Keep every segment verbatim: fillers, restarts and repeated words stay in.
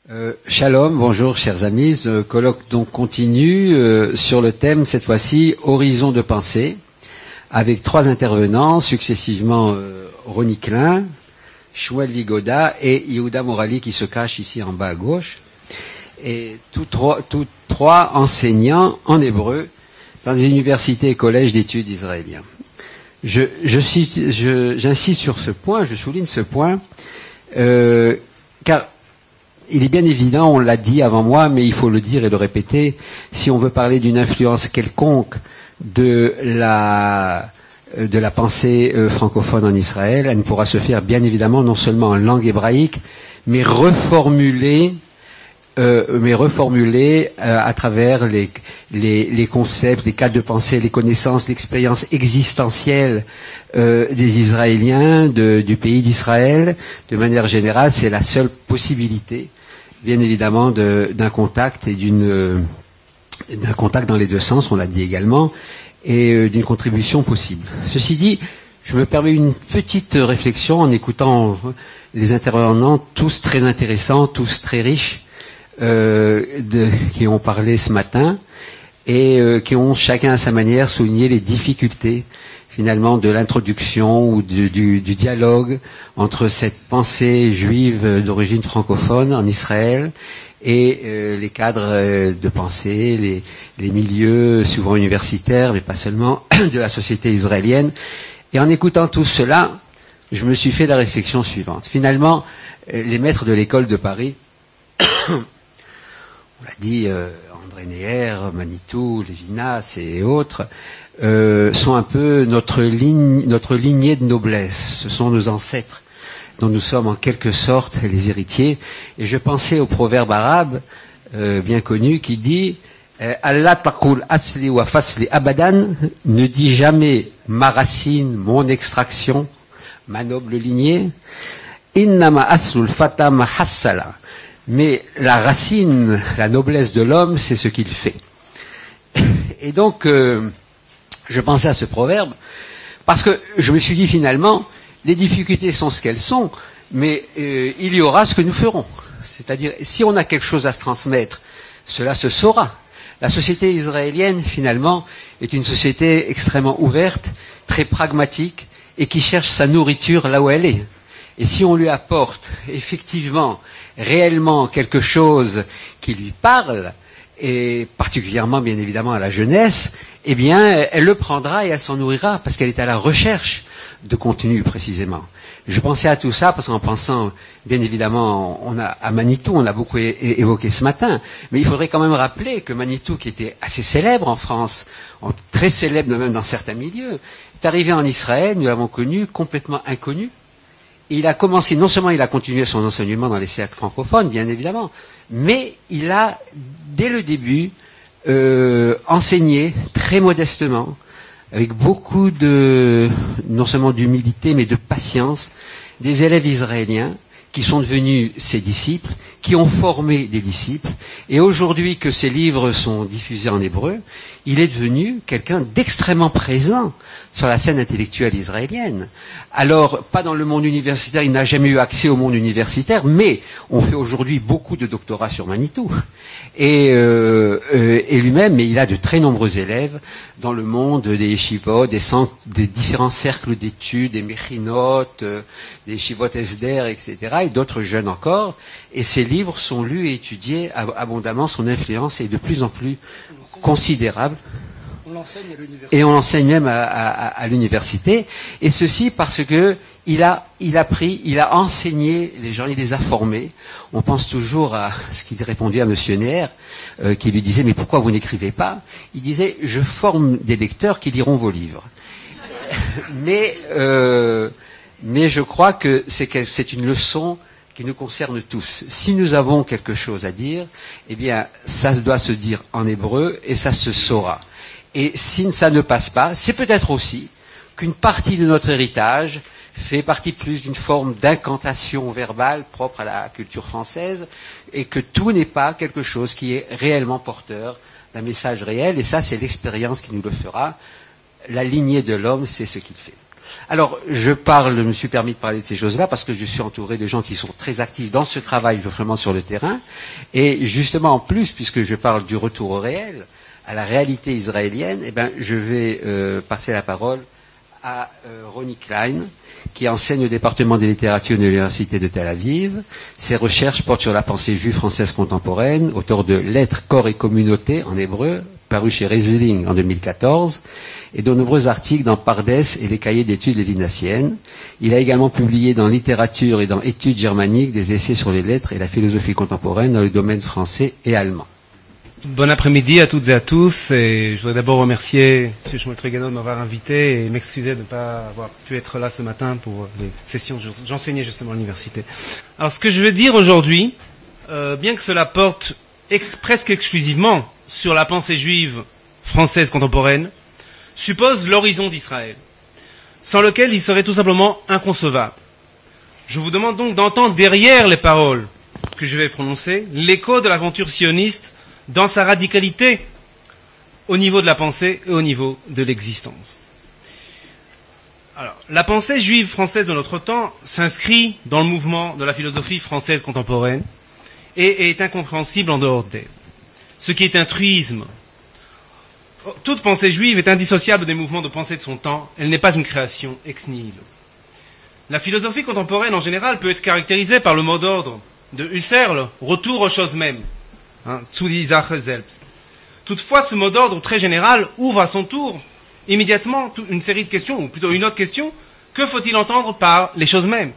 Euh, shalom, bonjour chers amis. Ce colloque donc continue euh, sur le thème, cette fois-ci, Horizon de pensée, avec trois intervenants, successivement euh, Ronnie Klein, Shmuel Ligoda et Yehuda Morali qui se cache ici en bas à gauche, et tous trois, tous trois enseignants en hébreu dans des universités et collèges d'études israéliens. Je, je cite, je, j'insiste sur ce point, je souligne ce point, euh, car il est bien évident, on l'a dit avant moi, mais il faut le dire et le répéter, si on veut parler d'une influence quelconque de la, de la pensée euh, francophone en Israël, elle ne pourra se faire bien évidemment non seulement en langue hébraïque, mais reformulée, euh, mais reformulée euh, à travers les, les, les concepts, les cadres de pensée, les connaissances, l'expérience existentielle euh, des Israéliens, de, du pays d'Israël. De manière générale, c'est la seule possibilité, bien évidemment, de, d'un contact et d'une, euh, d'un contact dans les deux sens, on l'a dit également, et euh, d'une contribution possible. Ceci dit, je me permets une petite réflexion en écoutant les intervenants, tous très intéressants, tous très riches, euh, de, qui ont parlé ce matin, et euh, qui ont chacun à sa manière souligné les difficultés finalement de l'introduction ou du, du, du dialogue entre cette pensée juive d'origine francophone en Israël et euh, les cadres euh, de pensée, les, les milieux souvent universitaires, mais pas seulement, de la société israélienne. Et en écoutant tout cela, je me suis fait la réflexion suivante. Finalement, euh, les maîtres de l'école de Paris, on l'a dit, euh, André Neher, Manitou, Lévinas et autres, Euh, sont un peu notre ligne, notre lignée de noblesse. Ce sont nos ancêtres dont nous sommes en quelque sorte les héritiers. Et je pensais au proverbe arabe euh, bien connu qui dit Allah taqul asli wa fasli abadan, ne dis jamais ma racine, mon extraction, ma noble lignée. Innama aslul fata ma hassala. Mais la racine, la noblesse de l'homme, c'est ce qu'il fait. Et donc euh, je pensais à ce proverbe, parce que je me suis dit finalement, les difficultés sont ce qu'elles sont, mais euh, il y aura ce que nous ferons. C'est-à-dire, si on a quelque chose à se transmettre, cela se saura. La société israélienne, finalement, est une société extrêmement ouverte, très pragmatique, et qui cherche sa nourriture là où elle est. Et si on lui apporte, effectivement, réellement quelque chose qui lui parle, et particulièrement, bien évidemment, à la jeunesse, eh bien, elle le prendra et elle s'en nourrira, parce qu'elle est à la recherche de contenu, précisément. Je pensais à tout ça, parce qu'en pensant, bien évidemment, on a, à Manitou, on l'a beaucoup é- é- évoqué ce matin, mais il faudrait quand même rappeler que Manitou, qui était assez célèbre en France, en, très célèbre même dans certains milieux, est arrivé en Israël, nous l'avons connu, complètement inconnu. Et il a commencé, non seulement il a continué son enseignement dans les cercles francophones, bien évidemment, mais il a, dès le début, euh, enseigné très modestement, avec beaucoup de, non seulement d'humilité, mais de patience, des élèves israéliens qui sont devenus ses disciples, qui ont formé des disciples, et aujourd'hui que ses livres sont diffusés en hébreu, il est devenu quelqu'un d'extrêmement présent sur la scène intellectuelle israélienne. Alors, pas dans le monde universitaire, il n'a jamais eu accès au monde universitaire, mais on fait aujourd'hui beaucoup de doctorats sur Manitou. Et, euh, euh, et lui-même, mais il a de très nombreux élèves dans le monde des yeshivot, des, centres, des différents cercles d'études, des mechinot, euh, des yeshivot esder, et cetera, et d'autres jeunes encore. Et ses livres sont lus et étudiés abondamment, son influence est de plus en plus considérable. On l'enseigne à l'université. Et on l'enseigne même à, à, à l'université. Et ceci parce que il a, il a pris, il a enseigné les gens, il les a formés. On pense toujours à ce qu'il répondait à Monsieur Neher, euh, qui lui disait, mais pourquoi vous n'écrivez pas? Il disait, je forme des lecteurs qui liront vos livres. mais, euh, mais je crois que c'est, que c'est une leçon qui nous concerne tous. Si nous avons quelque chose à dire, eh bien, ça doit se dire en hébreu et ça se saura. Et si ça ne passe pas, c'est peut-être aussi qu'une partie de notre héritage fait partie plus d'une forme d'incantation verbale propre à la culture française et que tout n'est pas quelque chose qui est réellement porteur d'un message réel. Et ça, c'est l'expérience qui nous le fera. La lignée de l'homme, c'est ce qu'il fait. Alors, je parle, je me suis permis de parler de ces choses-là parce que je suis entouré de gens qui sont très actifs dans ce travail, vraiment sur le terrain. Et justement, en plus, puisque je parle du retour au réel, à la réalité israélienne, eh ben, je vais euh, passer la parole à euh, Ronnie Klein, qui enseigne au département des littératures de l'Université de Tel Aviv. Ses recherches portent sur la pensée juive française contemporaine, auteur de Lettres, corps et communauté en hébreu, paru chez Resling en deux mille quatorze, et de nombreux articles dans Pardes et les cahiers d'études lévinassiennes. Il a également publié dans Littérature et dans Études germaniques des essais sur les lettres et la philosophie contemporaine dans le domaine français et allemand. Bon après-midi à toutes et à tous, et je voudrais d'abord remercier M. Shmuel-Tregano de m'avoir invité et m'excuser de ne pas avoir pu être là ce matin pour les sessions. J'enseignais justement à l'université. Alors ce que je vais dire aujourd'hui, euh, bien que cela porte ex- presque exclusivement sur la pensée juive française contemporaine, suppose l'horizon d'Israël, sans lequel il serait tout simplement inconcevable. Je vous demande donc d'entendre derrière les paroles que je vais prononcer l'écho de l'aventure sioniste dans sa radicalité au niveau de la pensée et au niveau de l'existence. Alors, la pensée juive française de notre temps s'inscrit dans le mouvement de la philosophie française contemporaine et est incompréhensible en dehors d'elle. Ce qui est un truisme. Toute pensée juive est indissociable des mouvements de pensée de son temps. Elle n'est pas une création ex nihilo. La philosophie contemporaine en général peut être caractérisée par le mot d'ordre de Husserl, retour aux choses mêmes. Hein, zu die Sache selbst. Toutefois, ce mot d'ordre très général ouvre à son tour immédiatement une série de questions, ou plutôt une autre question. Que faut-il entendre par les choses mêmes?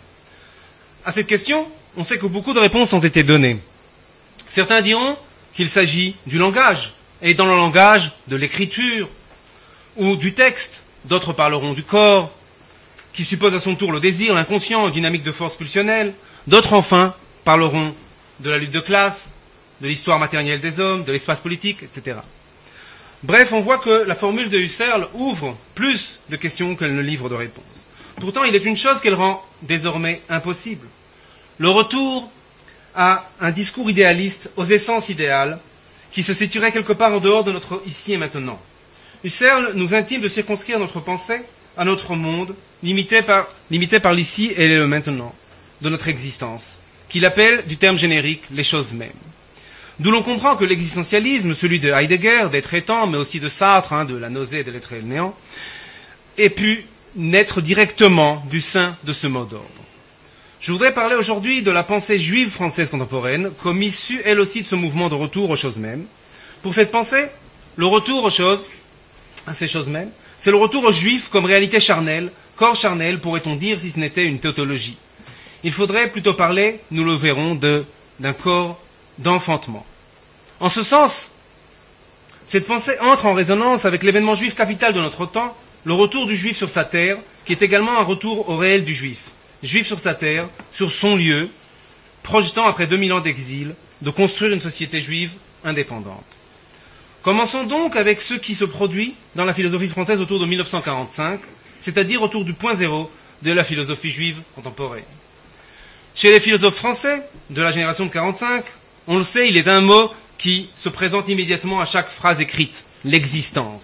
À cette question, on sait que beaucoup de réponses ont été données. Certains diront qu'il s'agit du langage, et dans le langage de l'écriture ou du texte. D'autres parleront du corps, qui suppose à son tour le désir, l'inconscient, une dynamique de force pulsionnelle. D'autres enfin parleront de la lutte de classe, de l'histoire matérielle des hommes, de l'espace politique, et cetera. Bref, on voit que la formule de Husserl ouvre plus de questions qu'elle ne livre de réponses. Pourtant, il est une chose qu'elle rend désormais impossible. Le retour à un discours idéaliste, aux essences idéales, qui se situerait quelque part en dehors de notre ici et maintenant. Husserl nous intime de circonscrire notre pensée à notre monde, limité par, limité par l'ici et le maintenant de notre existence, qu'il appelle du terme générique les choses mêmes. D'où l'on comprend que l'existentialisme, celui de Heidegger, d'être étant, mais aussi de Sartre, hein, de la nausée, de l'être et le néant, ait pu naître directement du sein de ce mot d'ordre. Je voudrais parler aujourd'hui de la pensée juive française contemporaine, comme issue, elle aussi, de ce mouvement de retour aux choses mêmes. Pour cette pensée, le retour aux choses, à ces choses mêmes, c'est le retour aux juifs comme réalité charnelle, corps charnel, pourrait-on dire, si ce n'était une tautologie. Il faudrait plutôt parler, nous le verrons, de, d'un corps d'enfantement. En ce sens, cette pensée entre en résonance avec l'événement juif capital de notre temps, le retour du juif sur sa terre, qui est également un retour au réel du juif. Juif sur sa terre, sur son lieu, projetant après deux mille ans d'exil, de construire une société juive indépendante. Commençons donc avec ce qui se produit dans la philosophie française autour de mille neuf cent quarante-cinq, c'est-à-dire autour du point zéro de la philosophie juive contemporaine. Chez les philosophes français de la génération de quarante-cinq, on le sait, il est un mot qui se présente immédiatement à chaque phrase écrite, l'existence.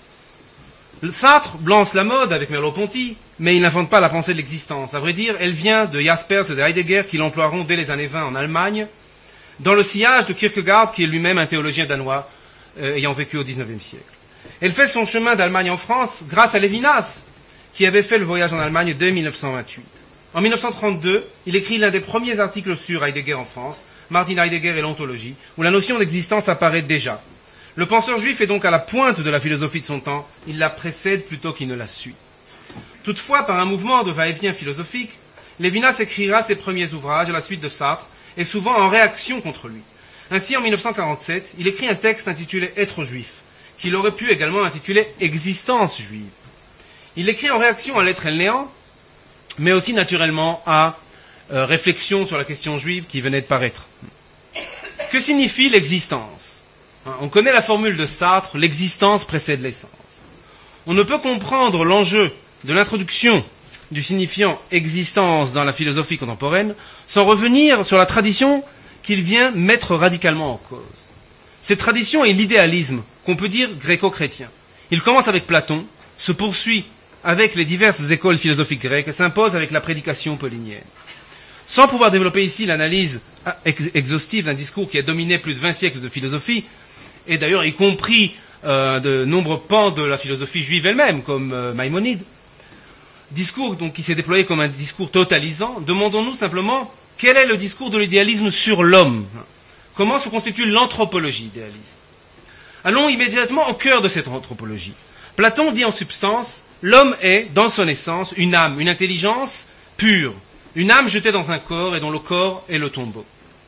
Sartre lance la mode avec Merleau-Ponty, mais il n'invente pas la pensée de l'existence. À vrai dire, elle vient de Jaspers et de Heidegger qui l'emploieront dès les années vingt en Allemagne, dans le sillage de Kierkegaard, qui est lui-même un théologien danois euh, ayant vécu au dix-neuvième siècle. Elle fait son chemin d'Allemagne en France grâce à Lévinas, qui avait fait le voyage en Allemagne dès mille neuf cent vingt-huit. En mille neuf cent trente-deux, il écrit l'un des premiers articles sur Heidegger en France, Martin Heidegger et l'ontologie, où la notion d'existence apparaît déjà. Le penseur juif est donc à la pointe de la philosophie de son temps, il la précède plutôt qu'il ne la suit. Toutefois, par un mouvement de va-et-vient philosophique, Lévinas écrira ses premiers ouvrages à la suite de Sartre, et souvent en réaction contre lui. Ainsi, en mille neuf cent quarante-sept, il écrit un texte intitulé « Être juif », qu'il aurait pu également intituler « Existence juive ». Il écrit en réaction à l'être et le néant, mais aussi naturellement à euh, réflexion sur la question juive qui venait de paraître. Que signifie l'existence? On connaît la formule de Sartre, l'existence précède l'essence. On ne peut comprendre l'enjeu de l'introduction du signifiant existence dans la philosophie contemporaine sans revenir sur la tradition qu'il vient mettre radicalement en cause. Cette tradition est l'idéalisme, qu'on peut dire gréco-chrétien. Il commence avec Platon, se poursuit avec les diverses écoles philosophiques grecques s'impose avec la prédication paulinienne. Sans pouvoir développer ici l'analyse ex- exhaustive d'un discours qui a dominé plus de vingt siècles de philosophie, et d'ailleurs y compris euh, de nombreux pans de la philosophie juive elle-même, comme euh, Maïmonide, discours donc, qui s'est déployé comme un discours totalisant, demandons-nous simplement quel est le discours de l'idéalisme sur l'homme. Comment se constitue l'anthropologie idéaliste? Allons immédiatement au cœur de cette anthropologie. Platon dit en substance, l'homme est, dans son essence, une âme, une intelligence pure, une âme jetée dans un corps et dont le corps est le tombeau.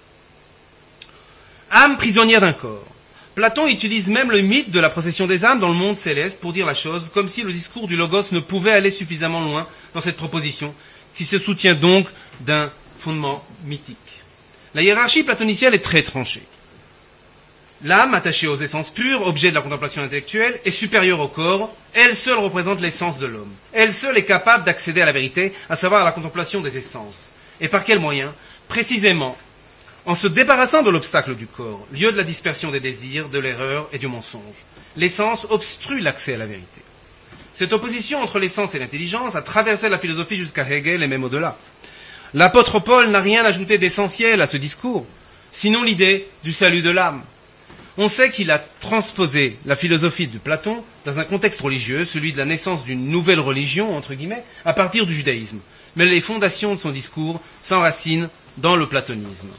Âme prisonnière d'un corps. Platon utilise même le mythe de la procession des âmes dans le monde céleste pour dire la chose, comme si le discours du Logos ne pouvait aller suffisamment loin dans cette proposition, qui se soutient donc d'un fondement mythique. La hiérarchie platonicienne est très tranchée. L'âme, attachée aux essences pures, objet de la contemplation intellectuelle, est supérieure au corps, elle seule représente l'essence de l'homme. Elle seule est capable d'accéder à la vérité, à savoir à la contemplation des essences. Et par quel moyen? Précisément, en se débarrassant de l'obstacle du corps, lieu de la dispersion des désirs, de l'erreur et du mensonge. L'essence obstrue l'accès à la vérité. Cette opposition entre l'essence et l'intelligence a traversé la philosophie jusqu'à Hegel et même au-delà. L'apôtre Paul n'a rien ajouté d'essentiel à ce discours, sinon l'idée du salut de l'âme. On sait qu'il a transposé la philosophie de Platon dans un contexte religieux, celui de la naissance d'une nouvelle religion, entre guillemets, à partir du judaïsme. Mais les fondations de son discours s'enracinent dans le platonisme.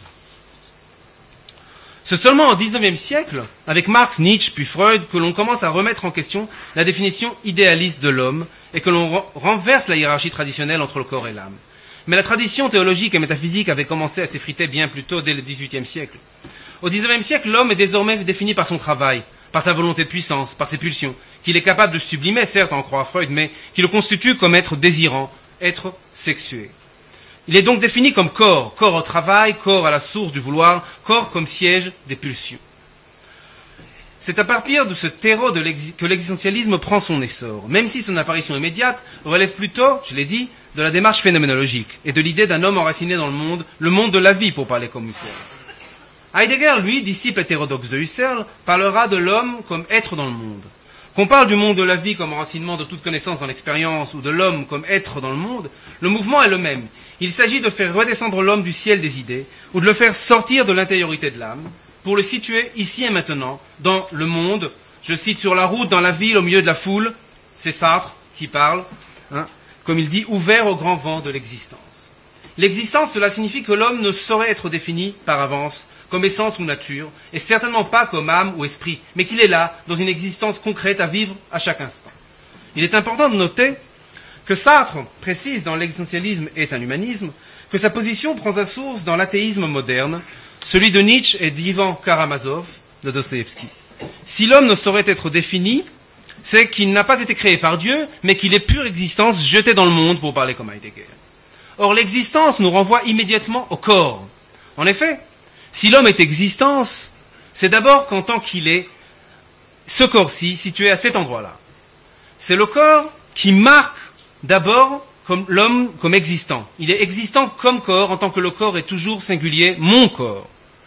C'est seulement au dix-neuvième siècle, avec Marx, Nietzsche puis Freud, que l'on commence à remettre en question la définition idéaliste de l'homme et que l'on renverse la hiérarchie traditionnelle entre le corps et l'âme. Mais la tradition théologique et métaphysique avait commencé à s'effriter bien plus tôt, dès le dix-huitième siècle. Au dix-neuvième siècle, l'homme est désormais défini par son travail, par sa volonté de puissance, par ses pulsions, qu'il est capable de sublimer, certes, à en croire Freud, mais qui le constitue comme être désirant, être sexué. Il est donc défini comme corps, corps au travail, corps à la source du vouloir, corps comme siège des pulsions. C'est à partir de ce terreau de l'exi- que l'existentialisme prend son essor, même si son apparition immédiate relève plutôt, je l'ai dit, de la démarche phénoménologique et de l'idée d'un homme enraciné dans le monde, le monde de la vie pour parler comme Husserl. Heidegger, lui, disciple hétérodoxe de Husserl, parlera de l'homme comme être dans le monde. Qu'on parle du monde de la vie comme enracinement de toute connaissance dans l'expérience ou de l'homme comme être dans le monde, le mouvement est le même. Il s'agit de faire redescendre l'homme du ciel des idées ou de le faire sortir de l'intériorité de l'âme pour le situer ici et maintenant dans le monde. Je cite, sur la route, dans la ville, au milieu de la foule, c'est Sartre qui parle, hein, comme il dit, ouvert au grand vent de l'existence. L'existence, cela signifie que l'homme ne saurait être défini par avance comme essence ou nature, et certainement pas comme âme ou esprit, mais qu'il est là, dans une existence concrète à vivre à chaque instant. Il est important de noter que Sartre précise dans l'existentialisme est un humanisme, que sa position prend sa source dans l'athéisme moderne, celui de Nietzsche et d'Ivan Karamazov, de Dostoïevski. Si l'homme ne saurait être défini, c'est qu'il n'a pas été créé par Dieu, mais qu'il est pure existence jetée dans le monde, pour parler comme Heidegger. Or, l'existence nous renvoie immédiatement au corps. En effet, si l'homme est existence, c'est d'abord qu'en tant qu'il est, ce corps-ci, situé à cet endroit-là. C'est le corps qui marque d'abord comme l'homme comme existant. Il est existant comme corps, en tant que le corps est toujours singulier, mon corps.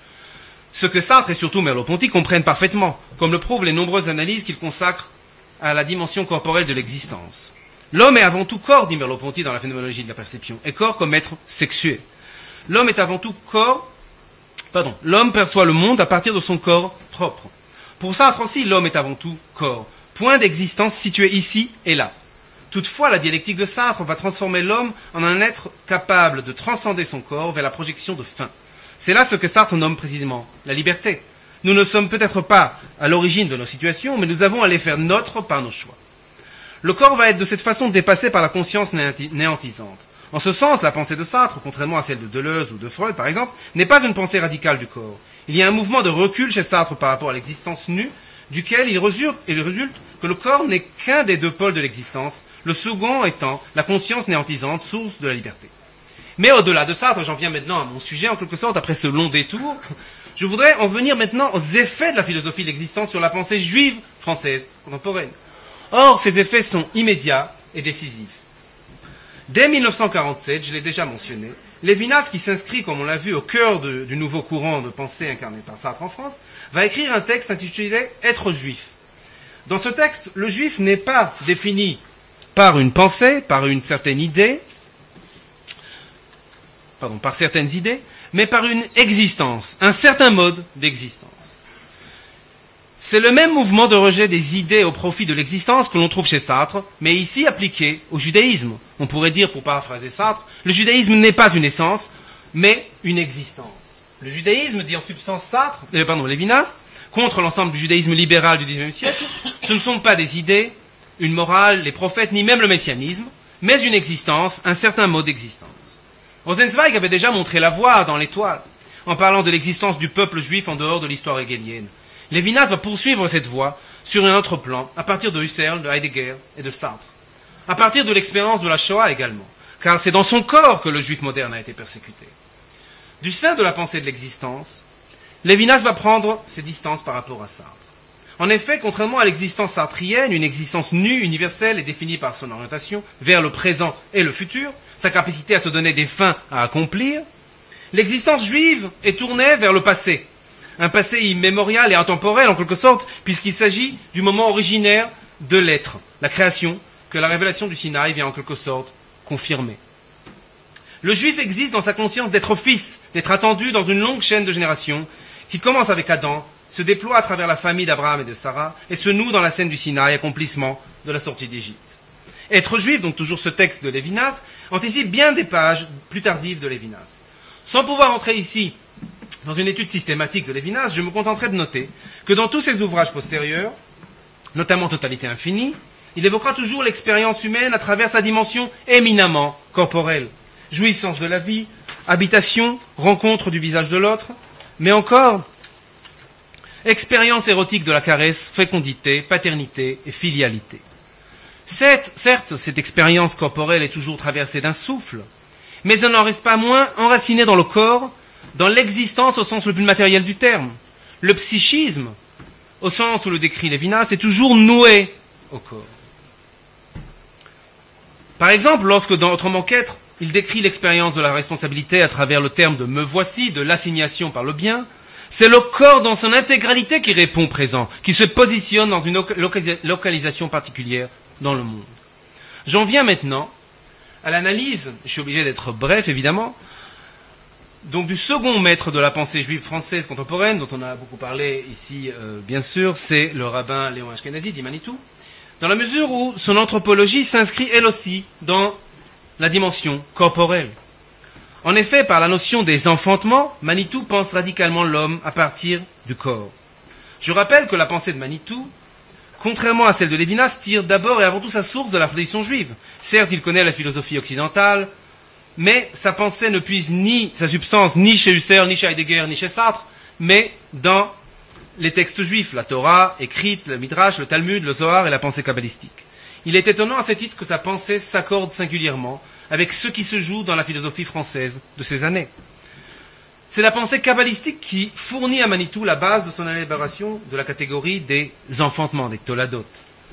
Ce que Sartre et surtout Merleau-Ponty comprennent parfaitement, comme le prouvent les nombreuses analyses qu'il consacre à la dimension corporelle de l'existence. L'homme est avant tout corps, dit Merleau-Ponty dans la phénoménologie de la perception, et corps comme être sexué. L'homme est avant tout corps, pardon, l'homme perçoit le monde à partir de son corps propre. Pour Sartre aussi, l'homme est avant tout corps, point d'existence situé ici et là. Toutefois, la dialectique de Sartre va transformer l'homme en un être capable de transcender son corps vers la projection de fin. C'est là ce que Sartre nomme précisément la liberté. Nous ne sommes peut-être pas à l'origine de nos situations, mais nous avons à les faire nôtres par nos choix. Le corps va être de cette façon dépassé par la conscience néantisante. En ce sens, la pensée de Sartre, contrairement à celle de Deleuze ou de Freud par exemple, n'est pas une pensée radicale du corps. Il y a un mouvement de recul chez Sartre par rapport à l'existence nue, duquel il résulte, il résulte que le corps n'est qu'un des deux pôles de l'existence, le second étant la conscience néantisante, source de la liberté. Mais au-delà de Sartre, j'en viens maintenant à mon sujet en quelque sorte, après ce long détour, je voudrais en venir maintenant aux effets de la philosophie de l'existence sur la pensée juive française contemporaine. Or, ces effets sont immédiats et décisifs. Dès mille neuf cent quarante-sept, je l'ai déjà mentionné, Lévinas, qui s'inscrit, comme on l'a vu, au cœur de, du nouveau courant de pensée incarné par Sartre en France, va écrire un texte intitulé « Être juif ». Dans ce texte, le juif n'est pas défini par une pensée, par une certaine idée, pardon, par certaines idées, mais par une existence, un certain mode d'existence. C'est le même mouvement de rejet des idées au profit de l'existence que l'on trouve chez Sartre, mais ici appliqué au judaïsme. On pourrait dire, pour paraphraser Sartre, le judaïsme n'est pas une essence, mais une existence. Le judaïsme, dit en substance Sartre, euh, pardon, Lévinas, contre l'ensemble du judaïsme libéral du dix-neuvième siècle, ce ne sont pas des idées, une morale, les prophètes, ni même le messianisme, mais une existence, un certain mode d'existence. Rosenzweig avait déjà montré la voie dans l'Étoile, en parlant de l'existence du peuple juif en dehors de l'histoire hegélienne. Lévinas va poursuivre cette voie sur un autre plan, à partir de Husserl, de Heidegger et de Sartre. À partir de l'expérience de la Shoah également, car c'est dans son corps que le juif moderne a été persécuté. Du sein de la pensée de l'existence, Lévinas va prendre ses distances par rapport à Sartre. En effet, contrairement à l'existence sartrienne, une existence nue, universelle et définie par son orientation vers le présent et le futur, sa capacité à se donner des fins à accomplir, l'existence juive est tournée vers le passé. Un passé immémorial et intemporel en quelque sorte, puisqu'il s'agit du moment originaire de l'être, la création, que la révélation du Sinaï vient en quelque sorte confirmer. Le juif existe dans sa conscience d'être fils, d'être attendu dans une longue chaîne de générations, qui commence avec Adam, se déploie à travers la famille d'Abraham et de Sarah, et se noue dans la scène du Sinaï, accomplissement de la sortie d'Égypte. Être juif, donc toujours ce texte de Lévinas, anticipe bien des pages plus tardives de Lévinas. Sans pouvoir entrer ici dans une étude systématique de Lévinas, je me contenterai de noter que dans tous ses ouvrages postérieurs, notamment Totalité infinie, il évoquera toujours l'expérience humaine à travers sa dimension éminemment corporelle. Jouissance de la vie, habitation, rencontre du visage de l'autre, mais encore expérience érotique de la caresse, fécondité, paternité et filialité. Certes, certes, cette expérience corporelle est toujours traversée d'un souffle, mais elle n'en reste pas moins enracinée dans le corps, dans l'existence au sens le plus matériel du terme. Le psychisme, au sens où le décrit Lévinas, est toujours noué au corps. Par exemple, lorsque dans Autrement qu'être, il décrit l'expérience de la responsabilité à travers le terme de « me voici », de l'assignation par le bien, c'est le corps dans son intégralité qui répond présent, qui se positionne dans une localisation particulière dans le monde. J'en viens maintenant à l'analyse, je suis obligé d'être bref évidemment, donc du second maître de la pensée juive française contemporaine, dont on a beaucoup parlé ici, euh, bien sûr, c'est le rabbin Léon Ashkenazi, dit Manitou, dans la mesure où son anthropologie s'inscrit elle aussi dans la dimension corporelle. En effet, par la notion des enfantements, Manitou pense radicalement l'homme à partir du corps. Je rappelle que la pensée de Manitou, contrairement à celle de Lévinas, tire d'abord et avant tout sa source de la tradition juive. Certes, il connaît la philosophie occidentale, mais sa pensée ne puise ni sa substance ni chez Husserl, ni chez Heidegger, ni chez Sartre, mais dans les textes juifs, la Torah, écrite, le Midrash, le Talmud, le Zohar et la pensée kabbalistique. Il est étonnant à ce titre que sa pensée s'accorde singulièrement avec ce qui se joue dans la philosophie française de ces années. C'est la pensée kabbalistique qui fournit à Manitou la base de son élaboration de la catégorie des enfantements, des toladot.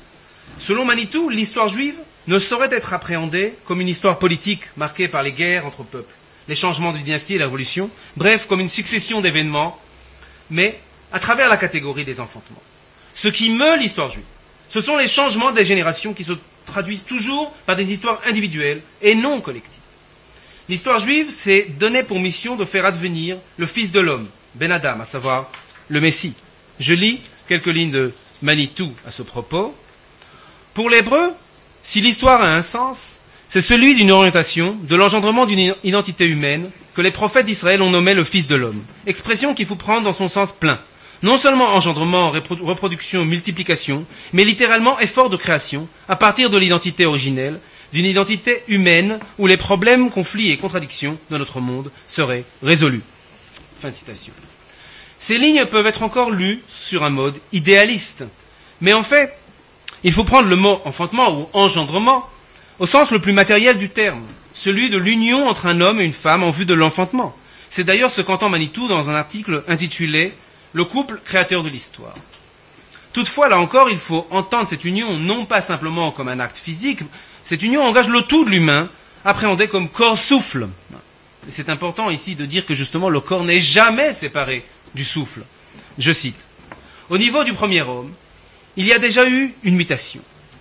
Selon Manitou, l'histoire juive ne saurait être appréhendée comme une histoire politique marquée par les guerres entre peuples, les changements de dynastie et la révolution, bref, comme une succession d'événements, mais à travers la catégorie des enfantements. Ce qui meut l'histoire juive, ce sont les changements des générations qui se traduisent toujours par des histoires individuelles et non collectives. L'histoire juive s'est donné pour mission de faire advenir le Fils de l'homme, Ben Adam, à savoir le Messie. Je lis quelques lignes de Manitou à ce propos. Pour l'hébreu, si l'histoire a un sens, c'est celui d'une orientation, de l'engendrement d'une identité humaine que les prophètes d'Israël ont nommé le Fils de l'homme. Expression qu'il faut prendre dans son sens plein. Non seulement engendrement, reproduction, multiplication, mais littéralement effort de création, à partir de l'identité originelle, d'une identité humaine où les problèmes, conflits et contradictions de notre monde seraient résolus. Fin de citation. Ces lignes peuvent être encore lues sur un mode idéaliste. Mais en fait, il faut prendre le mot enfantement ou engendrement au sens le plus matériel du terme, celui de l'union entre un homme et une femme en vue de l'enfantement. C'est d'ailleurs ce qu'entend Manitou dans un article intitulé « Le couple créateur de l'histoire ». Toutefois, là encore, il faut entendre cette union non pas simplement comme un acte physique, cette union engage le tout de l'humain, appréhendé comme corps-souffle. Et c'est important ici de dire que justement le corps n'est jamais séparé du souffle. Je cite, « Au niveau du premier homme, il y a déjà eu une mutation.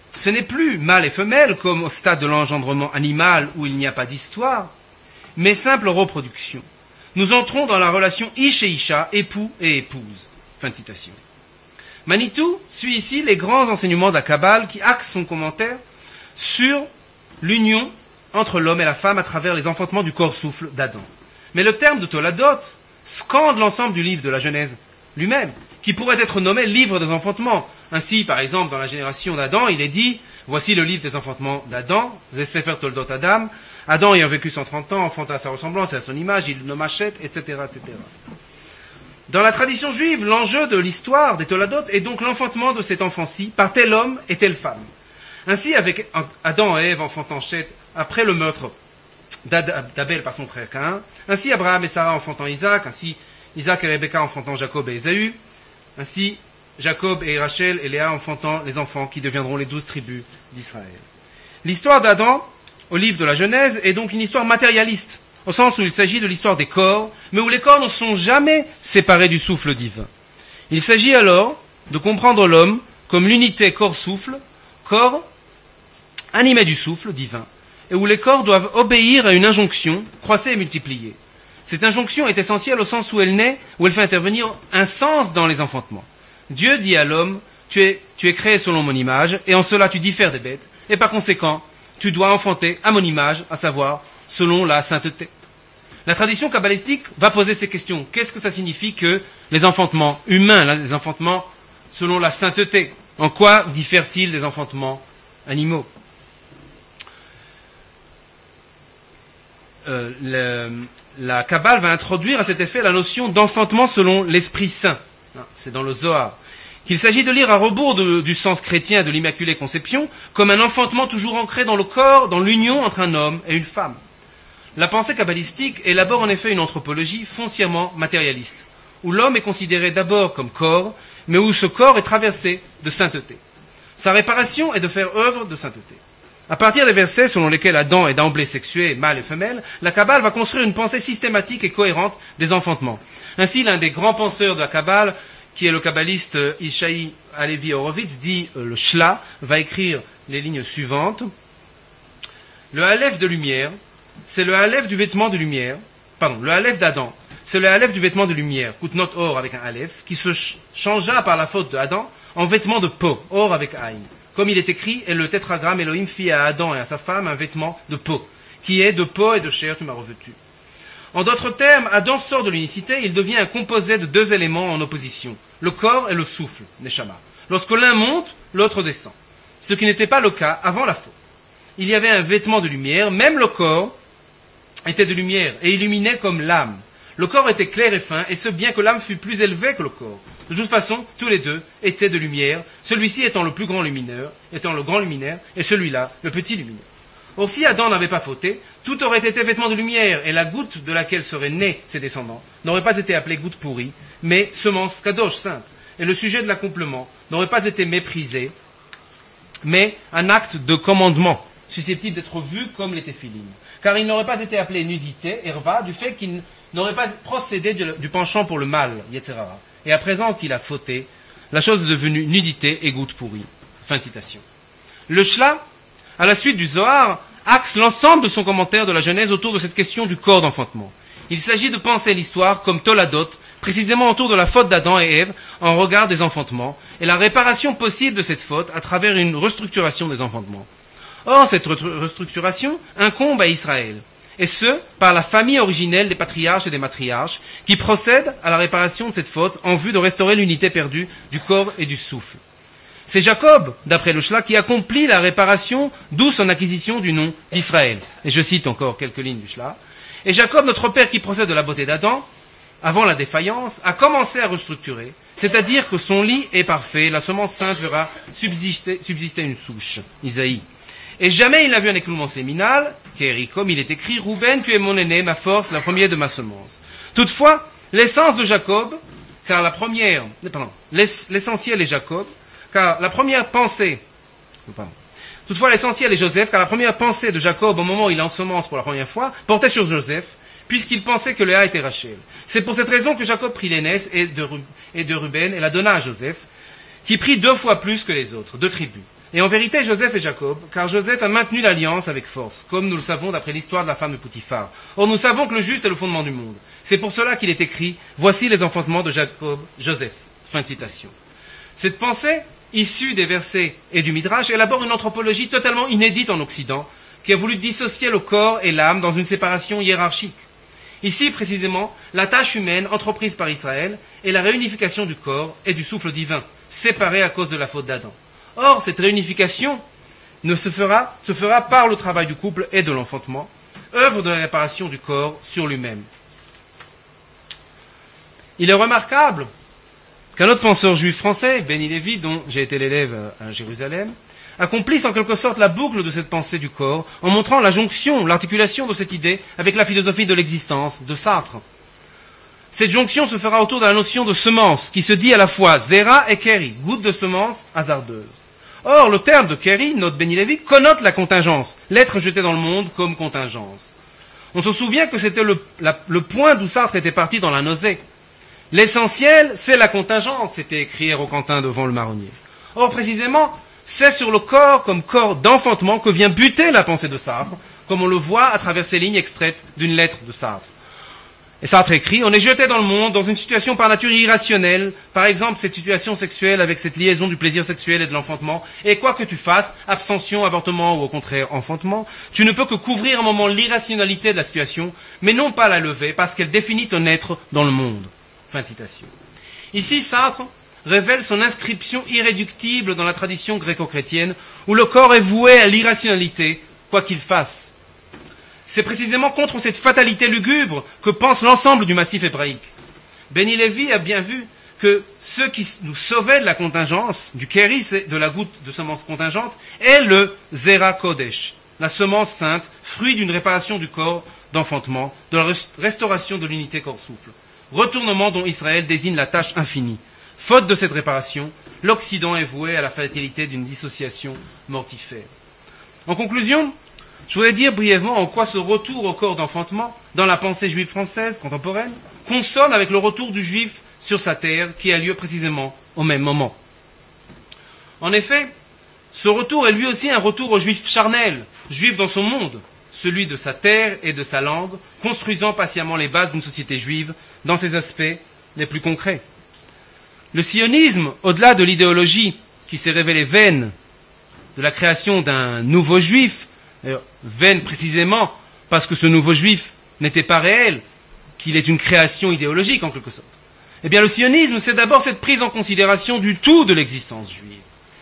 ce n'est plus mâle et femelle comme au stade de l'engendrement animal où il n'y a pas d'histoire, mais simple reproduction. Nous entrons dans la relation ish et isha, époux et épouse. Fin de citation. Manitou suit ici les grands enseignements de la Kabbale qui axe son commentaire sur l'union entre l'homme et la femme à travers les enfantements du corps souffle d'Adam. Mais le terme de Toladot scande l'ensemble du livre de la Genèse lui-même, qui pourrait être nommé livre des enfantements. Ainsi, par exemple, dans la génération d'Adam, il est dit, voici le livre des enfantements d'Adam, Ze Sefer Toldot Adam, Adam ayant vécu cent trente ans, enfanta à sa ressemblance et à son image, il le machette, et cetera, et cetera. Dans la tradition juive, l'enjeu de l'histoire des Toladot est donc l'enfantement de cet enfant-ci par tel homme et telle femme. Ainsi, avec Adam et Ève enfantant Cheth après le meurtre d'Abel par son frère Caïn, ainsi Abraham et Sarah enfantant Isaac, ainsi Isaac et Rebecca enfantant Jacob et Ésaü, ainsi Jacob et Rachel et Léa enfantant les enfants qui deviendront les douze tribus d'Israël. L'histoire d'Adam, au livre de la Genèse, est donc une histoire matérialiste, au sens où il s'agit de l'histoire des corps, mais où les corps ne sont jamais séparés du souffle divin. Il s'agit alors de comprendre l'homme comme l'unité corps-souffle, corps animé du souffle divin, et où les corps doivent obéir à une injonction, croissez et multipliez. Cette injonction est essentielle au sens où elle naît, où elle fait intervenir un sens dans les enfantements. Dieu dit à l'homme, tu es, tu es créé selon mon image, et en cela tu diffères des bêtes, et par conséquent, tu dois enfanter à mon image, à savoir, selon la sainteté. La tradition kabbalistique va poser ces questions. Qu'est-ce que ça signifie que les enfantements humains, les enfantements selon la sainteté, en quoi diffèrent-ils des enfantements animaux? euh, le, La Kabbale va introduire à cet effet la notion d'enfantement selon l'Esprit Saint. C'est dans le Zohar. Qu'il s'agit de lire à rebours de, du sens chrétien de l'Immaculée Conception comme un enfantement toujours ancré dans le corps, dans l'union entre un homme et une femme. La pensée kabbalistique élabore en effet une anthropologie foncièrement matérialiste, où l'homme est considéré d'abord comme corps, mais où ce corps est traversé de sainteté. Sa réparation est de faire œuvre de sainteté. À partir des versets selon lesquels Adam est d'emblée sexué, mâle et femelle, la Kabbale va construire une pensée systématique et cohérente des enfantements. Ainsi, l'un des grands penseurs de la Kabbale, qui est le kabbaliste Ishaï Alevi Horowitz, dit euh, le Shla, va écrire les lignes suivantes. Le Aleph de lumière, c'est le Aleph du vêtement de lumière, pardon, le Aleph d'Adam, c'est le Aleph du vêtement de lumière, Koutnot Or avec un Aleph, qui se ch- changea par la faute d'Adam en vêtement de peau, Or avec Aïn. Comme il est écrit, et le tétragramme Elohim fit à Adam et à sa femme un vêtement de peau, qui est de peau et de chair tu m'as revêtu. En d'autres termes, Adam sort de l'unicité, il devient un composé de deux éléments en opposition, le corps et le souffle, Neshama. Lorsque l'un monte, l'autre descend. Ce qui n'était pas le cas avant la faute. Il y avait un vêtement de lumière, même le corps était de lumière et illuminait comme l'âme. Le corps était clair et fin, et ce bien que l'âme fût plus élevée que le corps. De toute façon, tous les deux étaient de lumière, celui-ci étant le plus grand lumineur, étant le grand luminaire, et celui-là le petit lumineur. Or, si Adam n'avait pas fauté, tout aurait été vêtement de lumière, et la goutte de laquelle seraient nés ses descendants n'aurait pas été appelée goutte pourrie, mais semence kadosh, sainte. Et le sujet de l'accouplement n'aurait pas été méprisé, mais un acte de commandement, susceptible d'être vu comme les téphilim. Car il n'aurait pas été appelé nudité, herva, du fait qu'il n'aurait pas procédé du, du penchant pour le mal, et cetera. Et à présent qu'il a fauté, la chose est devenue nudité et goutte pourrie. Fin de citation. Le Shla, à la suite du Zohar, axe l'ensemble de son commentaire de la Genèse autour de cette question du corps d'enfantement. Il s'agit de penser l'histoire comme Toladot, précisément autour de la faute d'Adam et Ève en regard des enfantements, et la réparation possible de cette faute à travers une restructuration des enfantements. Or, cette restructuration incombe à Israël, et ce, par la famille originelle des patriarches et des matriarches, qui procède à la réparation de cette faute en vue de restaurer l'unité perdue du corps et du souffle. C'est Jacob, d'après le Shla, qui accomplit la réparation, d'où son acquisition du nom d'Israël. Et je cite encore quelques lignes du Shla. Et Jacob, notre père qui procède de la beauté d'Adam, avant la défaillance, a commencé à restructurer, c'est-à-dire que son lit est parfait, la semence sainte verra subsister, subsister une souche. Isaïe. Et jamais il n'a vu un écoulement séminal, Kéri, comme il est écrit, Rouben, tu es mon aîné, ma force, la première de ma semence. Toutefois, l'essence de Jacob, car la première, pardon, l'essentiel est Jacob, car la première pensée, pardon, toutefois l'essentiel est Joseph, car la première pensée de Jacob au moment où il ensemence pour la première fois, portait sur Joseph, puisqu'il pensait que Léa était Rachel. C'est pour cette raison que Jacob prit l'aînesse et de, et de Ruben et la donna à Joseph, qui prit deux fois plus que les autres, deux tribus. et en vérité Joseph et Jacob, car Joseph a maintenu l'alliance avec force, comme nous le savons d'après l'histoire de la femme de Poutifar. Or nous savons que le juste est le fondement du monde. C'est pour cela qu'il est écrit « Voici les enfantements de Jacob, Joseph ». Fin de citation. Cette pensée, issue des versets et du Midrash, élabore une anthropologie totalement inédite en Occident, qui a voulu dissocier le corps et l'âme dans une séparation hiérarchique. Ici, précisément, la tâche humaine entreprise par Israël est la réunification du corps et du souffle divin, séparés à cause de la faute d'Adam. Or, cette réunification ne se fera, se fera par le travail du couple et de l'enfantement, œuvre de la réparation du corps sur lui-même. Il est remarquable qu'un autre penseur juif français, Benny Lévy, dont j'ai été l'élève à Jérusalem, accomplisse en quelque sorte la boucle de cette pensée du corps en montrant la jonction, l'articulation de cette idée avec la philosophie de l'existence de Sartre. Cette jonction se fera autour de la notion de semence, qui se dit à la fois zera et keri, goutte de semence hasardeuse. Or, le terme de keri, note Benny Lévy, connote la contingence, l'être jeté dans le monde comme contingence. On se souvient que c'était le, la, le point d'où Sartre était parti dans la nausée. L'essentiel, c'est la contingence, c'était écrit Roquentin devant le marronnier. Or, précisément, c'est sur le corps comme corps d'enfantement que vient buter la pensée de Sartre, comme on le voit à travers ces lignes extraites d'une lettre de Sartre. Et Sartre écrit, on est jeté dans le monde dans une situation par nature irrationnelle, par exemple cette situation sexuelle avec cette liaison du plaisir sexuel et de l'enfantement, et quoi que tu fasses, abstention, avortement ou au contraire enfantement, tu ne peux que couvrir un moment l'irrationalité de la situation, mais non pas la lever, parce qu'elle définit ton être dans le monde. Fin de citation. Ici, Sartre révèle son inscription irréductible dans la tradition gréco-chrétienne, où le corps est voué à l'irrationalité, quoi qu'il fasse. C'est précisément contre cette fatalité lugubre que pense l'ensemble du massif hébraïque. Benny Lévy a bien vu que ce qui nous sauvait de la contingence, du kéris, de la goutte de semence contingente, est le Zera Kodesh, la semence sainte, fruit d'une réparation du corps d'enfantement, de la restauration de l'unité corps-souffle. Retournement dont Israël désigne la tâche infinie. Faute de cette réparation, l'Occident est voué à la fatalité d'une dissociation mortifère. En conclusion, je voudrais dire brièvement en quoi ce retour au corps d'enfantement, dans la pensée juive française contemporaine, consonne avec le retour du juif sur sa terre qui a lieu précisément au même moment. En effet, ce retour est lui aussi un retour au juif charnel, juif dans son monde, celui de sa terre et de sa langue, construisant patiemment les bases d'une société juive dans ses aspects les plus concrets. Le sionisme, au-delà de l'idéologie qui s'est révélée vaine de la création d'un nouveau juif, vaine précisément parce que ce nouveau juif n'était pas réel, qu'il est une création idéologique en quelque sorte. Eh bien, le sionisme, c'est d'abord cette prise en considération du tout de l'existence juive.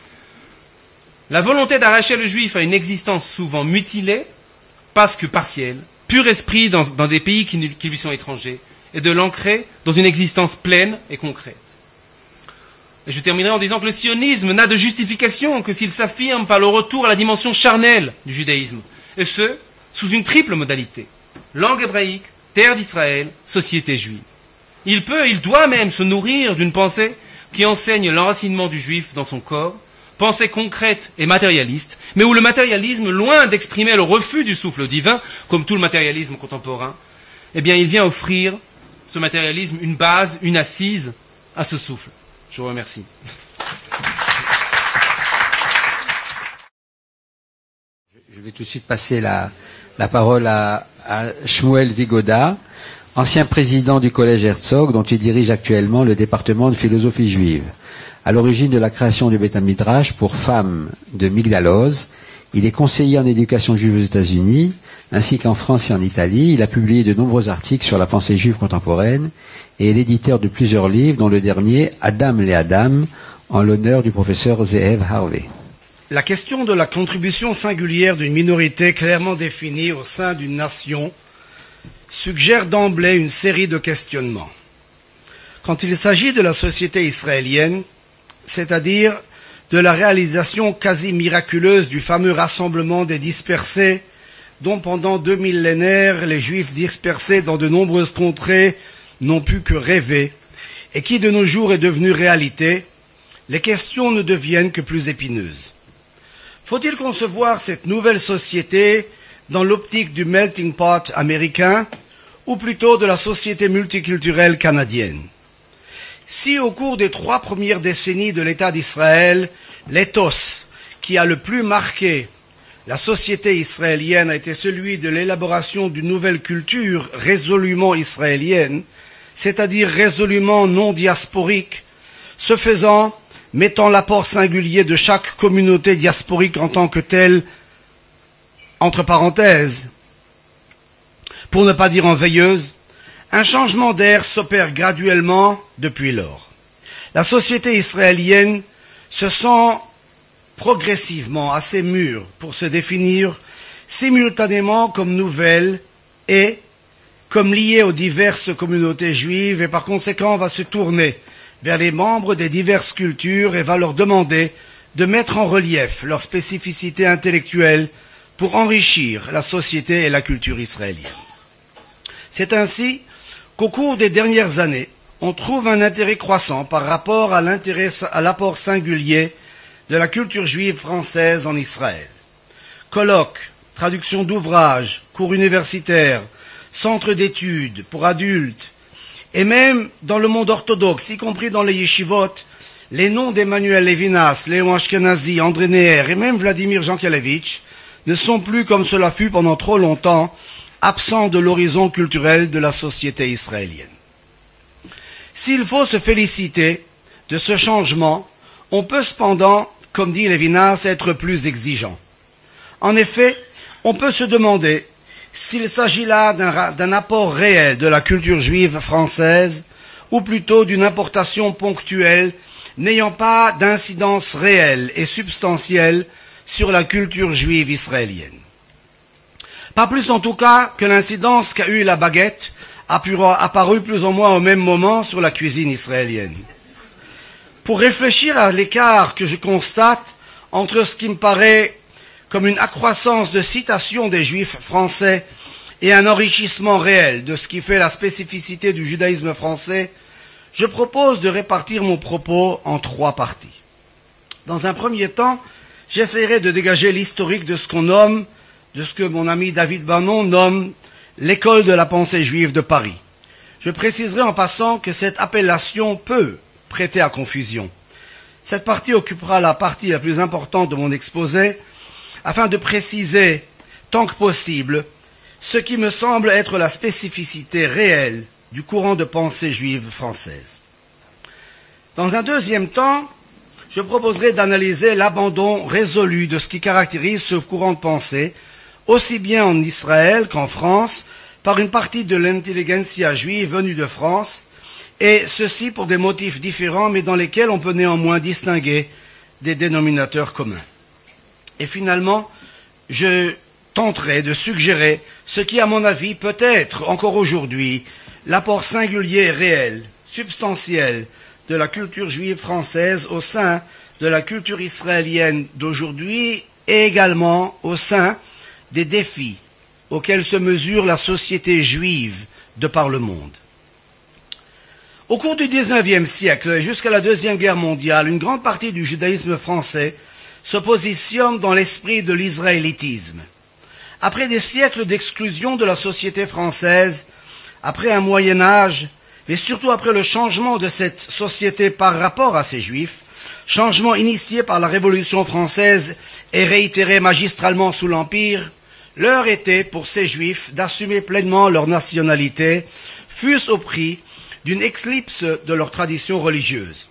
La volonté d'arracher le juif à une existence souvent mutilée, parce que partielle, pur esprit dans, dans des pays qui, qui lui sont étrangers, et de l'ancrer dans une existence pleine et concrète. Et je terminerai en disant que le sionisme n'a de justification que s'il s'affirme par le retour à la dimension charnelle du judaïsme, et ce, sous une triple modalité. Langue hébraïque, terre d'Israël, société juive. Il peut, il doit même se nourrir d'une pensée qui enseigne l'enracinement du juif dans son corps, pensée concrète et matérialiste, mais où le matérialisme, loin d'exprimer le refus du souffle divin, comme tout le matérialisme contemporain, eh bien il vient offrir, ce matérialisme, une base, une assise à ce souffle. Je vous remercie. Je vais tout de suite passer la, la parole à, à Shmuel Vigoda, ancien président du Collège Herzog, dont il dirige actuellement le département de philosophie juive. À l'origine de la création du Beth Midrash pour femmes de Migdaloz, il est conseiller en éducation juive aux États-Unis, ainsi qu'en France et en Italie. Il a publié de nombreux articles sur la pensée juive contemporaine et est l'éditeur de plusieurs livres, dont le dernier, Adam les Adam, en l'honneur du professeur Zeev Harvey. La question de la contribution singulière d'une minorité clairement définie au sein d'une nation suggère d'emblée une série de questionnements. Quand il s'agit de la société israélienne, c'est-à-dire de la réalisation quasi miraculeuse du fameux rassemblement des dispersés, dont pendant deux millénaires les Juifs dispersés dans de nombreuses contrées n'ont pu que rêver, et qui de nos jours est devenu réalité, les questions ne deviennent que plus épineuses. Faut-il concevoir cette nouvelle société dans l'optique du melting pot américain, ou plutôt de la société multiculturelle canadienne? Si au cours des trois premières décennies de l'État d'Israël, l'éthos, qui a le plus marqué la société israélienne a été celui de l'élaboration d'une nouvelle culture résolument israélienne, c'est-à-dire résolument non diasporique, ce faisant, mettant l'apport singulier de chaque communauté diasporique en tant que telle, entre parenthèses, pour ne pas dire en veilleuse, un changement d'air s'opère graduellement depuis lors. La société israélienne se sent progressivement assez mûre pour se définir simultanément comme nouvelle et comme liée aux diverses communautés juives et par conséquent va se tourner vers les membres des diverses cultures et va leur demander de mettre en relief leurs spécificités intellectuelles pour enrichir la société et la culture israélienne. C'est ainsi qu'au cours des dernières années, on trouve un intérêt croissant par rapport à l'intérêt, à l'apport singulier de la culture juive française en Israël. Colloques, traductions d'ouvrages, cours universitaires, centres d'études pour adultes, et même dans le monde orthodoxe, y compris dans les yeshivot, les noms d'Emmanuel Levinas, Léon Ashkenazi, André Neher et même Vladimir Jankelevitch ne sont plus, comme cela fut pendant trop longtemps, absents de l'horizon culturel de la société israélienne. S'il faut se féliciter de ce changement, on peut cependant, comme dit Levinas, être plus exigeant. En effet, on peut se demander s'il s'agit là d'un, d'un apport réel de la culture juive française, ou plutôt d'une importation ponctuelle n'ayant pas d'incidence réelle et substantielle sur la culture juive israélienne. Pas plus en tout cas que l'incidence qu'a eue la baguette apparue plus ou moins au même moment sur la cuisine israélienne. Pour réfléchir à l'écart que je constate entre ce qui me paraît comme une accroissance de citation des juifs français et un enrichissement réel de ce qui fait la spécificité du judaïsme français, je propose de répartir mon propos en trois parties. Dans un premier temps, j'essaierai de dégager l'historique de ce qu'on nomme, de ce que mon ami David Bannon nomme l'école de la pensée juive de Paris. Je préciserai en passant que cette appellation peut prêter à confusion. Cette partie occupera la partie la plus importante de mon exposé, afin de préciser, tant que possible, ce qui me semble être la spécificité réelle du courant de pensée juive française. Dans un deuxième temps, je proposerai d'analyser l'abandon résolu de ce qui caractérise ce courant de pensée, aussi bien en Israël qu'en France, par une partie de l'intelligentsia juive venue de France, et ceci pour des motifs différents, mais dans lesquels on peut néanmoins distinguer des dénominateurs communs. Et finalement, je tenterai de suggérer ce qui, à mon avis, peut être encore aujourd'hui l'apport singulier et réel, substantiel, de la culture juive française au sein de la culture israélienne d'aujourd'hui et également au sein des défis auxquels se mesure la société juive de par le monde. Au cours du dix-neuvième siècle et jusqu'à la Deuxième Guerre mondiale, une grande partie du judaïsme français se positionne dans l'esprit de l'israélitisme. Après des siècles d'exclusion de la société française, après un Moyen Âge, mais surtout après le changement de cette société par rapport à ces Juifs, changement initié par la Révolution française et réitéré magistralement sous l'Empire, l'heure était pour ces Juifs d'assumer pleinement leur nationalité, fût-ce au prix d'une éclipse de leur tradition religieuse.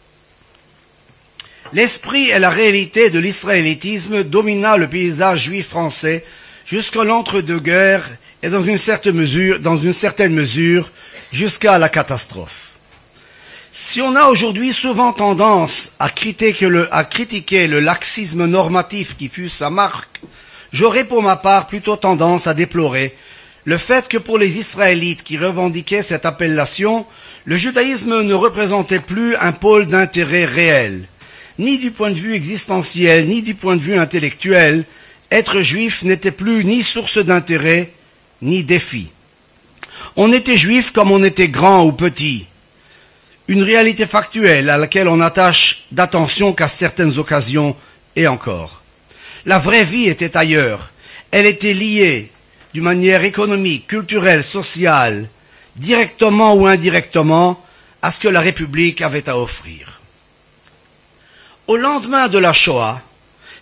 L'esprit et la réalité de l'israélitisme domina le paysage juif français jusqu'à l'entre-deux-guerres et dans une certaine mesure, dans une certaine mesure jusqu'à la catastrophe. Si on a aujourd'hui souvent tendance à critiquer, le, à critiquer le laxisme normatif qui fut sa marque, j'aurais pour ma part plutôt tendance à déplorer le fait que pour les Israélites qui revendiquaient cette appellation, le judaïsme ne représentait plus un pôle d'intérêt réel. Ni du point de vue existentiel, ni du point de vue intellectuel, être juif n'était plus ni source d'intérêt, ni défi. On était juif comme on était grand ou petit. Une réalité factuelle à laquelle on attache d'attention qu'à certaines occasions et encore. La vraie vie était ailleurs. Elle était liée d'une manière économique, culturelle, sociale, directement ou indirectement, à ce que la République avait à offrir. Au lendemain de la Shoah,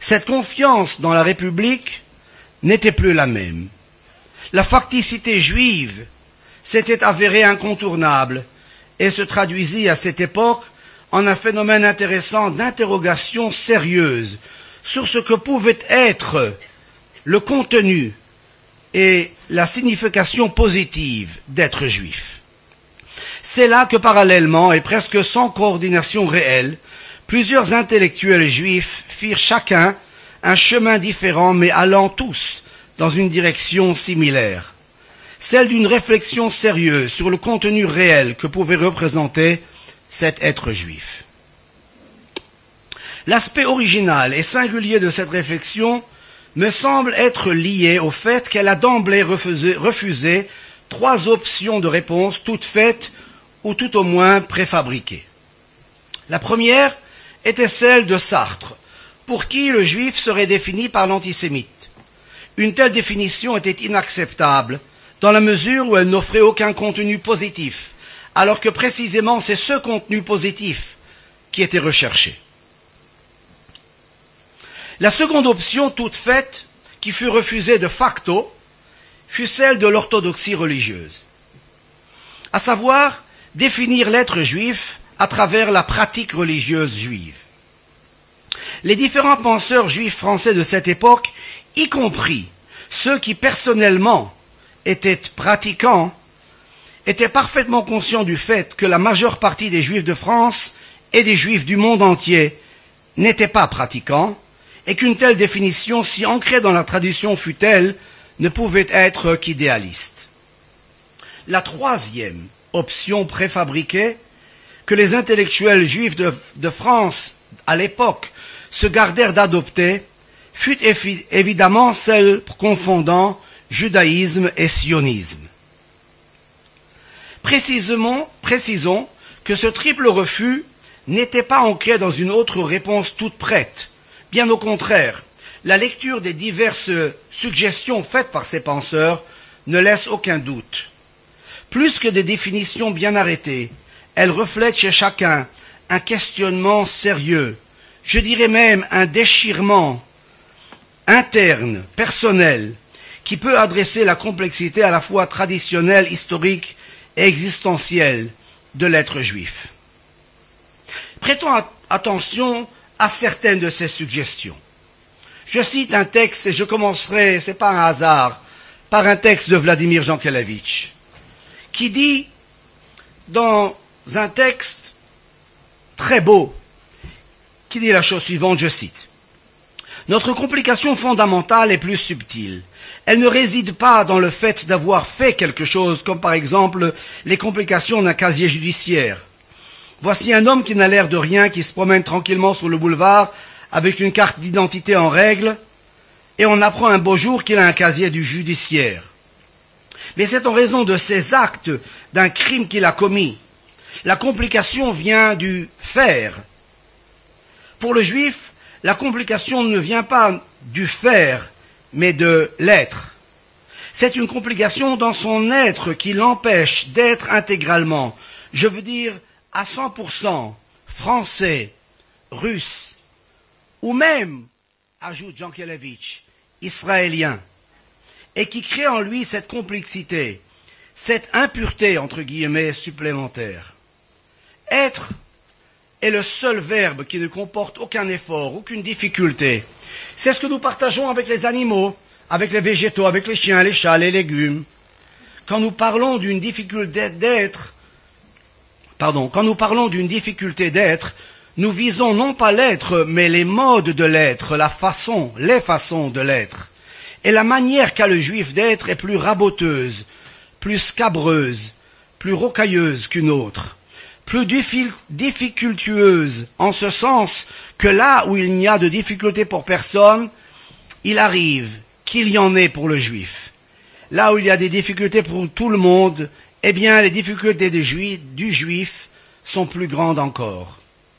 Cette confiance dans la République n'était plus la même. La facticité juive s'était avérée incontournable et se traduisit à cette époque en un phénomène intéressant d'interrogation sérieuse sur ce que pouvait être le contenu et la signification positive d'être juif. C'est là que parallèlement et presque sans coordination réelle, plusieurs intellectuels juifs firent chacun un chemin différent mais allant tous dans une direction similaire, celle d'une réflexion sérieuse sur le contenu réel que pouvait représenter cet être juif. L'aspect original et singulier de cette réflexion me semble être lié au fait qu'elle a d'emblée refusé, refusé trois options de réponse toutes faites ou tout au moins préfabriquées. La première était celle de Sartre, pour qui le juif serait défini par l'antisémite. Une telle définition était inacceptable, dans la mesure où elle n'offrait aucun contenu positif, alors que précisément c'est ce contenu positif qui était recherché. La seconde option toute faite, qui fut refusée de facto, fut celle de l'orthodoxie religieuse, à savoir définir l'être juif à travers la pratique religieuse juive. Les différents penseurs juifs français de cette époque, y compris ceux qui personnellement étaient pratiquants, étaient parfaitement conscients du fait que la majeure partie des juifs de France et des juifs du monde entier n'étaient pas pratiquants, et qu'une telle définition, si ancrée dans la tradition fut-elle, ne pouvait être qu'idéaliste. La troisième option préfabriquée, que les intellectuels juifs de, de France, à l'époque, se gardèrent d'adopter, fut évidemment celle confondant judaïsme et sionisme. Précisément, précisons que ce triple refus n'était pas ancré dans une autre réponse toute prête. Bien au contraire, la lecture des diverses suggestions faites par ces penseurs ne laisse aucun doute. Plus que des définitions bien arrêtées, elles reflètent chez chacun un questionnement sérieux, je dirais même un déchirement interne, personnel, qui peut adresser la complexité à la fois traditionnelle, historique et existentielle de l'être juif. Prêtons attention à certaines de ces suggestions. Je cite un texte, et je commencerai, c'est pas un hasard, par un texte de Vladimir Jankélévitch, qui dit, dans un texte très beau, qui dit la chose suivante, je cite, « Notre complication fondamentale est plus subtile. Elle ne réside pas dans le fait d'avoir fait quelque chose, comme par exemple les complications d'un casier judiciaire. Voici un homme qui n'a l'air de rien, qui se promène tranquillement sur le boulevard avec une carte d'identité en règle, et on apprend un beau jour qu'il a un casier du judiciaire. Mais c'est en raison de ces actes d'un crime qu'il a commis. La complication vient du faire. Pour le juif, la complication ne vient pas du faire, mais de l'être. C'est une complication dans son être qui l'empêche d'être intégralement, je veux dire à cent pour cent français, russe, ou même, ajoute Jankélévitch, israélien, et qui crée en lui cette complexité, cette impureté, entre guillemets, supplémentaire. Être est le seul verbe qui ne comporte aucun effort, aucune difficulté. C'est ce que nous partageons avec les animaux, avec les végétaux, avec les chiens, les chats, les légumes. Quand nous parlons d'une difficulté d'être, pardon, quand nous parlons d'une difficulté d'être, nous visons non pas l'être, mais les modes de l'être, la façon, les façons de l'être. Et la manière qu'a le juif d'être est plus raboteuse, plus scabreuse, plus rocailleuse qu'une autre, plus difficultueuse, en ce sens que là où il n'y a de difficulté pour personne, il arrive qu'il y en ait pour le juif. Là où il y a des difficultés pour tout le monde, eh bien les difficultés du juif, du juif sont plus grandes encore.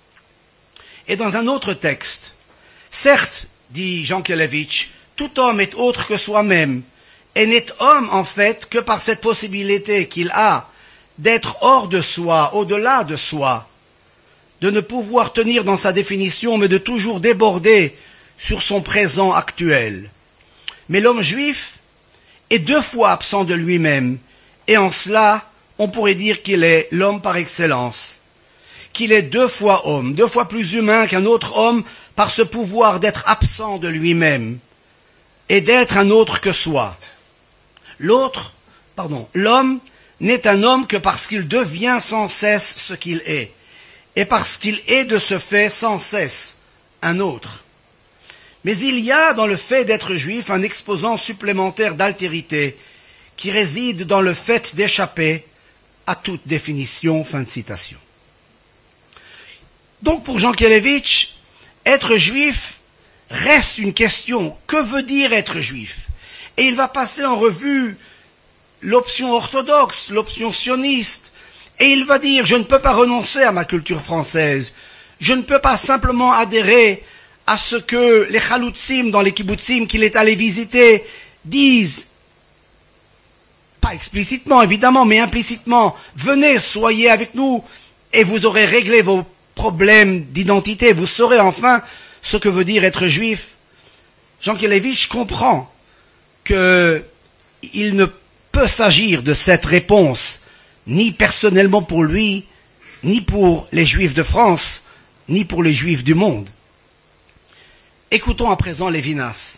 Et dans un autre texte, certes, dit Jankélévitch, tout homme est autre que soi-même, et n'est homme en fait que par cette possibilité qu'il a d'être hors de soi, au-delà de soi, de ne pouvoir tenir dans sa définition, mais de toujours déborder sur son présent actuel. Mais l'homme juif est deux fois absent de lui-même, et en cela, on pourrait dire qu'il est l'homme par excellence, qu'il est deux fois homme, deux fois plus humain qu'un autre homme par ce pouvoir d'être absent de lui-même et d'être un autre que soi. L'autre, pardon, l'homme n'est un homme que parce qu'il devient sans cesse ce qu'il est, et parce qu'il est de ce fait sans cesse un autre. Mais il y a dans le fait d'être juif un exposant supplémentaire d'altérité qui réside dans le fait d'échapper à toute définition. Fin de citation. Donc pour Jean Kelevitch, être juif reste une question. Que veut dire être juif? Et il va passer en revue l'option orthodoxe, l'option sioniste, et il va dire, je ne peux pas renoncer à ma culture française, je ne peux pas simplement adhérer à ce que les chaloutzim dans les kibbutzim qu'il est allé visiter disent, pas explicitement évidemment, mais implicitement, venez, soyez avec nous, et vous aurez réglé vos problèmes d'identité, vous saurez enfin ce que veut dire être juif. Jean Kelevitch comprend qu'il ne peut s'agir de cette réponse, ni personnellement pour lui, ni pour les Juifs de France, ni pour les Juifs du monde. Écoutons à présent Lévinas.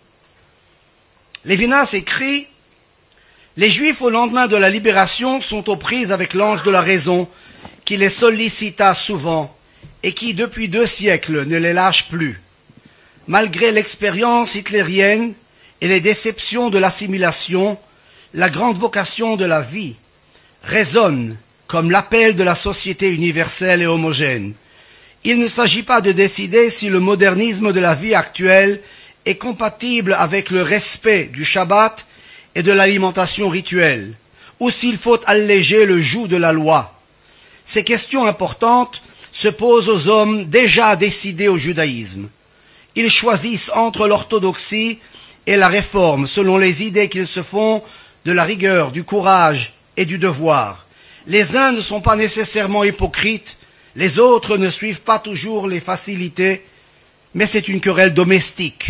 Lévinas écrit « Les Juifs au lendemain de la libération sont aux prises avec l'ange de la raison, qui les sollicita souvent, et qui depuis deux siècles ne les lâche plus. Malgré l'expérience hitlérienne et les déceptions de l'assimilation, la grande vocation de la vie résonne comme l'appel de la société universelle et homogène. Il ne s'agit pas de décider si le modernisme de la vie actuelle est compatible avec le respect du Shabbat et de l'alimentation rituelle, ou s'il faut alléger le joug de la loi. Ces questions importantes se posent aux hommes déjà décidés au judaïsme. Ils choisissent entre l'orthodoxie et la réforme selon les idées qu'ils se font de la rigueur, du courage et du devoir. Les uns ne sont pas nécessairement hypocrites, les autres ne suivent pas toujours les facilités, mais c'est une querelle domestique.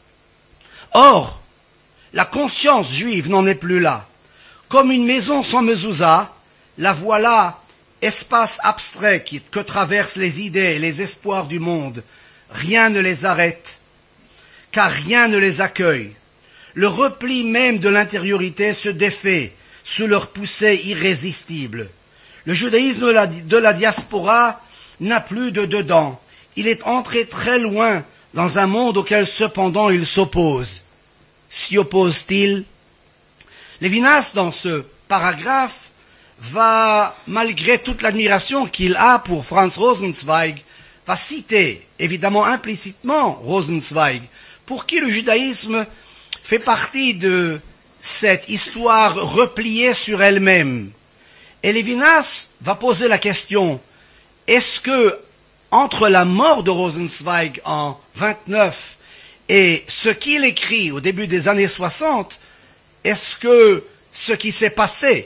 Or, la conscience juive n'en est plus là. Comme une maison sans mezouza, la voilà, espace abstrait qui, que traversent les idées et les espoirs du monde. Rien ne les arrête, car rien ne les accueille. Le repli même de l'intériorité se défait sous leur poussée irrésistible. Le judaïsme de la, de la diaspora n'a plus de dedans. Il est entré très loin dans un monde auquel cependant il s'oppose. S'y oppose-t-il? Lévinas, dans ce paragraphe, va, malgré toute l'admiration qu'il a pour Franz Rosenzweig, va citer, évidemment implicitement, Rosenzweig, pour qui le judaïsme fait partie de cette histoire repliée sur elle-même. Et Lévinas va poser la question, est-ce que, entre la mort de Rosenzweig en vingt-neuf et ce qu'il écrit au début des années soixante, est-ce que ce qui s'est passé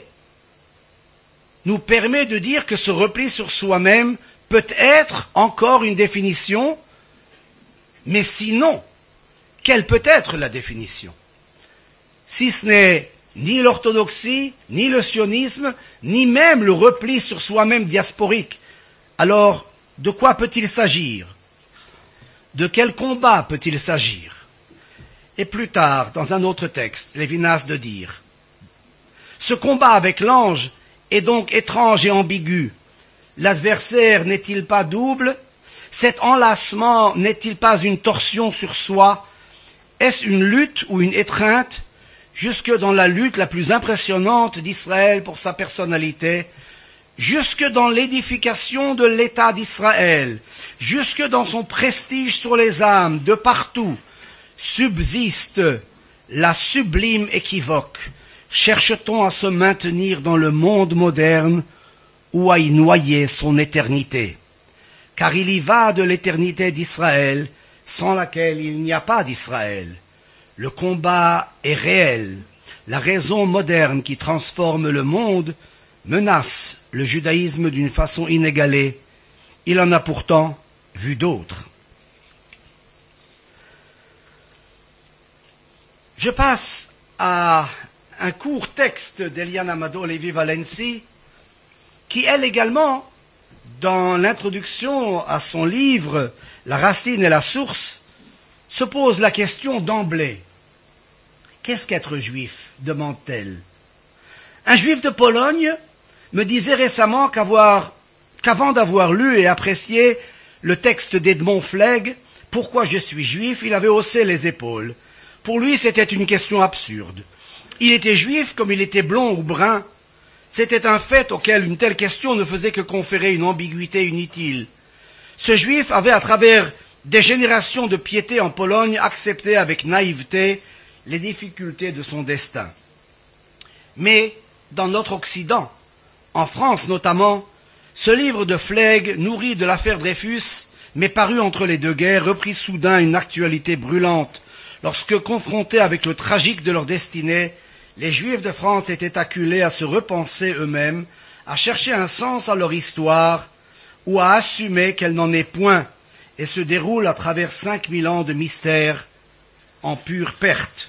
nous permet de dire que ce repli sur soi-même peut être encore une définition? Mais sinon, quelle peut être la définition? Si ce n'est ni l'orthodoxie, ni le sionisme, ni même le repli sur soi-même diasporique, alors de quoi peut-il s'agir? De quel combat peut-il s'agir? Et plus tard, dans un autre texte, Lévinas de dire, ce combat avec l'ange est donc étrange et ambigu. L'adversaire n'est-il pas double? Cet enlacement n'est-il pas une torsion sur soi? Est-ce une lutte ou une étreinte? Jusque dans la lutte la plus impressionnante d'Israël pour sa personnalité, jusque dans l'édification de l'État d'Israël, jusque dans son prestige sur les âmes, de partout, subsiste la sublime équivoque. Cherche-t-on à se maintenir dans le monde moderne ou à y noyer son éternité? Car il y va de l'éternité d'Israël, sans laquelle il n'y a pas d'Israël. Le combat est réel. La raison moderne qui transforme le monde menace le judaïsme d'une façon inégalée. Il en a pourtant vu d'autres. Je passe à un court texte d'Eliane Amado Levi Valensi, qui elle également, dans l'introduction à son livre « La racine et la source », se pose la question d'emblée. Qu'est-ce qu'être juif ? Demande-t-elle. Un juif de Pologne me disait récemment qu'avoir, qu'avant d'avoir lu et apprécié le texte d'Edmond Flegg, « Pourquoi je suis juif ?», il avait haussé les épaules. Pour lui, c'était une question absurde. Il était juif comme il était blond ou brun. C'était un fait auquel une telle question ne faisait que conférer une ambiguïté inutile. Ce juif avait, à travers des générations de piété en Pologne, accepté avec naïveté les difficultés de son destin. Mais, dans notre Occident, en France notamment, ce livre de Flegg, nourri de l'affaire Dreyfus, mais paru entre les deux guerres, reprit soudain une actualité brûlante, lorsque, confrontés avec le tragique de leur destinée, les Juifs de France étaient acculés à se repenser eux-mêmes, à chercher un sens à leur histoire, ou à assumer qu'elle n'en est point, et se déroule à travers cinq mille ans de mystère en pure perte.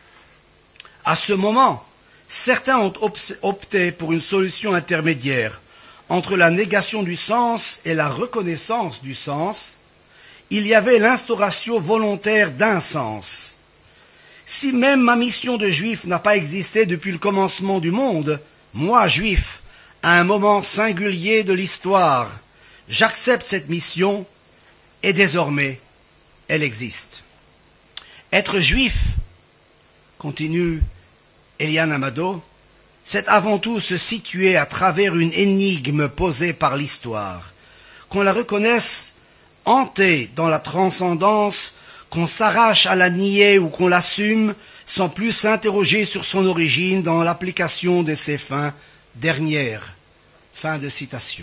À ce moment, certains ont opté pour une solution intermédiaire entre la négation du sens et la reconnaissance du sens. Il y avait l'instauration volontaire d'un sens. Si même ma mission de juif n'a pas existé depuis le commencement du monde, moi, juif, à un moment singulier de l'histoire, j'accepte cette mission et désormais, elle existe. Être juif, continue Eliane Amado, c'est avant tout se situer à travers une énigme posée par l'histoire, qu'on la reconnaisse hantée dans la transcendance, qu'on s'arrache à la nier ou qu'on l'assume sans plus s'interroger sur son origine dans l'application de ses fins dernières. Fin de citation.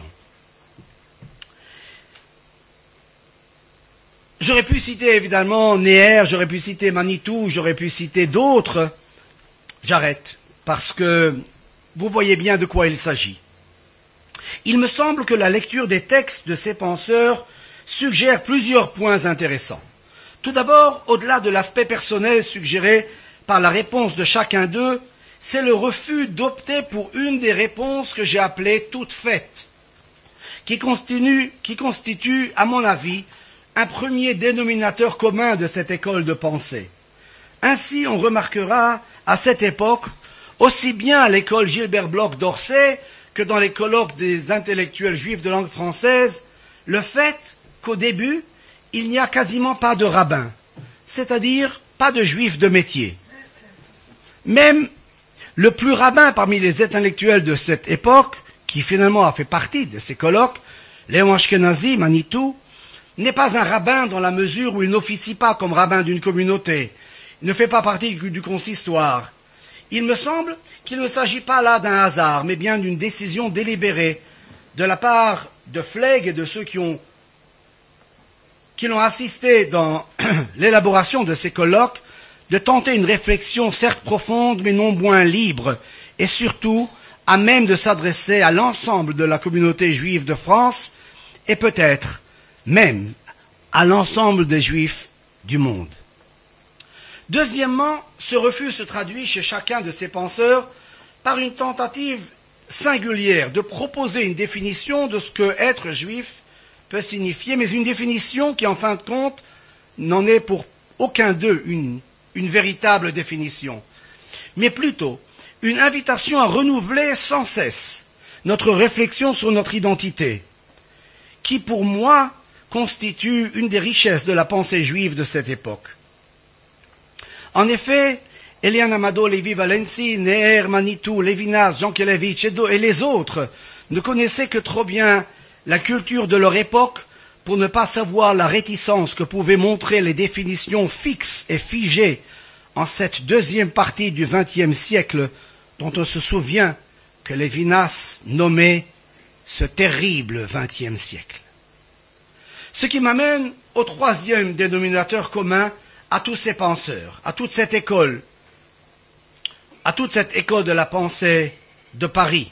J'aurais pu citer évidemment Neher, j'aurais pu citer Manitou, j'aurais pu citer d'autres. J'arrête, parce que vous voyez bien de quoi il s'agit. Il me semble que la lecture des textes de ces penseurs suggère plusieurs points intéressants. Tout d'abord, au-delà de l'aspect personnel suggéré par la réponse de chacun d'eux, c'est le refus d'opter pour une des réponses que j'ai appelées toutes faites, qui constitue, qui constitue, à mon avis, un premier dénominateur commun de cette école de pensée. Ainsi, on remarquera, à cette époque, aussi bien à l'école Gilbert Bloch d'Orsay que dans les colloques des intellectuels juifs de langue française, le fait qu'au début, il n'y a quasiment pas de rabbin, c'est-à-dire pas de juifs de métier. Même le plus rabbin parmi les intellectuels de cette époque, qui finalement a fait partie de ces colloques, Léon Ashkenazi, Manitou, n'est pas un rabbin dans la mesure où il n'officie pas comme rabbin d'une communauté, il ne fait pas partie du consistoire. Il me semble qu'il ne s'agit pas là d'un hasard, mais bien d'une décision délibérée de la part de Flegg et de ceux qui ont qui l'ont assisté dans l'élaboration de ces colloques, de tenter une réflexion certes profonde, mais non moins libre, et surtout à même de s'adresser à l'ensemble de la communauté juive de France, et peut-être même à l'ensemble des juifs du monde. Deuxièmement, ce refus se traduit chez chacun de ces penseurs par une tentative singulière de proposer une définition de ce que être juif peut signifier, mais une définition qui, en fin de compte, n'en est pour aucun d'eux une, une véritable définition, mais plutôt une invitation à renouveler sans cesse notre réflexion sur notre identité, qui, pour moi, constitue une des richesses de la pensée juive de cette époque. En effet, Eliane Amado Levi Valensi, Neher, Manitou, Levinas, Jean Kelevitch et les autres ne connaissaient que trop bien la culture de leur époque pour ne pas savoir la réticence que pouvaient montrer les définitions fixes et figées en cette deuxième partie du vingtième siècle dont on se souvient que Levinas nommait ce terrible vingtième siècle. Ce qui m'amène au troisième dénominateur commun à tous ces penseurs, à toute cette école, à toute cette école de la pensée de Paris.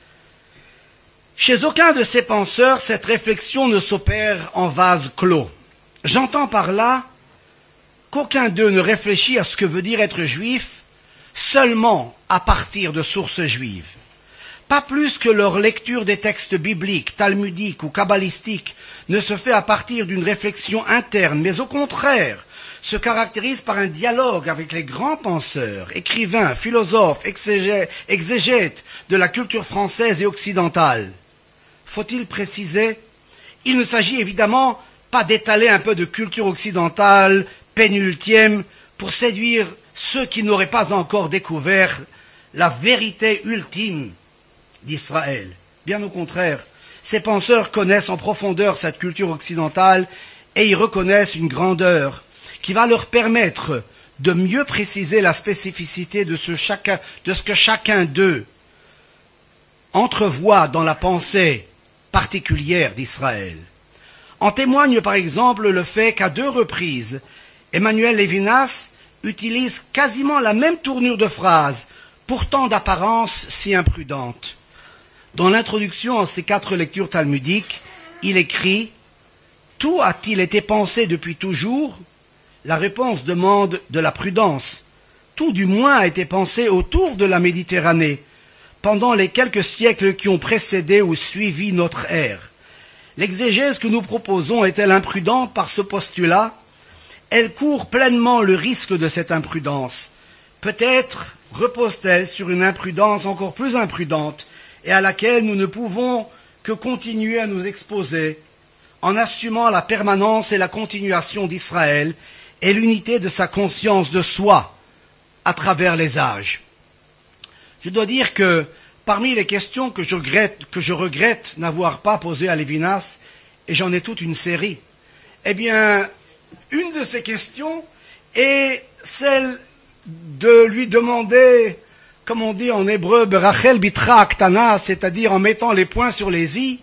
Chez aucun de ces penseurs, cette réflexion ne s'opère en vase clos. J'entends par là qu'aucun d'eux ne réfléchit à ce que veut dire être juif seulement à partir de sources juives. Pas plus que leur lecture des textes bibliques, talmudiques ou kabbalistiques ne se fait à partir d'une réflexion interne, mais au contraire se caractérise par un dialogue avec les grands penseurs, écrivains, philosophes, exégètes de la culture française et occidentale. Faut-il préciser? Il ne s'agit évidemment pas d'étaler un peu de culture occidentale pénultième pour séduire ceux qui n'auraient pas encore découvert la vérité ultime d'Israël. Bien au contraire, ces penseurs connaissent en profondeur cette culture occidentale et y reconnaissent une grandeur qui va leur permettre de mieux préciser la spécificité de ce, chacun, de ce que chacun d'eux entrevoit dans la pensée particulière d'Israël. En témoigne par exemple le fait qu'à deux reprises, Emmanuel Levinas utilise quasiment la même tournure de phrase, pourtant d'apparence si imprudente. Dans l'introduction à ces quatre lectures talmudiques, il écrit « Tout a-t-il été pensé depuis toujours ?» La réponse demande de la prudence. Tout du moins a été pensé autour de la Méditerranée, pendant les quelques siècles qui ont précédé ou suivi notre ère. L'exégèse que nous proposons est-elle imprudente par ce postulat? Elle court pleinement le risque de cette imprudence. Peut-être repose-t-elle sur une imprudence encore plus imprudente et à laquelle nous ne pouvons que continuer à nous exposer en assumant la permanence et la continuation d'Israël et l'unité de sa conscience de soi à travers les âges. Je dois dire que parmi les questions que je regrette, que je regrette n'avoir pas posées à Levinas, et j'en ai toute une série, eh bien, une de ces questions est celle de lui demander, comme on dit en hébreu, berachel bitra aktana, c'est-à-dire en mettant les points sur les i,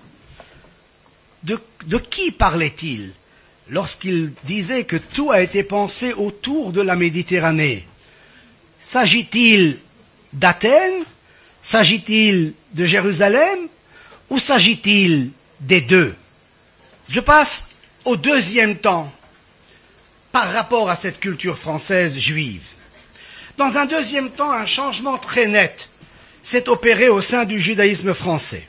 de, de qui parlait-il lorsqu'il disait que tout a été pensé autour de la Méditerranée? S'agit-il d'Athènes? S'agit-il de Jérusalem? Ou s'agit-il des deux? Je passe au deuxième temps par rapport à cette culture française juive. Dans un deuxième temps, un changement très net s'est opéré au sein du judaïsme français.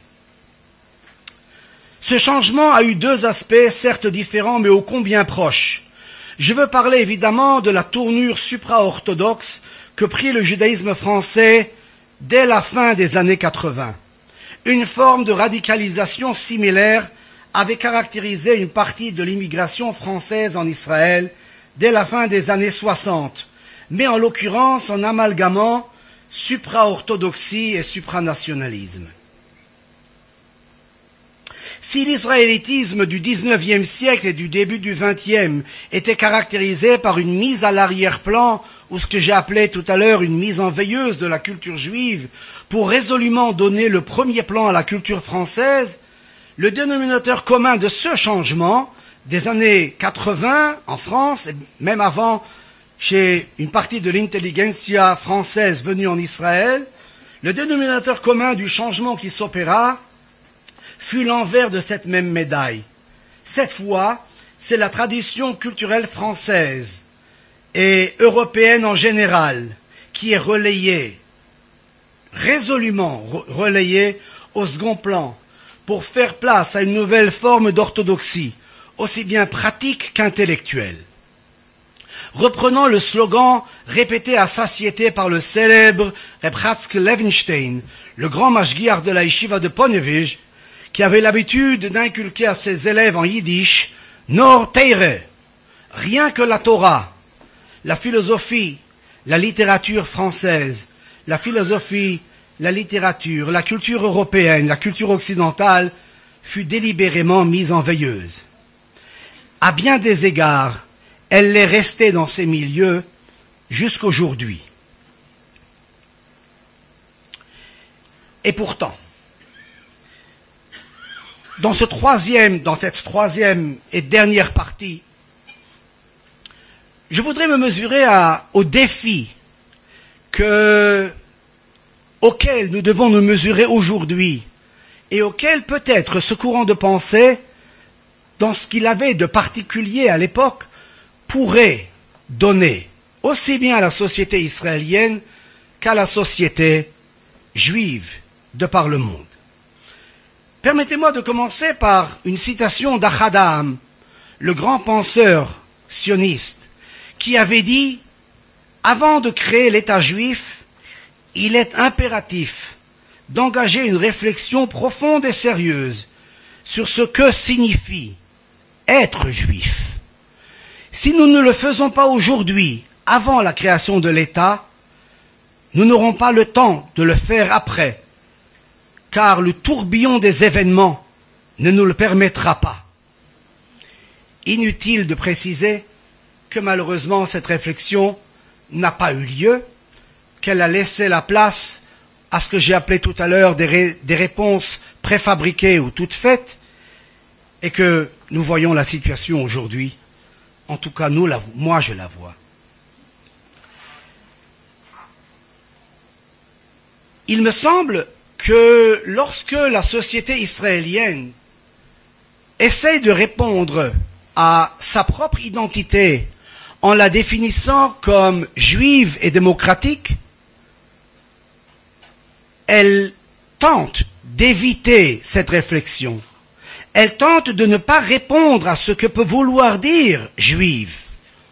Ce changement a eu deux aspects, certes différents, mais ô combien proches. Je veux parler évidemment de la tournure supra-orthodoxe que prit le judaïsme français dès la fin des années quatre-vingts. Une forme de radicalisation similaire avait caractérisé une partie de l'immigration française en Israël dès la fin des années soixante, mais en l'occurrence en amalgamant supra-orthodoxie et supranationalisme. Si l'israélitisme du dix-neuvième siècle et du début du vingtième était caractérisé par une mise à l'arrière-plan, ou ce que j'ai appelé tout à l'heure une mise en veilleuse de la culture juive, pour résolument donner le premier plan à la culture française, le dénominateur commun de ce changement, des années quatre-vingts en France, et même avant chez une partie de l'intelligentsia française venue en Israël, le dénominateur commun du changement qui s'opéra fut l'envers de cette même médaille. Cette fois, c'est la tradition culturelle française et européenne en général qui est relayée, résolument relayée au second plan pour faire place à une nouvelle forme d'orthodoxie, aussi bien pratique qu'intellectuelle. Reprenant le slogan répété à satiété par le célèbre Reb Chatzke Levenstein, le grand mashgiach de la yeshiva de Ponevich, qui avait l'habitude d'inculquer à ses élèves en yiddish « Nor Teire », rien que la Torah, la philosophie, la littérature française, la philosophie, la littérature, la culture européenne, la culture occidentale, fut délibérément mise en veilleuse. À bien des égards, elle l'est restée dans ces milieux jusqu'aujourd'hui. Et pourtant, dans ce troisième, dans cette troisième et dernière partie, je voudrais me mesurer à, au défi que, auquel nous devons nous mesurer aujourd'hui et auquel peut-être ce courant de pensée, dans ce qu'il avait de particulier à l'époque, pourrait donné aussi bien à la société israélienne qu'à la société juive de par le monde. Permettez-moi de commencer par une citation d'Achad Ha'am, le grand penseur sioniste, qui avait dit « Avant de créer l'État juif, il est impératif d'engager une réflexion profonde et sérieuse sur ce que signifie être juif. Si nous ne le faisons pas aujourd'hui, avant la création de l'État, nous n'aurons pas le temps de le faire après, car le tourbillon des événements ne nous le permettra pas. » Inutile de préciser que malheureusement cette réflexion n'a pas eu lieu, qu'elle a laissé la place à ce que j'ai appelé tout à l'heure des, ré, des réponses préfabriquées ou toutes faites, et que nous voyons la situation aujourd'hui. En tout cas, nous, la, moi, je la vois. Il me semble que lorsque la société israélienne essaye de répondre à sa propre identité en la définissant comme juive et démocratique, elle tente d'éviter cette réflexion. Elle tente de ne pas répondre à ce que peut vouloir dire juive.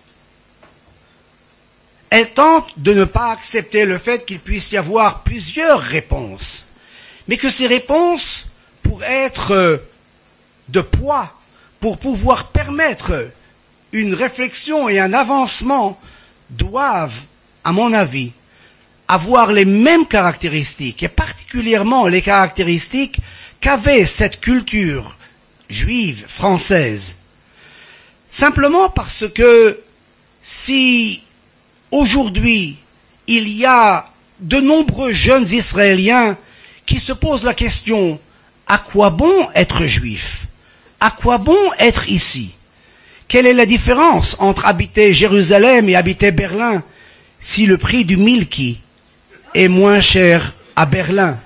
Elle tente de ne pas accepter le fait qu'il puisse y avoir plusieurs réponses, mais que ces réponses, pour être de poids, pour pouvoir permettre une réflexion et un avancement, doivent, à mon avis, avoir les mêmes caractéristiques, et particulièrement les caractéristiques qu'avait cette culture juive française. Simplement parce que si aujourd'hui il y a de nombreux jeunes Israéliens qui se posent la question: à quoi bon être juif? À quoi bon être ici? Quelle est la différence entre habiter Jérusalem et habiter Berlin si le prix du milky est moins cher à Berlin?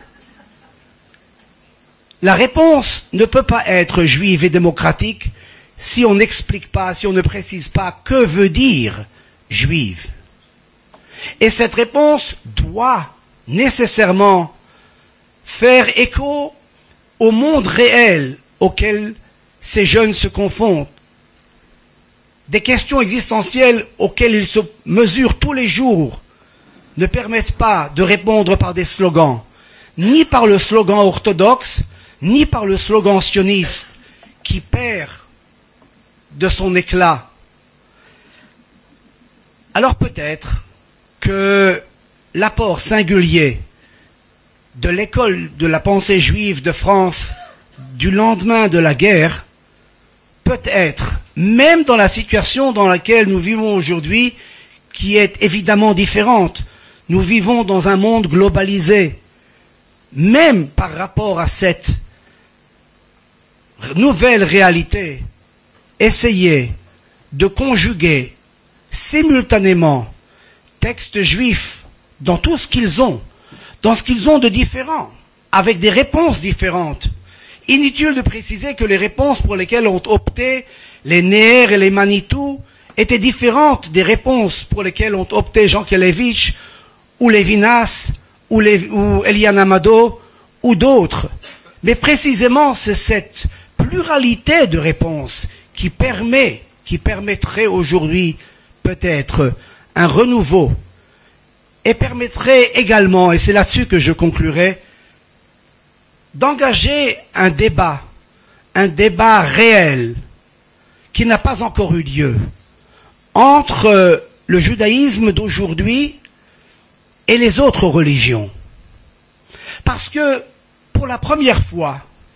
La réponse ne peut pas être juive et démocratique si on n'explique pas, si on ne précise pas que veut dire juive. Et cette réponse doit nécessairement faire écho au monde réel auquel ces jeunes se confrontent. Des questions existentielles auxquelles ils se mesurent tous les jours ne permettent pas de répondre par des slogans, ni par le slogan orthodoxe, ni par le slogan sioniste qui perd de son éclat. Alors peut-être que l'apport singulier de l'école de la pensée juive de France du lendemain de la guerre peut être, même dans la situation dans laquelle nous vivons aujourd'hui, qui est évidemment différente. Nous vivons dans un monde globalisé. Même par rapport à cette nouvelle réalité, essayer de conjuguer simultanément textes juifs dans tout ce qu'ils ont, dans ce qu'ils ont de différent, avec des réponses différentes. Inutile de préciser que les réponses pour lesquelles ont opté les Néer et les Manitou étaient différentes des réponses pour lesquelles ont opté Jean Kelevitch ou Lévinas ou, les, ou Eliane Amado ou d'autres. Mais précisément, c'est cette pluralité de réponses qui permet, qui permettrait aujourd'hui peut-être un renouveau et permettrait également, et c'est là-dessus que je conclurai, d'engager un débat, un débat réel qui n'a pas encore eu lieu entre le judaïsme d'aujourd'hui et les autres religions. Parce que pour la première fois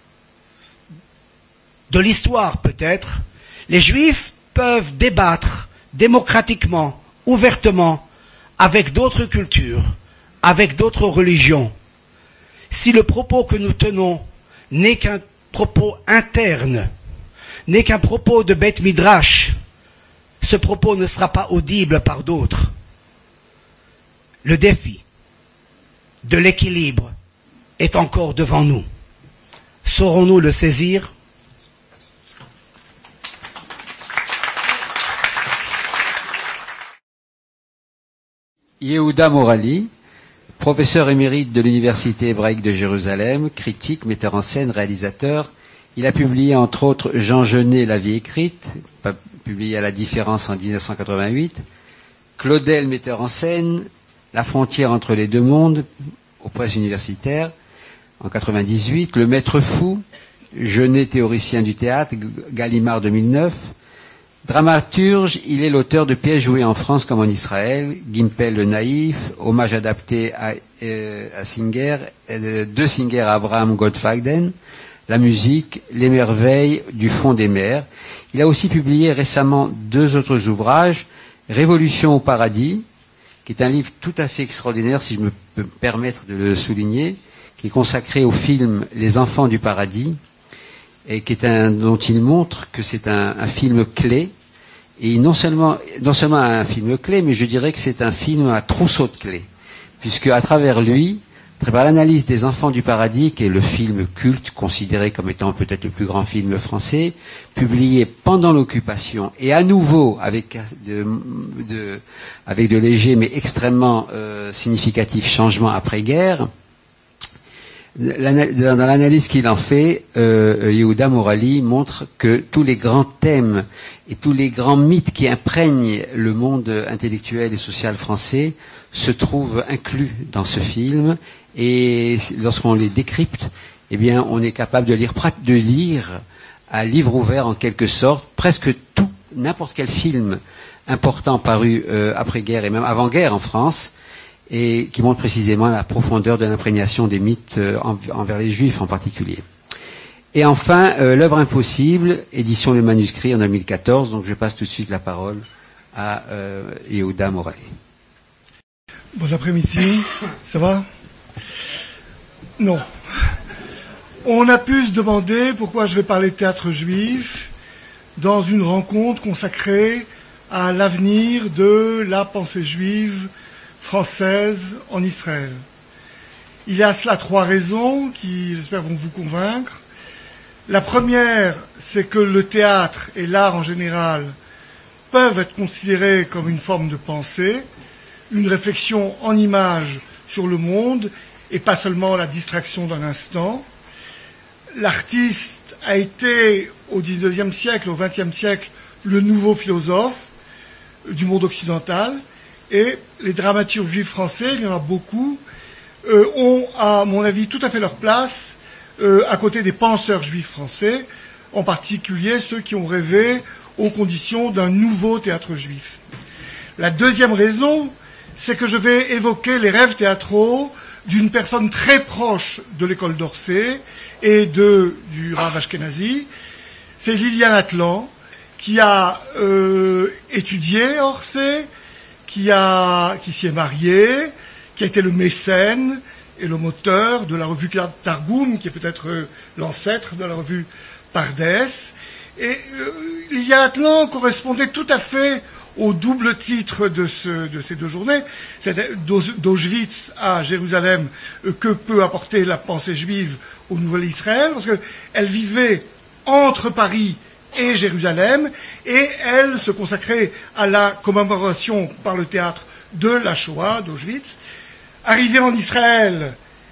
de l'histoire peut-être, les juifs peuvent débattre démocratiquement, ouvertement, avec d'autres cultures, avec d'autres religions. Si le propos que nous tenons n'est qu'un propos interne, n'est qu'un propos de Beth Midrash, ce propos ne sera pas audible par d'autres. Le défi de l'équilibre est encore devant nous. Saurons-nous le saisir ? Yehuda Morali, professeur émérite de l'Université hébraïque de Jérusalem, critique, metteur en scène, réalisateur. Il a publié entre autres Jean Genet, La vie écrite, publié à La Différence en dix-neuf cent quatre-vingt-huit, Claudel, metteur en scène, La frontière entre les deux mondes, aux presses universitaires, en quatre-vingt-dix-huit, Le maître fou, Genet, théoricien du théâtre, Gallimard deux mille neuf. Dramaturge, il est l'auteur de pièces jouées en France comme en Israël, Gimpel le naïf, hommage adapté à, euh, à Singer, euh, de Singer à Abraham Goldfaden, la musique, les merveilles du fond des mers. Il a aussi publié récemment deux autres ouvrages, Révolution au paradis, qui est un livre tout à fait extraordinaire, si je me peux me permettre de le souligner, qui est consacré au film Les enfants du paradis, et qui est un, dont il montre que c'est un, un film clé, et non seulement, non seulement un film clé, mais je dirais que c'est un film à trousseau de clés, puisque à travers lui, à travers l'analyse des enfants du paradis, qui est le film culte, considéré comme étant peut-être le plus grand film français, publié pendant l'occupation, et à nouveau avec de, de, avec de légers mais extrêmement euh, significatifs changements après-guerre. Dans l'analyse qu'il en fait, euh, Yehuda Morali montre que tous les grands thèmes et tous les grands mythes qui imprègnent le monde intellectuel et social français se trouvent inclus dans ce film, et lorsqu'on les décrypte, eh bien, on est capable de lire, de lire à livre ouvert en quelque sorte presque tout, n'importe quel film important paru euh, après-guerre et même avant-guerre en France, et qui montre précisément la profondeur de l'imprégnation des mythes euh, envers les Juifs en particulier. Et enfin, euh, l'œuvre impossible, édition Le Manuscrit en deux mille quatorze, donc je passe tout de suite la parole à euh, Yehuda Morali. Bon après-midi, ça va? Non. On a pu se demander pourquoi je vais parler de théâtre juif dans une rencontre consacrée à l'avenir de la pensée juive française en Israël. Il y a à cela trois raisons qui, j'espère, vont vous convaincre. La première, c'est que le théâtre et l'art en général peuvent être considérés comme une forme de pensée, une réflexion en images sur le monde et pas seulement la distraction d'un instant. L'artiste a été, au dix-neuvième siècle, au vingtième siècle, le nouveau philosophe du monde occidental. Et les dramaturges juifs français, il y en a beaucoup, euh, ont, à mon avis, tout à fait leur place euh, à côté des penseurs juifs français, en particulier ceux qui ont rêvé aux conditions d'un nouveau théâtre juif. La deuxième raison, c'est que je vais évoquer les rêves théâtraux d'une personne très proche de l'école d'Orsay et de, du Rav Ashkenazi. C'est Liliane Atlan, qui a euh, étudié à Orsay, qui, a, qui s'y est marié, qui a été le mécène et le moteur de la revue Targum, qui est peut-être euh, l'ancêtre de la revue Pardes. Et euh, Liliane Atlan correspondait tout à fait au double titre de, ce, de ces deux journées, c'est d'Auschwitz à Jérusalem, euh, que peut apporter la pensée juive au Nouvel Israël, parce qu'elle vivait entre Paris et Jérusalem, et elle se consacrait à la commémoration par le théâtre de la Shoah, d'Auschwitz. Arrivée en Israël,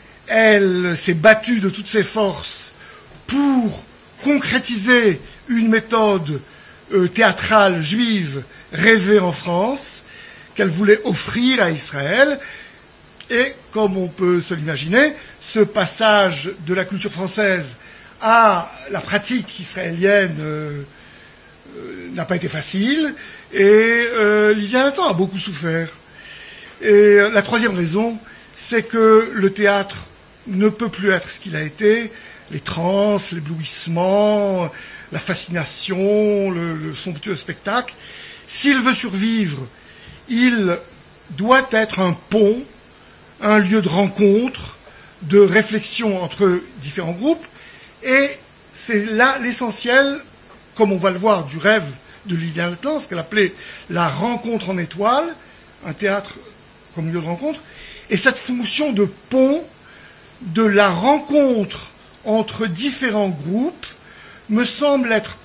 elle s'est battue de toutes ses forces pour concrétiser une méthode euh, théâtrale juive rêvée en France, qu'elle voulait offrir à Israël. Et, comme on peut se l'imaginer, ce passage de la culture française à la pratique israélienne euh, euh, n'a pas été facile, et euh, Liliane Atlan a beaucoup souffert. Et euh, la troisième raison, c'est que le théâtre ne peut plus être ce qu'il a été. Les transes, l'éblouissement, la fascination, le, le somptueux spectacle. S'il veut survivre, il doit être un pont, un lieu de rencontre, de réflexion entre différents groupes, et c'est là l'essentiel, comme on va le voir, du rêve de Liliane Atlan, ce qu'elle appelait la rencontre en étoile, un théâtre comme lieu de rencontre, et cette fonction de pont, de la rencontre entre différents groupes, me semble être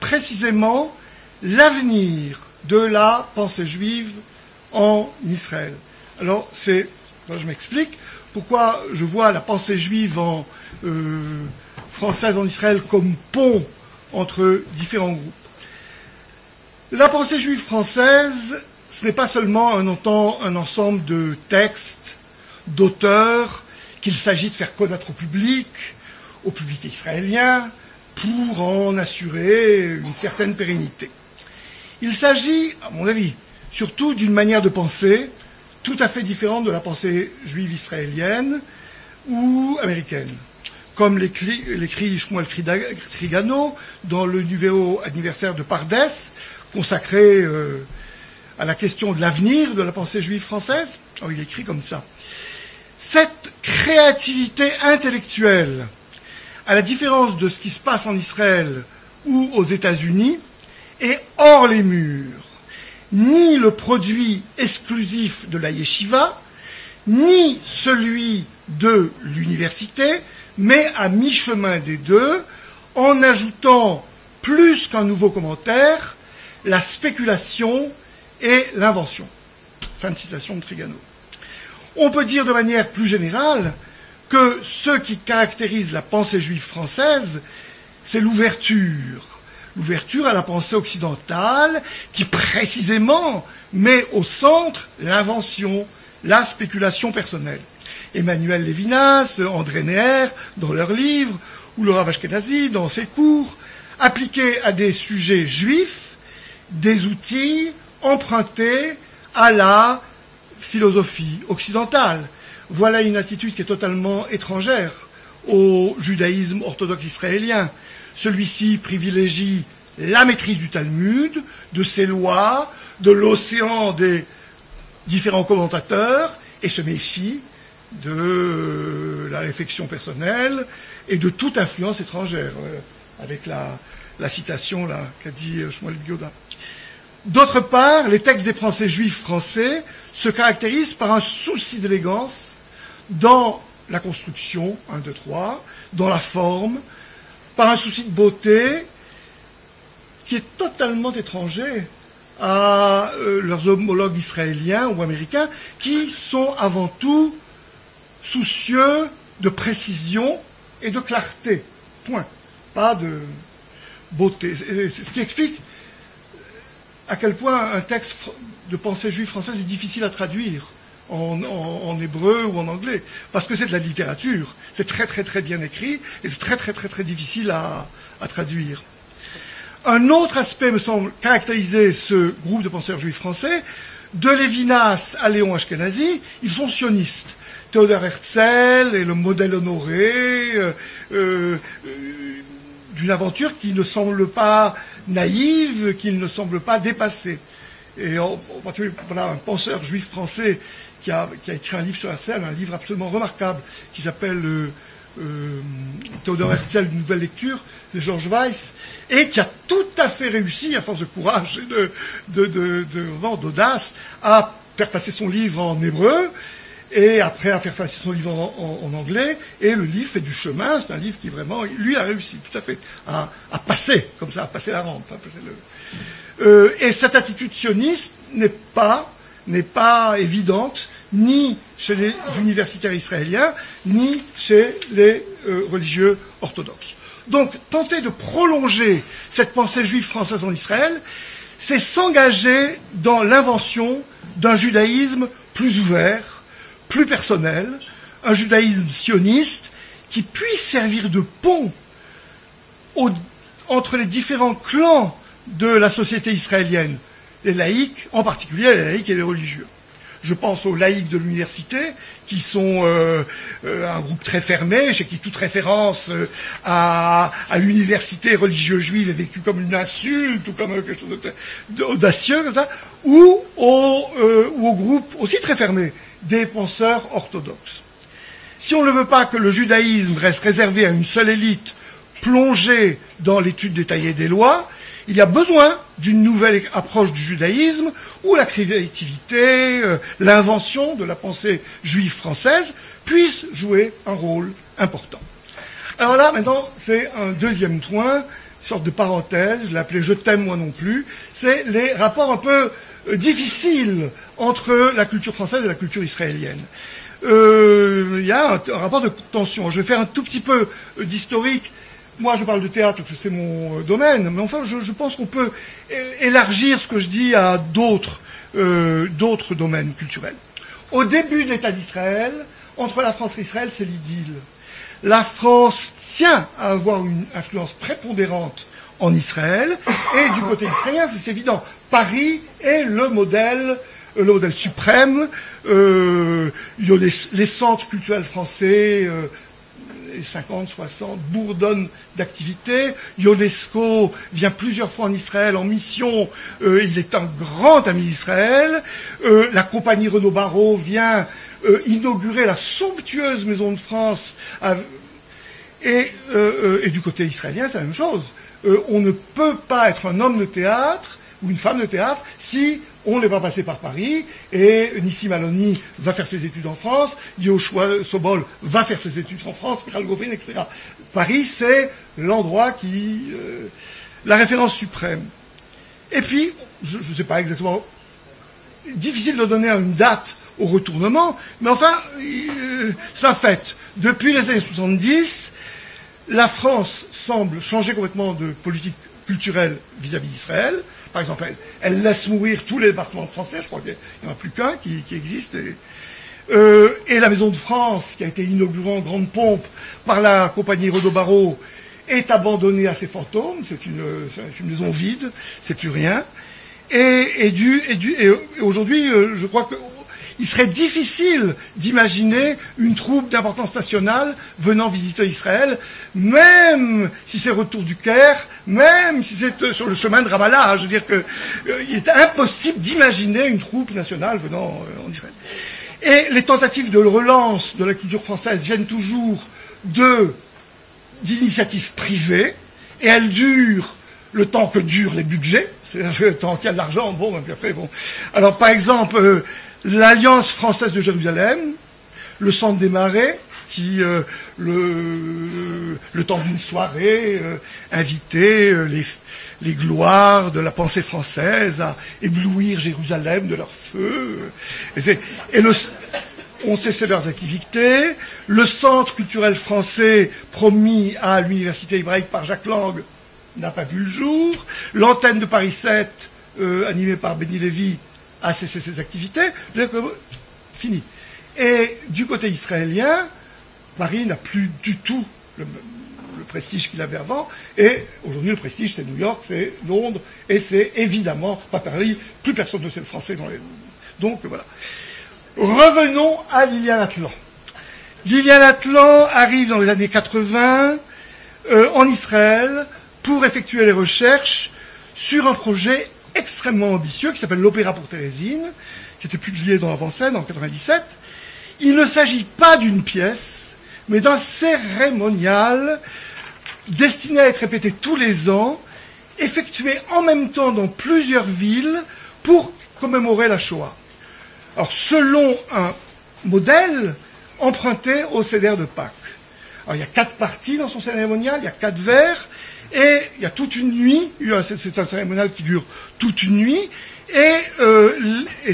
précisément l'avenir de la pensée juive en Israël. Alors, c'est, je m'explique, pourquoi je vois la pensée juive en, euh, française en Israël comme pont entre différents groupes. La pensée juive française, ce n'est pas seulement un, un ensemble de textes, d'auteurs, qu'il s'agit de faire connaître au public, au public israélien, pour en assurer une certaine pérennité. Il s'agit, à mon avis, surtout d'une manière de penser tout à fait différente de la pensée juive israélienne ou américaine. Comme l'écrit Shmuel Trigano dans le numéro anniversaire de Pardes, consacré euh, à la question de l'avenir de la pensée juive française. Oh, il écrit comme ça. Cette créativité intellectuelle, à la différence de ce qui se passe en Israël ou aux États-Unis, est hors les murs, ni le produit exclusif de la yeshiva, ni celui de l'université, mais à mi-chemin des deux, en ajoutant plus qu'un nouveau commentaire, la spéculation et l'invention. Fin de citation de Trigano. On peut dire de manière plus générale que ce qui caractérise la pensée juive française, c'est l'ouverture. L'ouverture à la pensée occidentale qui précisément met au centre l'invention, la spéculation personnelle. Emmanuel Lévinas, André Neher, dans leurs livres, ou le Rav Ashkenazi, dans ses cours, appliquaient à des sujets juifs des outils empruntés à la philosophie occidentale. Voilà une attitude qui est totalement étrangère au judaïsme orthodoxe israélien. Celui-ci privilégie la maîtrise du Talmud, de ses lois, de l'océan des différents commentateurs, et se méfie de la réflexion personnelle et de toute influence étrangère, avec la, la citation là qu'a dit Shmuel Bioda. D'autre part, les textes des pensées juifs français se caractérisent par un souci d'élégance dans la construction, un, deux, trois, dans la forme, par un souci de beauté qui est totalement étranger à euh, leurs homologues israéliens ou américains, qui sont avant tout soucieux de précision et de clarté. Point. Pas de beauté. C'est ce qui explique à quel point un texte de pensée juive française est difficile à traduire en, en, en hébreu ou en anglais, parce que c'est de la littérature, c'est très très très bien écrit, et c'est très très très très difficile à, à traduire. Un autre aspect me semble caractériser ce groupe de penseurs juifs français. De Lévinas à Léon Ashkenazi, ils sont sionistes. Théodore Herzl est le modèle honoré euh, euh, d'une aventure qui ne semble pas naïve, qui ne semble pas dépassée. Et en, en particulier, voilà un penseur juif français qui a, qui a écrit un livre sur Herzl, un livre absolument remarquable, qui s'appelle euh, euh, Théodore Herzl, une nouvelle lecture, de George Weiss, et qui a tout à fait réussi, à force de courage et de, de, de, de, de, d'audace, à faire passer son livre en hébreu, et après à faire passer son livre en, en, en anglais, et le livre fait du chemin. C'est un livre qui vraiment, lui a réussi tout à fait à, à passer, comme ça, à passer la rampe, à passer le... Euh, et cette attitude sioniste n'est pas, n'est pas évidente, ni chez les universitaires israéliens, ni chez les euh, religieux orthodoxes. Donc, tenter de prolonger cette pensée juive française en Israël, c'est s'engager dans l'invention d'un judaïsme plus ouvert, plus personnel, un judaïsme sioniste qui puisse servir de pont au, entre les différents clans de la société israélienne, les laïcs, en particulier les laïcs et les religieux. Je pense aux laïcs de l'université, qui sont euh, euh, un groupe très fermé, chez qui toute référence euh, à, à l'université religieuse juive est vécue comme une insulte ou comme quelque chose d'audacieux, comme ça, ou au, euh, ou au groupe aussi très fermé des penseurs orthodoxes. Si on ne veut pas que le judaïsme reste réservé à une seule élite plongée dans l'étude détaillée des lois, il y a besoin d'une nouvelle approche du judaïsme où la créativité, euh, l'invention de la pensée juive française puissent jouer un rôle important. Alors là, maintenant, c'est un deuxième point sorte de parenthèse, je l'appelais je t'aime moi non plus, c'est les rapports un peu euh, difficiles entre la culture française et la culture israélienne. Euh, il y a un, un rapport de tension. Je vais faire un tout petit peu euh, d'historique. Moi, je parle de théâtre parce que c'est mon euh, domaine, mais enfin, je, je pense qu'on peut é- élargir ce que je dis à d'autres, euh, d'autres domaines culturels. Au début de l'État d'Israël, entre la France et Israël, c'est l'idylle. La France tient à avoir une influence prépondérante en Israël, et du côté israélien, c'est évident. Paris est le modèle, le modèle suprême. Euh, il y a les, les centres culturels français, euh, les cinquante, soixante, bourdonnent d'activités. UNESCO vient plusieurs fois en Israël en mission. Euh, il est un grand ami d'Israël. Euh, la compagnie Renaud-Barreau vient euh, inaugurer la somptueuse Maison de France. À, et, euh, et du côté israélien, c'est la même chose. Euh, on ne peut pas être un homme de théâtre ou une femme de théâtre si on n'est pas passé par Paris, et Nissim Aloni va faire ses études en France, Yoshua Sobol va faire ses études en France, Michal Gofrin, et cetera. Paris, c'est l'endroit qui... Euh, la référence suprême. Et puis, je ne sais pas exactement... Difficile de donner une date au retournement, mais enfin, euh, c'est un fait. Depuis les années soixante-dix, la France semble changer complètement de politique culturelle vis-à-vis d'Israël. Par exemple, elle, elle laisse mourir tous les départements français, je crois qu'il n'y en a plus qu'un qui, qui existe. Et, euh, et la Maison de France, qui a été inaugurée en grande pompe par la compagnie Renaud-Barreau, est abandonnée à ses fantômes. C'est une, c'est une maison vide, c'est plus rien. Et, et, du, et, du, et aujourd'hui, euh, je crois qu'il serait difficile d'imaginer une troupe d'importance nationale venant visiter Israël, même si c'est retour du Caire, même si c'est euh, sur le chemin de Ramallah. Je veux dire qu'il euh, est impossible d'imaginer une troupe nationale venant euh, en Israël. Et les tentatives de relance de la culture française viennent toujours de, d'initiatives privées, et elles durent le temps que durent les budgets, c'est-à-dire le temps qu'il y a de l'argent, bon, et puis après, bon. Alors, par exemple, euh, l'Alliance française de Jérusalem, le Centre des Marais, qui, euh, le, le temps d'une soirée, euh, invitait euh, les, les gloires de la pensée française à éblouir Jérusalem de leur feu. Et, c'est, et le, on cessait leurs activités. Le Centre culturel français promis à l'université hébraïque par Jacques Lang n'a pas vu le jour. L'antenne de Paris sept, euh, animée par Benny Lévy, a cessé ses activités. Je veux dire que, fini. Et du côté israélien, Paris n'a plus du tout le, le prestige qu'il avait avant. Et aujourd'hui, le prestige, c'est New York, c'est Londres, et c'est évidemment pas Paris. Plus personne ne sait le français dans les... Donc, voilà. Revenons à Liliane Atlan. Liliane Atlan arrive dans les années quatre-vingts euh, en Israël pour effectuer les recherches sur un projet extrêmement ambitieux qui s'appelle l'Opéra pour Thérésine, qui était publié dans Avant-Scène en quatre-vingt-dix-sept. Il ne s'agit pas d'une pièce, mais d'un cérémonial destiné à être répété tous les ans, effectué en même temps dans plusieurs villes pour commémorer la Shoah. Alors, selon un modèle emprunté au Seder de Pâques. Alors, il y a quatre parties dans son cérémonial, il y a quatre vers, et il y a toute une nuit, c'est un cérémonial qui dure toute une nuit, et, euh, et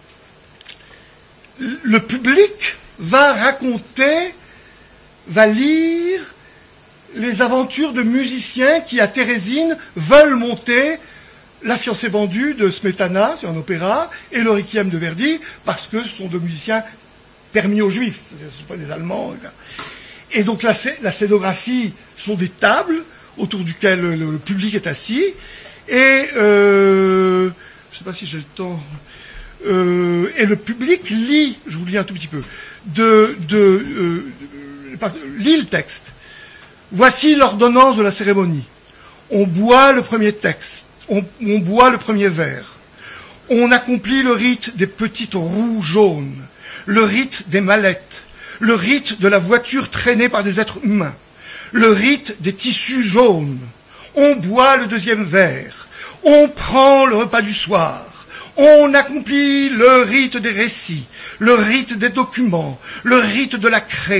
le public va raconter, va lire les aventures de musiciens qui, à Thérésine, veulent monter La fiancée vendue de Smetana, c'est un opéra, et le Requiem de Verdi, parce que ce sont deux musiciens permis aux Juifs, ce ne sont pas des Allemands. Et donc la, la scénographie sont des tables autour duquel le, le public est assis, et euh, je ne sais pas si j'ai le temps, euh, et le public lit, je vous lis un tout petit peu, de, de, euh, lit le texte. Voici l'ordonnance de la cérémonie. On boit le premier texte, on, on boit le premier verre. On accomplit le rite des petites roues jaunes, le rite des mallettes, le rite de la voiture traînée par des êtres humains, le rite des tissus jaunes. On boit le deuxième verre, on prend le repas du soir, on accomplit le rite des récits, le rite des documents, le rite de la craie,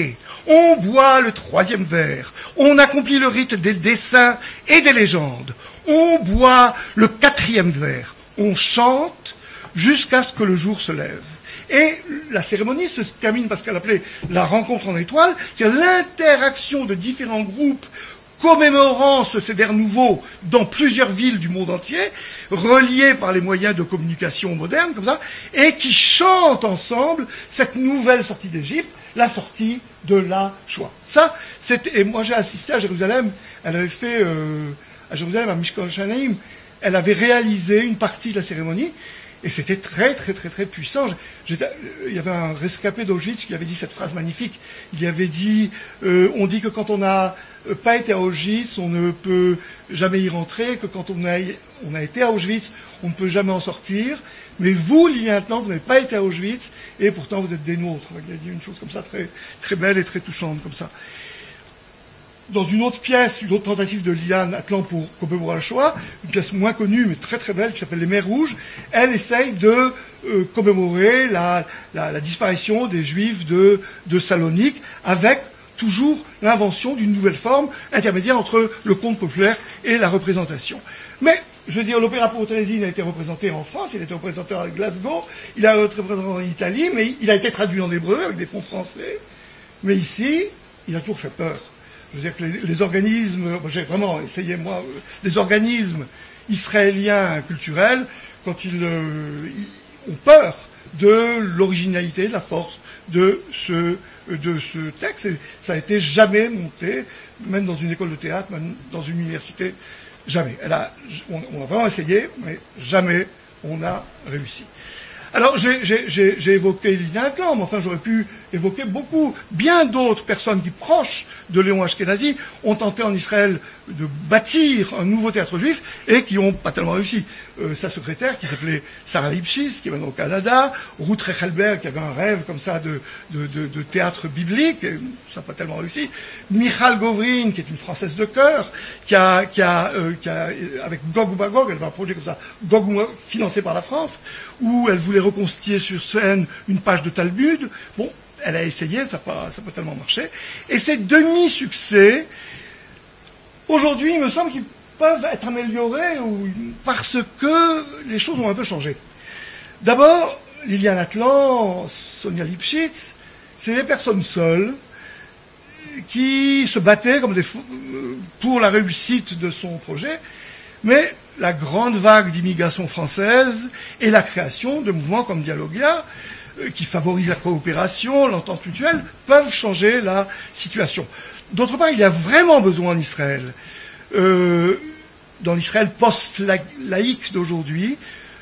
On boit le troisième verre. On accomplit le rite des dessins et des légendes. On boit le quatrième verre. On chante jusqu'à ce que le jour se lève. Et la cérémonie se termine par ce qu'elle appelait la rencontre en étoile, c'est l'interaction de différents groupes commémorant ce Seder nouveau dans plusieurs villes du monde entier, reliés par les moyens de communication modernes, comme ça, et qui chantent ensemble cette nouvelle sortie d'Égypte, la sortie de la Shoah. Ça, c'était, et moi j'ai assisté à Jérusalem, elle avait fait, euh, à Jérusalem, à Mishkan Shanaim, elle avait réalisé une partie de la cérémonie, et c'était très, très, très, très puissant. J'étais, il y avait un rescapé d'Auschwitz qui avait dit cette phrase magnifique. Il avait dit, euh, on dit que quand on n'a pas été à Auschwitz, on ne peut jamais y rentrer, que quand on a, on a été à Auschwitz, on ne peut jamais en sortir. Mais vous, Lilian Atlan, vous n'avez pas été à Auschwitz, et pourtant vous êtes des nôtres. Il a dit une chose comme ça, très, très belle et très touchante, comme ça. Dans une autre pièce, une autre tentative de Lilian Atlan pour commémorer la Shoah, une pièce moins connue mais très très belle qui s'appelle Les Mers Rouges, elle essaye de euh, commémorer la, la, la disparition des Juifs de, de Salonique avec toujours l'invention d'une nouvelle forme intermédiaire entre le conte populaire et la représentation. Mais, je veux dire, l'opéra Porotesi a été représenté en France, il a été représenté à Glasgow, il a été représenté en Italie, mais il a été traduit en hébreu avec des fonds français. Mais ici, il a toujours fait peur. Je veux dire que les, les organismes, j'ai vraiment essayé moi, les organismes israéliens culturels, quand ils, euh, ils ont peur de l'originalité, de la force de ce, de ce texte, et ça a été jamais monté, même dans une école de théâtre, même dans une université, jamais. Elle a, on, on a vraiment essayé, mais jamais on n'a réussi. Alors, j'ai, j'ai, j'ai, j'ai évoqué Lilian Atlan, mais enfin, j'aurais pu évoquer beaucoup, bien d'autres personnes qui, proches de Léon Ashkenazi, ont tenté en Israël de bâtir un nouveau théâtre juif et qui n'ont pas tellement réussi. Euh, sa secrétaire, qui s'appelait Sarah Lipschitz, qui est maintenant au Canada, Ruth Rechelberg, qui avait un rêve comme ça de, de, de, de théâtre biblique, et ça n'a pas tellement réussi. Michal Govrin, qui est une Française de cœur, qui a, qui a, euh, qui a avec Gog ou Magog, elle avait un projet comme ça, Gog ou Magog, financé par la France, où elle voulait reconstituer sur scène une page de Talmud. Bon, elle a essayé, ça n'a pas, ça pas tellement marché. Et ces demi-succès, aujourd'hui, il me semble qu'ils peuvent être améliorés ou, parce que les choses ont un peu changé. D'abord, Lilian Atlan, Sonia Lipschitz, c'est des personnes seules qui se battaient comme des fous pour la réussite de son projet, mais la grande vague d'immigration française et la création de mouvements comme Dialogia, euh, qui favorisent la coopération, l'entente mutuelle, peuvent changer la situation. D'autre part, il y a vraiment besoin en Israël, euh, dans l'Israël post-laïque d'aujourd'hui,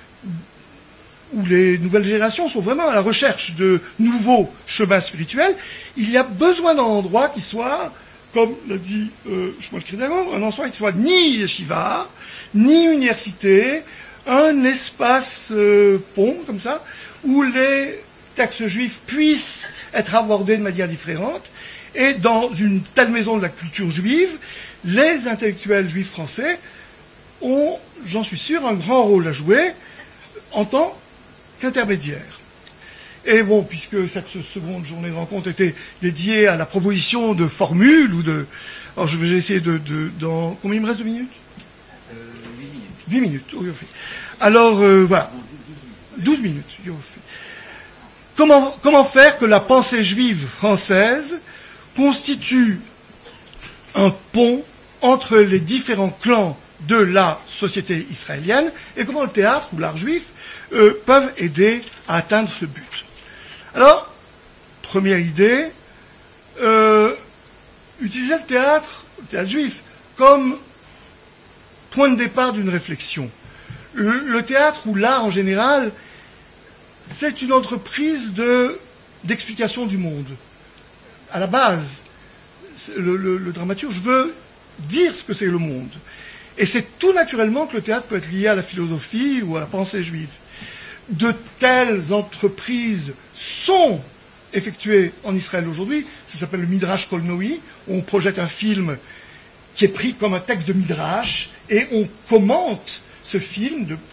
où les nouvelles générations sont vraiment à la recherche de nouveaux chemins spirituels, il y a besoin d'un endroit qui soit, comme l'a dit euh, Shmuel Kridago, un endroit qui soit ni yeshiva, ni université, un espace euh, pont, comme ça, où les textes juifs puissent être abordés de manière différente, et dans une telle maison de la culture juive, les intellectuels juifs français ont, j'en suis sûr, un grand rôle à jouer en tant qu'intermédiaires. Et bon, puisque cette seconde journée de rencontre était dédiée à la proposition de formules ou de... Alors je vais essayer de... de dans... Combien il me reste de minutes euh, huit minutes. huit minutes, oui, oui. Alors, euh, voilà. douze minutes. Comment, comment faire que la pensée juive française constitue un pont entre les différents clans de la société israélienne et comment le théâtre ou l'art juif euh, peuvent aider à atteindre ce but. Alors, première idée, euh, utiliser le théâtre, le théâtre juif, comme point de départ d'une réflexion. Le, le théâtre ou l'art en général, c'est une entreprise de, d'explication du monde. À la base, le, le, le dramaturge veut dire ce que c'est le monde. Et c'est tout naturellement que le théâtre peut être lié à la philosophie ou à la pensée juive. De telles entreprises sont effectuées en Israël aujourd'hui. Ça s'appelle le Midrash Kolnoï. On projette un film qui est pris comme un texte de Midrash et on commente ce film de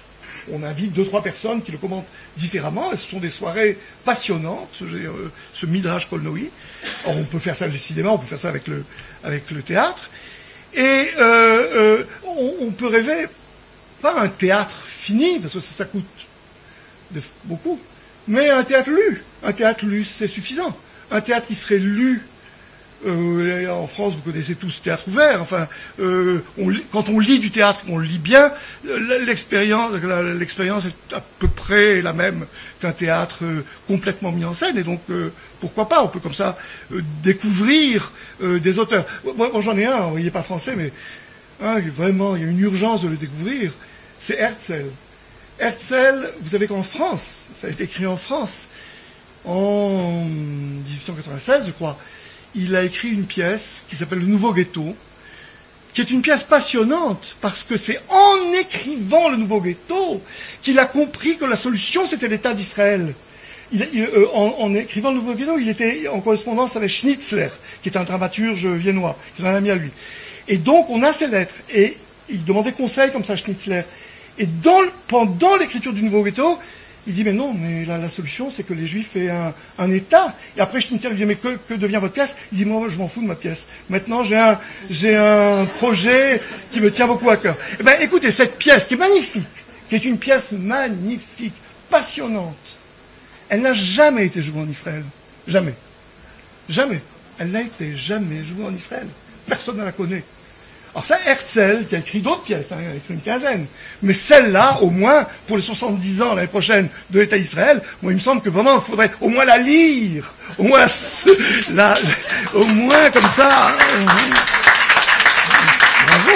on invite deux, trois personnes qui le commentent différemment, et ce sont des soirées passionnantes, ce, euh, ce Midrash Kolnoï. Or, on peut faire ça décidément, on peut faire ça avec le, avec le théâtre. Et euh, euh, on, on peut rêver, pas un théâtre fini, parce que ça, ça coûte de, beaucoup, mais un théâtre lu. Un théâtre lu, c'est suffisant. Un théâtre qui serait lu, euh, en France, vous connaissez tous le théâtre ouvert, enfin, euh, on, quand on lit du théâtre, on le lit bien, l'expérience, l'expérience est à peu près la même qu'un théâtre euh, complètement mis en scène, et donc, euh, pourquoi pas, on peut comme ça euh, découvrir euh, des auteurs. Moi, moi j'en ai un, il n'est pas français, mais hein, vraiment, il y a une urgence de le découvrir, c'est Herzl. Herzl, vous savez qu'en France, ça a été écrit en France, en dix-huit cent quatre-vingt-seize, je crois, il a écrit une pièce qui s'appelle Le Nouveau Ghetto, qui est une pièce passionnante, parce que c'est en écrivant Le Nouveau Ghetto qu'il a compris que la solution, c'était l'État d'Israël. Il, il, euh, en, en écrivant Le Nouveau Ghetto, il était en correspondance avec Schnitzler, qui est un dramaturge viennois, qui est un ami à lui. Et donc, on a ces lettres, et il demandait conseil comme ça à Schnitzler. Et dans, pendant l'écriture du Nouveau Ghetto, il dit, mais non, mais la, la solution, c'est que les Juifs aient un, un État. Et après, Schnitzler lui dit, mais que, que devient votre pièce? Il dit, moi, je m'en fous de ma pièce. Maintenant, j'ai un, j'ai un projet qui me tient beaucoup à cœur. Eh ben, écoutez, cette pièce, qui est magnifique, qui est une pièce magnifique, passionnante, elle n'a jamais été jouée en Israël. Jamais. Jamais. Elle n'a été jamais jouée en Israël. Personne ne la connaît. Alors ça, Herzl, qui a écrit d'autres pièces, hein, il a écrit une quinzaine, mais celle-là, au moins, pour les soixante-dix ans l'année prochaine de l'État d'Israël, moi il me semble que vraiment il faudrait au moins la lire, au moins, la, au moins comme ça. Euh, bravo.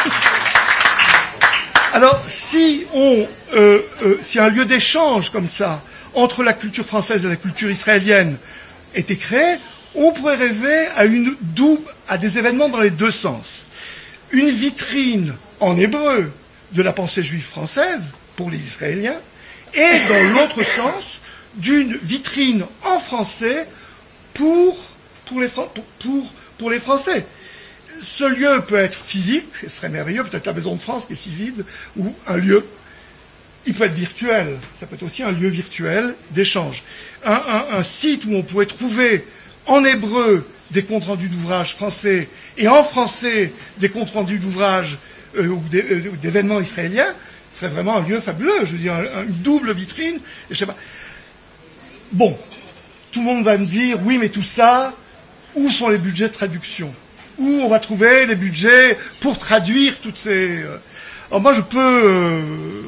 Alors, si on, euh, euh, si un lieu d'échange comme ça, entre la culture française et la culture israélienne était créé, on pourrait rêver à une double, à des événements dans les deux sens. Une vitrine en hébreu de la pensée juive française pour les Israéliens, et dans l'autre sens, d'une vitrine en français pour, pour, les, pour, pour, pour les Français. Ce lieu peut être physique, ce serait merveilleux, peut-être la Maison de France qui est si vide, ou un lieu. Il peut être virtuel, ça peut être aussi un lieu virtuel d'échange. Un, un, un site où on pourrait trouver en hébreu des comptes rendus d'ouvrages français et en français des comptes rendus d'ouvrages euh, ou euh, d'événements israéliens, serait vraiment un lieu fabuleux. Je veux dire, un, un, une double vitrine. Et je sais pas. Bon, tout le monde va me dire, oui, mais tout ça, où sont les budgets de traduction? Où on va trouver les budgets pour traduire toutes ces... Euh... Alors moi, je peux... Euh...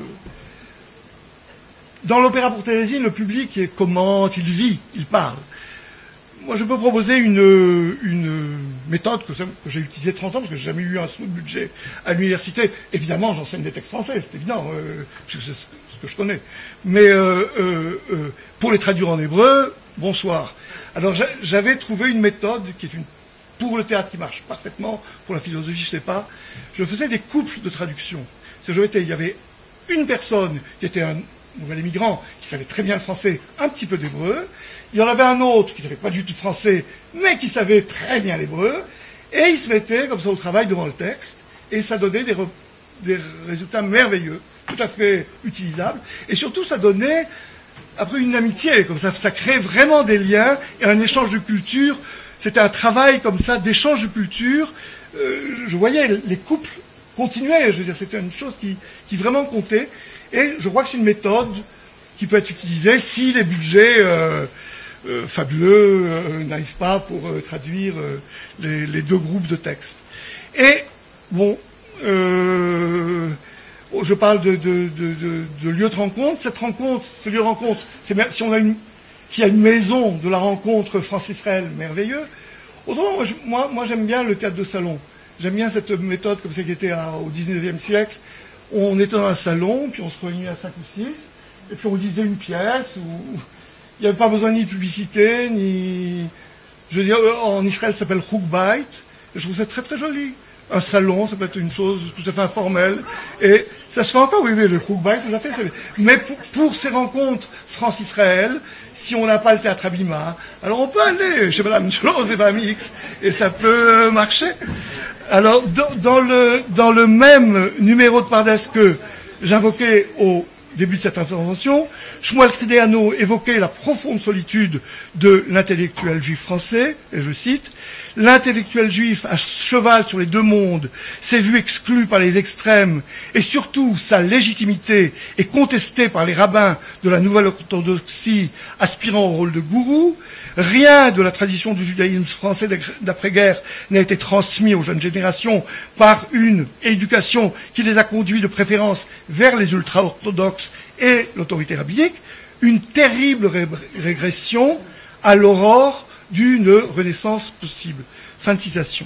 Dans l'Opéra pour Térésine, le public commente, il vit, il parle. Moi, je peux proposer une, une méthode que, que j'ai utilisée trente ans, parce que j'ai jamais eu un sou de budget à l'université. Évidemment, j'enseigne des textes français, c'est évident, euh, parce que c'est ce, ce que je connais. Mais euh, euh, euh, pour les traduire en hébreu, bonsoir. Alors, j'avais trouvé une méthode qui est une pour le théâtre qui marche parfaitement, pour la philosophie, je ne sais pas. Je faisais des couples de traduction. Je mettais, il y avait une personne qui était un nouvel immigrant, qui savait très bien le français, un petit peu d'hébreu. Il y en avait un autre qui ne savait pas du tout français, mais qui savait très bien l'hébreu, et il se mettait comme ça au travail devant le texte, et ça donnait des, re, des résultats merveilleux, tout à fait utilisables, et surtout ça donnait après une amitié, comme ça, ça créait vraiment des liens, et un échange de culture. C'était un travail comme ça, d'échange de culture. Euh, je voyais les couples continuer, je veux dire, c'était une chose qui, qui vraiment comptait, et je crois que c'est une méthode qui peut être utilisée si les budgets euh, euh, fabuleux euh, n'arrivent pas pour euh, traduire euh, les, les deux groupes de textes. Et, bon, euh, je parle de, de, de, de, de lieu de rencontre. Cette rencontre, ce lieu de rencontre, c'est, si on a une, s'il y a une maison de la rencontre France-Israël, merveilleux. Autrement, moi, je, moi, moi j'aime bien le théâtre de salon. J'aime bien cette méthode comme ça qui était à, au dix-neuvième siècle. On était dans un salon, puis on se réunit à cinq ou six, et puis on lisait une pièce où il n'y avait pas besoin ni de publicité, ni... Je veux dire, en Israël, ça s'appelle Chukbait. Je trouve ça très très joli. Un salon, ça peut être une chose tout à fait informelle. Et ça se fait encore, oui, oui, le Chukbait, tout à fait. Mais pour, pour ces rencontres France-Israël, si on n'a pas le théâtre Abima, alors on peut aller chez Madame Chlose et Madame X, et ça peut marcher. Alors, dans, dans, le, dans le même numéro de Pardes que j'invoquais au début de cette intervention, Shmuel Trigano évoquait la profonde solitude de l'intellectuel juif français, et je cite, « L'intellectuel juif à cheval sur les deux mondes s'est vu exclu par les extrêmes et surtout sa légitimité est contestée par les rabbins de la nouvelle orthodoxie aspirant au rôle de gourou. Rien de la tradition du judaïsme français d'après-guerre n'a été transmis aux jeunes générations par une éducation qui les a conduits de préférence vers les ultra-orthodoxes et l'autorité rabbinique, une terrible ré- régression à l'aurore d'une renaissance possible. » Fin de citation.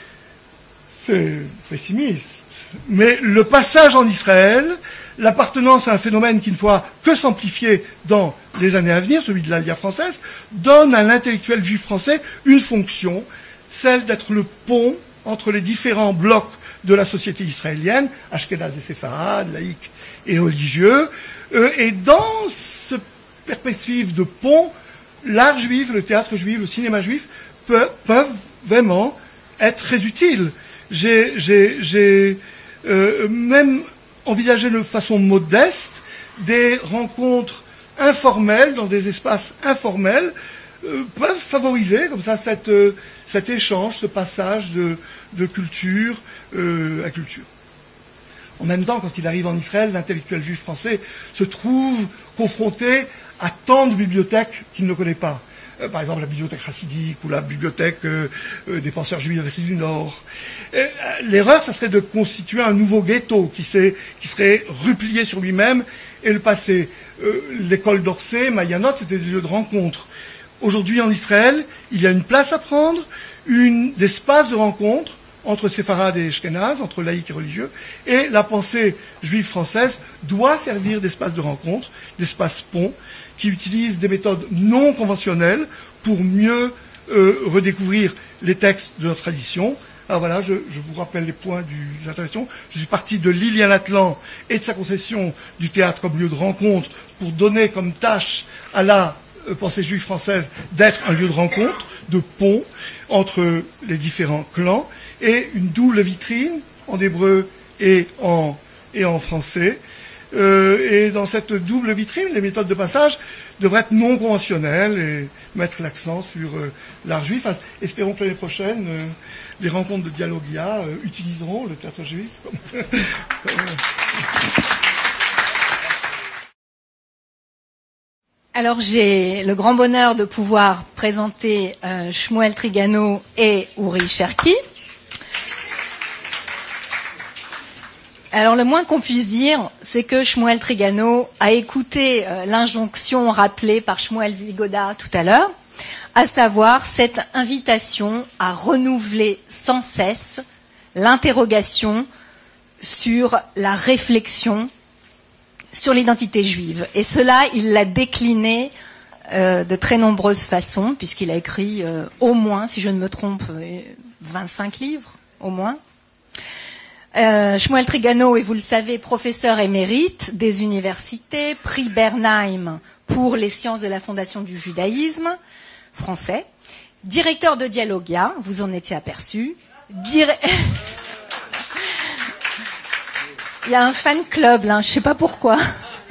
C'est pessimiste. Mais le passage en Israël, l'appartenance à un phénomène qui ne pourra que s'amplifier dans les années à venir, celui de l'Aliyah française, donne à l'intellectuel juif français une fonction, celle d'être le pont entre les différents blocs de la société israélienne, ashkénazes et séfarades, laïcs et religieux, euh, et dans cette perspective de pont, l'art juif, le théâtre juif, le cinéma juif peuvent, peuvent vraiment être très utiles. J'ai, j'ai, j'ai euh, même envisagé de façon modeste des rencontres informelles dans des espaces informels euh, peuvent favoriser comme ça cette, euh, cet échange, ce passage de, de culture euh, à culture. En même temps, quand il arrive en Israël, l'intellectuel juif français se trouve confronté à tant de bibliothèques qu'il ne connaît pas. Euh, par exemple, la bibliothèque chassidique ou la bibliothèque euh, euh, des penseurs juifs d'Afrique du Nord. Et, euh, l'erreur, ça serait de constituer un nouveau ghetto qui, qui serait replié sur lui-même et le passé. Euh, l'école d'Orsay, Mayanot, c'était des lieux de rencontre. Aujourd'hui, en Israël, il y a une place à prendre, une, des espaces de rencontre entre séfarades et ashkénazes, entre laïcs et religieux, et la pensée juive française doit servir d'espace de rencontre, d'espace pont, qui utilise des méthodes non conventionnelles pour mieux euh, redécouvrir les textes de notre tradition. Alors voilà, je, je vous rappelle les points du, de l'intervention. Je suis parti de Lilian Atlan et de sa conception du théâtre comme lieu de rencontre pour donner comme tâche à la euh, pensée juive française d'être un lieu de rencontre, de pont entre les différents clans, et une double vitrine en hébreu et en, et en français. Euh, et dans cette double vitrine, les méthodes de passage devraient être non conventionnelles et mettre l'accent sur euh, l'art juif. Enfin, espérons que l'année prochaine, euh, les rencontres de Dialogia euh, utiliseront le théâtre juif. Comme Alors j'ai le grand bonheur de pouvoir présenter euh, Shmuel Trigano et Uri Cherki. Alors le moins qu'on puisse dire, c'est que Shmuel Trigano a écouté euh, l'injonction rappelée par Shmuel Vigoda tout à l'heure, à savoir cette invitation à renouveler sans cesse l'interrogation sur la réflexion sur l'identité juive. Et cela, il l'a décliné euh, de très nombreuses façons, puisqu'il a écrit euh, au moins, si je ne me trompe, vingt-cinq livres, au moins. Euh, Shmuel Trigano est, vous le savez, professeur émérite des universités, prix Bernheim pour les sciences de la fondation du judaïsme français, directeur de Dialogia, vous en étiez aperçu. Dir... Il y a un fan club là, je ne sais pas pourquoi.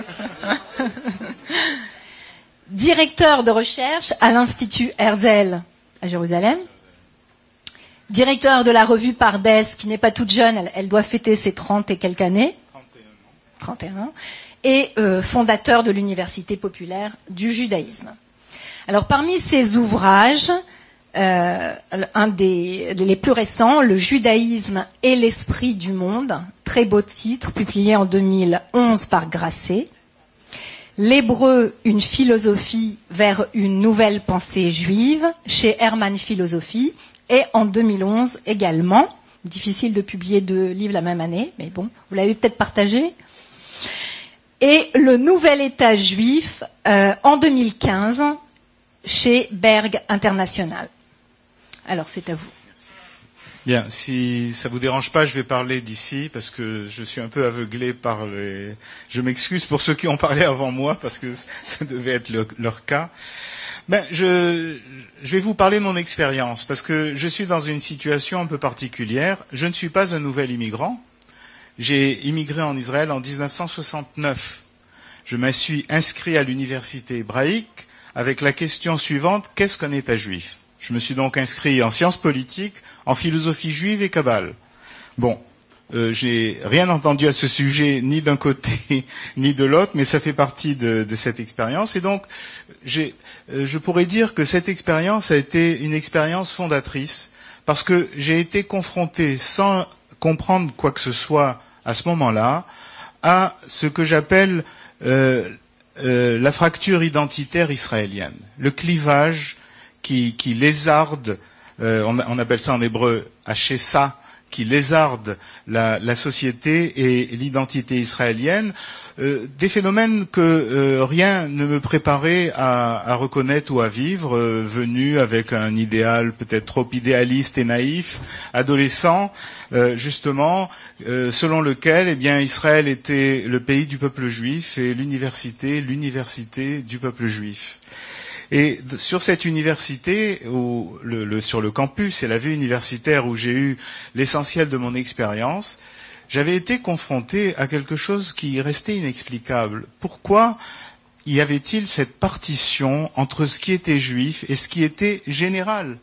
Directeur de recherche à l'Institut Herzl à Jérusalem. Directeur de la revue Pardes, qui n'est pas toute jeune, elle, elle doit fêter ses trente et quelques années. trente et un ans. Et euh, fondateur de l'Université populaire du judaïsme. Alors parmi ses ouvrages, euh, un des les plus récents, Le judaïsme et l'esprit du monde, très beau titre, publié en deux mille onze par Grasset. L'hébreu, une philosophie vers une nouvelle pensée juive, chez Hermann Philosophie. Et en deux mille onze également, difficile de publier deux livres la même année, mais bon, vous l'avez peut-être partagé. Et Le nouvel État juif euh, en deux mille quinze chez Berg International. Alors c'est à vous. Bien, si ça vous dérange pas, je vais parler d'ici parce que je suis un peu aveuglé par les. Je m'excuse pour ceux qui ont parlé avant moi parce que ça devait être le, leur cas. Ben, je, je vais vous parler de mon expérience, parce que je suis dans une situation un peu particulière. Je ne suis pas un nouvel immigrant. J'ai immigré en Israël en dix-neuf cent soixante-neuf. je me suis inscrit à l'université hébraïque avec la question suivante, qu'est-ce qu'un État juif? Je me suis donc inscrit en sciences politiques, en philosophie juive et kabbale. Bon, euh, j'ai rien entendu à ce sujet, ni d'un côté, ni de l'autre, mais ça fait partie de, de cette expérience. Et donc, j'ai, euh, je pourrais dire que cette expérience a été une expérience fondatrice, parce que j'ai été confronté, sans comprendre quoi que ce soit à ce moment-là, à ce que j'appelle euh, euh, la fracture identitaire israélienne, le clivage qui, qui lézarde, euh, on, on appelle ça en hébreu hachessa, qui lézarde la, la société et l'identité israélienne, euh, des phénomènes que euh, rien ne me préparait à, à reconnaître ou à vivre, euh, venu avec un idéal peut-être trop idéaliste et naïf, adolescent, euh, justement, euh, selon lequel eh bien, Israël était le pays du peuple juif et l'université, l'université du peuple juif. Et sur cette université, où le, le, sur le campus et la vie universitaire où j'ai eu l'essentiel de mon expérience, j'avais été confronté à quelque chose qui restait inexplicable. Pourquoi y avait-il cette partition entre ce qui était juif et ce qui était général?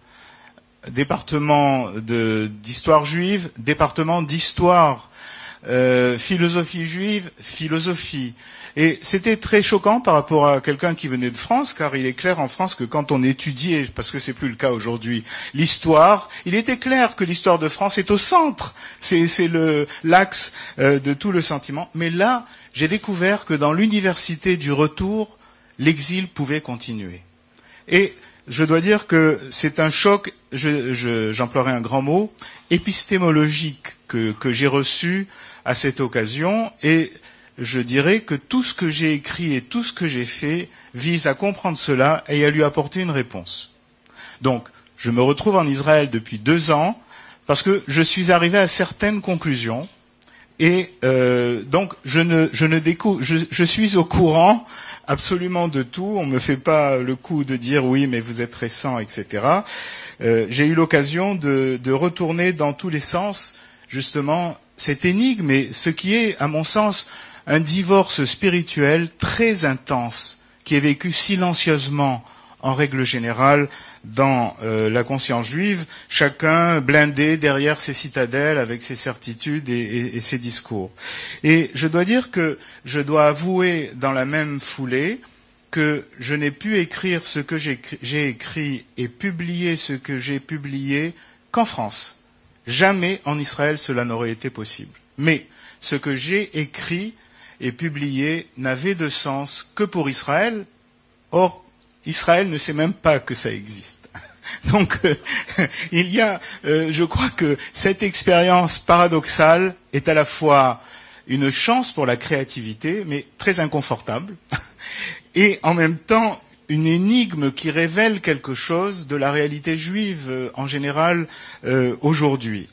Département de, d'histoire juive, département d'histoire, euh, philosophie juive, philosophie. Et c'était très choquant par rapport à quelqu'un qui venait de France, car il est clair en France que quand on étudiait, parce que c'est plus le cas aujourd'hui, l'histoire, il était clair que l'histoire de France est au centre. C'est, c'est le, l'axe euh, de tout le sentiment. Mais là, j'ai découvert que dans l'université du retour, l'exil pouvait continuer. Et je dois dire que c'est un choc, je, je, j'emploierai un grand mot, épistémologique que, que j'ai reçu à cette occasion, et je dirais que tout ce que j'ai écrit et tout ce que j'ai fait vise à comprendre cela et à lui apporter une réponse. Donc, je me retrouve en Israël depuis deux ans parce que je suis arrivé à certaines conclusions et euh, donc je ne, je ne découvre, je, je suis au courant absolument de tout. On me fait pas le coup de dire oui, mais vous êtes récent, et cetera. Euh, j'ai eu l'occasion de, de retourner dans tous les sens justement cette énigme et ce qui est, à mon sens, un divorce spirituel très intense qui est vécu silencieusement en règle générale dans euh, la conscience juive, chacun blindé derrière ses citadelles avec ses certitudes et, et, et ses discours. Et je dois dire que je dois avouer dans la même foulée que je n'ai pu écrire ce que j'ai, j'ai écrit et publier ce que j'ai publié qu'en France. Jamais en Israël cela n'aurait été possible. Mais ce que j'ai écrit et publié n'avait de sens que pour Israël. Or, Israël ne sait même pas que ça existe. Donc, euh, il y a, euh, je crois que cette expérience paradoxale est à la fois une chance pour la créativité, mais très inconfortable, et en même temps une énigme qui révèle quelque chose de la réalité juive euh, en général euh, aujourd'hui.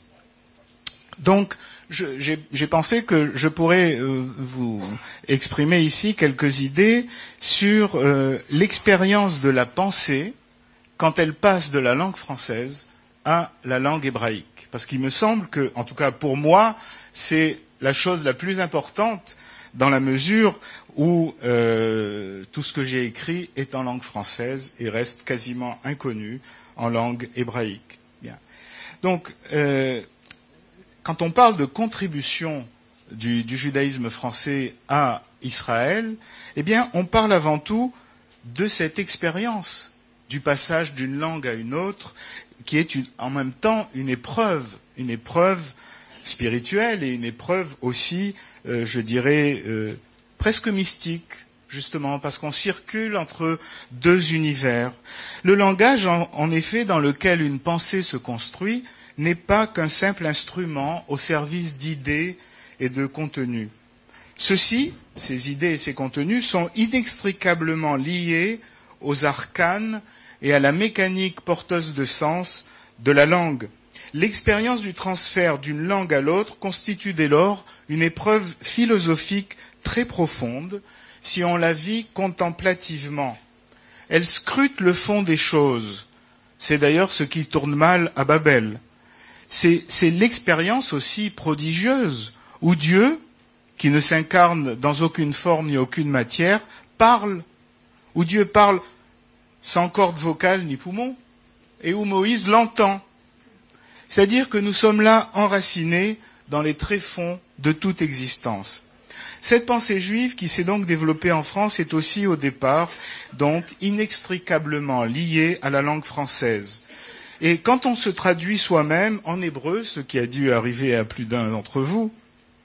Donc, je, j'ai, j'ai pensé que je pourrais euh, vous exprimer ici quelques idées sur euh, l'expérience de la pensée quand elle passe de la langue française à la langue hébraïque. Parce qu'il me semble que, en tout cas pour moi, c'est la chose la plus importante dans la mesure où euh, tout ce que j'ai écrit est en langue française et reste quasiment inconnu en langue hébraïque. Bien. Donc, euh, quand on parle de contribution du, du judaïsme français à Israël, eh bien, on parle avant tout de cette expérience du passage d'une langue à une autre, qui est une, en même temps une épreuve, une épreuve spirituelle et une épreuve aussi, euh, je dirais, euh, presque mystique, justement, parce qu'on circule entre deux univers. Le langage, en, en effet, dans lequel une pensée se construit, n'est pas qu'un simple instrument au service d'idées et de contenus. Ceux-ci, ces idées et ces contenus, sont inextricablement liés aux arcanes et à la mécanique porteuse de sens de la langue. L'expérience du transfert d'une langue à l'autre constitue dès lors une épreuve philosophique très profonde, si on la vit contemplativement. Elle scrute le fond des choses. C'est d'ailleurs ce qui tourne mal à Babel. C'est, c'est l'expérience aussi prodigieuse où Dieu, qui ne s'incarne dans aucune forme ni aucune matière, parle, où Dieu parle sans corde vocale ni poumon, et où Moïse l'entend. C'est-à-dire que nous sommes là enracinés dans les tréfonds de toute existence. Cette pensée juive qui s'est donc développée en France est aussi au départ donc inextricablement liée à la langue française. Et quand on se traduit soi-même en hébreu, ce qui a dû arriver à plus d'un d'entre vous,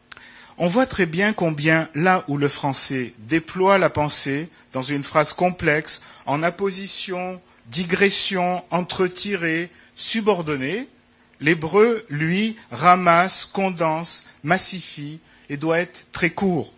on voit très bien combien là où le français déploie la pensée dans une phrase complexe, en apposition, digression, entretirée, subordonnée, l'hébreu, lui, ramasse, condense, massifie et doit être très court.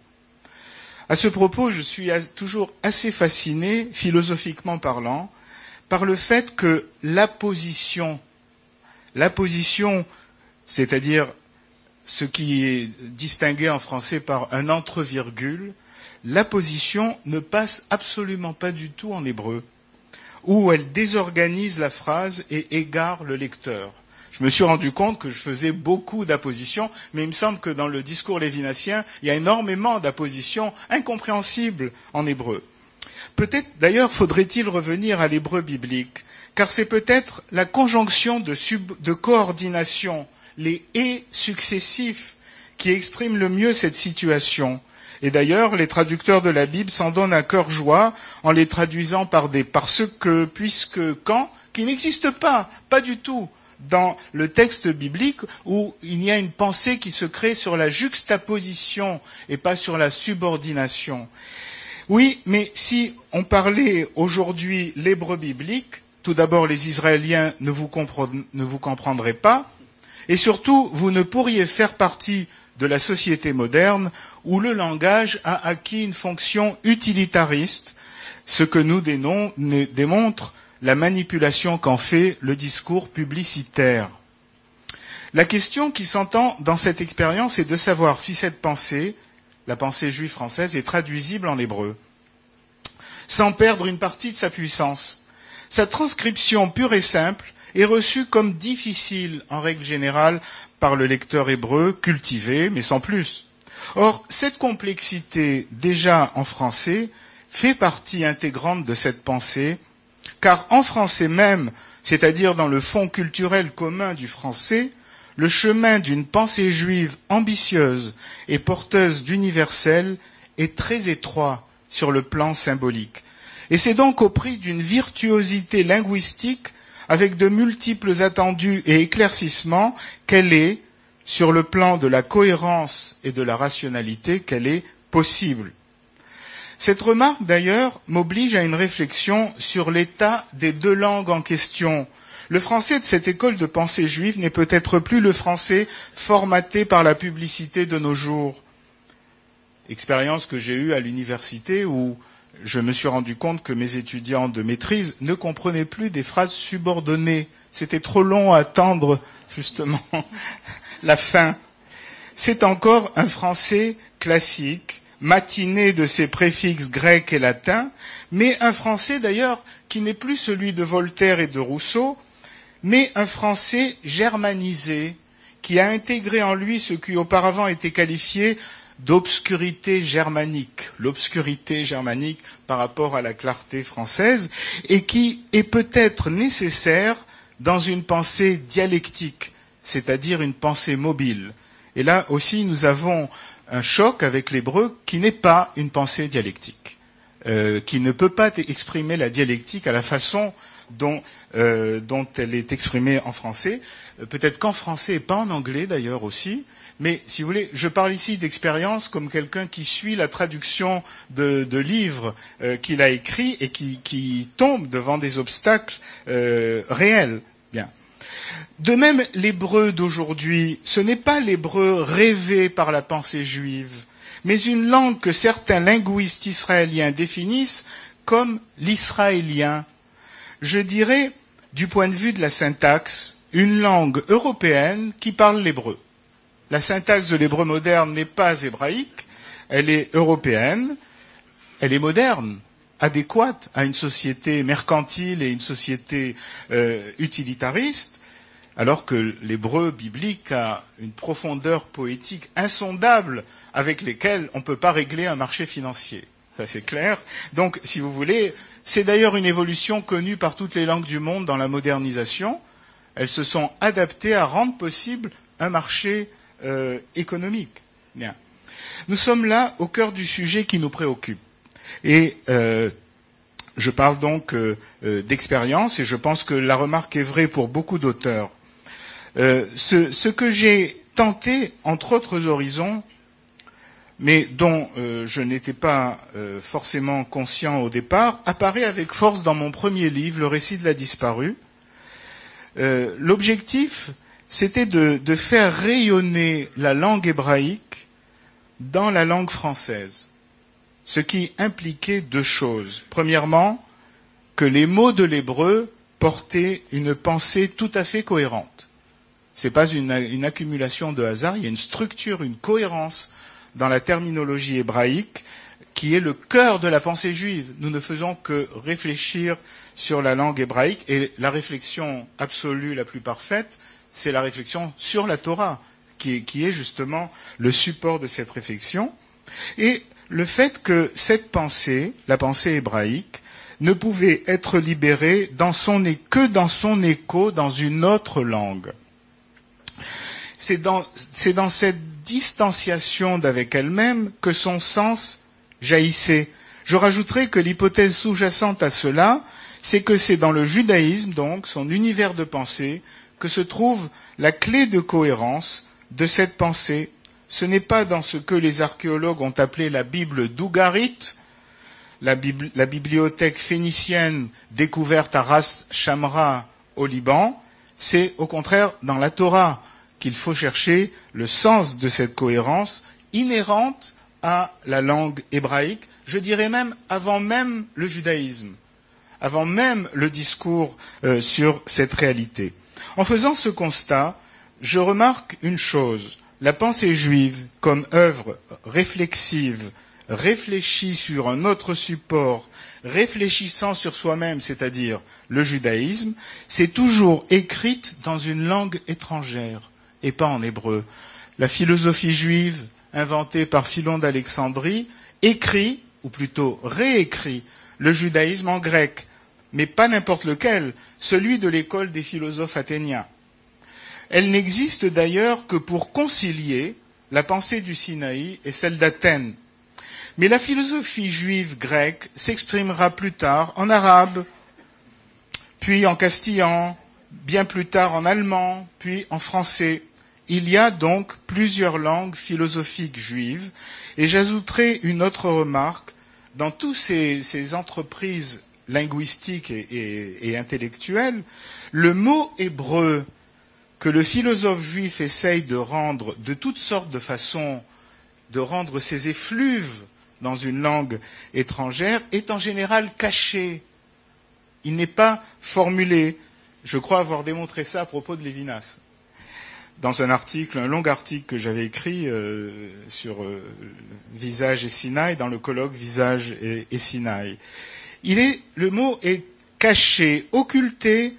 À ce propos, je suis toujours assez fasciné, philosophiquement parlant, par le fait que l'apposition, l'apposition, c'est-à-dire ce qui est distingué en français par un entre-virgule, l'apposition ne passe absolument pas du tout en hébreu, où elle désorganise la phrase et égare le lecteur. Je me suis rendu compte que je faisais beaucoup d'appositions, mais il me semble que dans le discours lévinassien, il y a énormément d'appositions incompréhensibles en hébreu. Peut-être, d'ailleurs, faudrait-il revenir à l'hébreu biblique, car c'est peut-être la conjonction de, sub, de coordination, les « et » successifs, qui expriment le mieux cette situation. Et d'ailleurs, les traducteurs de la Bible s'en donnent un cœur joie en les traduisant par des « parce que »,« puisque »,« quand », qui n'existent pas, pas du tout, dans le texte biblique où il y a une pensée qui se crée sur la juxtaposition et pas sur la subordination. Oui, mais si on parlait aujourd'hui l'hébreu biblique, tout d'abord les Israéliens ne vous, ne vous comprendraient pas, et surtout vous ne pourriez faire partie de la société moderne où le langage a acquis une fonction utilitariste, ce que nous dénon, démontre la manipulation qu'en fait le discours publicitaire. La question qui s'entend dans cette expérience est de savoir si cette pensée, la pensée juive française, est traduisible en hébreu, sans perdre une partie de sa puissance. Sa transcription pure et simple est reçue comme difficile, en règle générale, par le lecteur hébreu cultivé, mais sans plus. Or, cette complexité, déjà en français, fait partie intégrante de cette pensée, car en français même, c'est-à-dire dans le fond culturel commun du français, le chemin d'une pensée juive ambitieuse et porteuse d'universel est très étroit sur le plan symbolique. Et c'est donc au prix d'une virtuosité linguistique avec de multiples attendus et éclaircissements qu'elle est, sur le plan de la cohérence et de la rationalité, qu'elle est possible. Cette remarque, d'ailleurs, m'oblige à une réflexion sur l'état des deux langues en question. Le français de cette école de pensée juive n'est peut-être plus le français formaté par la publicité de nos jours. Expérience que j'ai eue à l'université où je me suis rendu compte que mes étudiants de maîtrise ne comprenaient plus des phrases subordonnées. C'était trop long à attendre, justement, la fin. C'est encore un français classique, matiné de ses préfixes grecs et latins, mais un français d'ailleurs qui n'est plus celui de Voltaire et de Rousseau, mais un français germanisé, qui a intégré en lui ce qui auparavant était qualifié d'obscurité germanique, l'obscurité germanique par rapport à la clarté française, et qui est peut-être nécessaire dans une pensée dialectique, c'est-à-dire une pensée mobile. Et là aussi, nous avons un choc avec l'hébreu qui n'est pas une pensée dialectique, euh, qui ne peut pas exprimer la dialectique à la façon dont, euh, dont elle est exprimée en français. Euh, peut-être qu'en français et pas en anglais d'ailleurs aussi, mais si vous voulez, je parle ici d'expérience comme quelqu'un qui suit la traduction de, de livres euh, qu'il a écrits et qui, qui tombe devant des obstacles euh, réels. Bien. De même, l'hébreu d'aujourd'hui, ce n'est pas l'hébreu rêvé par la pensée juive, mais une langue que certains linguistes israéliens définissent comme l'israélien. Je dirais, du point de vue de la syntaxe, une langue européenne qui parle l'hébreu. La syntaxe de l'hébreu moderne n'est pas hébraïque, elle est européenne, elle est moderne, adéquate à une société mercantile et une société euh, utilitariste, alors que l'hébreu biblique a une profondeur poétique insondable avec lesquelles on ne peut pas régler un marché financier. Ça c'est clair. Donc, si vous voulez, c'est d'ailleurs une évolution connue par toutes les langues du monde dans la modernisation. Elles se sont adaptées à rendre possible un marché euh, économique. Bien. Nous sommes là au cœur du sujet qui nous préoccupe. Et euh, je parle donc euh, euh, d'expérience, et je pense que la remarque est vraie pour beaucoup d'auteurs. Euh, ce, ce que j'ai tenté, entre autres horizons, mais dont euh, je n'étais pas euh, forcément conscient au départ, apparaît avec force dans mon premier livre, Le récit de la disparue. Euh, l'objectif, c'était de, de faire rayonner la langue hébraïque dans la langue française, ce qui impliquait deux choses. Premièrement, que les mots de l'hébreu portaient une pensée tout à fait cohérente. Ce n'est pas une, une accumulation de hasard, il y a une structure, une cohérence dans la terminologie hébraïque qui est le cœur de la pensée juive. Nous ne faisons que réfléchir sur la langue hébraïque, et la réflexion absolue la plus parfaite, c'est la réflexion sur la Torah, qui est, qui est justement le support de cette réflexion, et le fait que cette pensée, la pensée hébraïque, ne pouvait être libérée dans son, que dans son écho dans une autre langue. C'est dans, c'est dans cette distanciation d'avec elle-même que son sens jaillissait. Je rajouterai que l'hypothèse sous-jacente à cela, c'est que c'est dans le judaïsme, donc, son univers de pensée, que se trouve la clé de cohérence de cette pensée. Ce n'est pas dans ce que les archéologues ont appelé la Bible d'Ougarit, la, bibli- la bibliothèque phénicienne découverte à Ras Shamra au Liban, c'est au contraire dans la Torah qu'il faut chercher le sens de cette cohérence inhérente à la langue hébraïque, je dirais même avant même le judaïsme, avant même le discours euh, sur cette réalité. En faisant ce constat, je remarque une chose, la pensée juive comme œuvre réflexive, réfléchie sur un autre support, réfléchissant sur soi-même, c'est-à-dire le judaïsme, c'est toujours écrite dans une langue étrangère et pas en hébreu. La philosophie juive, inventée par Philon d'Alexandrie, écrit, ou plutôt réécrit, le judaïsme en grec, mais pas n'importe lequel, celui de l'école des philosophes athéniens. Elle n'existe d'ailleurs que pour concilier la pensée du Sinaï et celle d'Athènes. Mais la philosophie juive grecque s'exprimera plus tard en arabe, puis en castillan, bien plus tard en allemand, puis en français. Il y a donc plusieurs langues philosophiques juives, et j'ajouterai une autre remarque. Dans toutes ces, ces entreprises linguistiques et, et, et intellectuelles, le mot hébreu que le philosophe juif essaye de rendre de toutes sortes de façons, de rendre ses effluves dans une langue étrangère, est en général caché. Il n'est pas formulé. Je crois avoir démontré ça à propos de Lévinas. Dans un article, un long article que j'avais écrit euh, sur euh, Visage et Sinaï, dans le colloque Visage et, et Sinaï. Il est, le mot est caché, occulté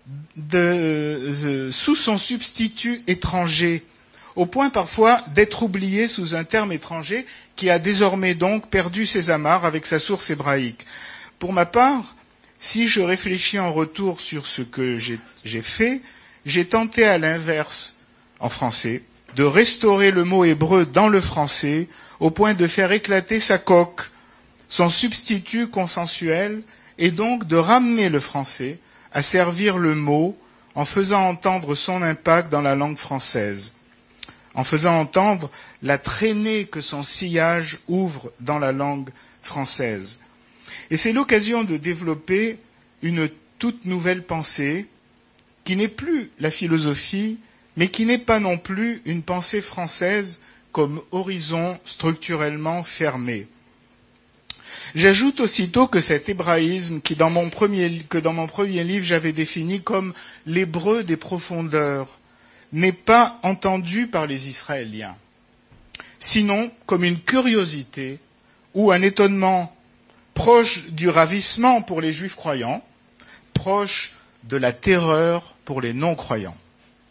de, de, sous son substitut étranger, au point parfois d'être oublié sous un terme étranger qui a désormais donc perdu ses amarres avec sa source hébraïque. Pour ma part, si je réfléchis en retour sur ce que j'ai, j'ai fait, j'ai tenté à l'inverse, en français, de restaurer le mot hébreu dans le français au point de faire éclater sa coque, son substitut consensuel, et donc de ramener le français à servir le mot en faisant entendre son impact dans la langue française, en faisant entendre la traînée que son sillage ouvre dans la langue française. Et c'est l'occasion de développer une toute nouvelle pensée qui n'est plus la philosophie, mais qui n'est pas non plus une pensée française comme horizon structurellement fermé. J'ajoute aussitôt que cet hébraïsme, qui dans mon premier, que dans mon premier livre j'avais défini comme l'hébreu des profondeurs, n'est pas entendu par les Israéliens, sinon comme une curiosité ou un étonnement proche du ravissement pour les Juifs croyants, proche de la terreur pour les non-croyants.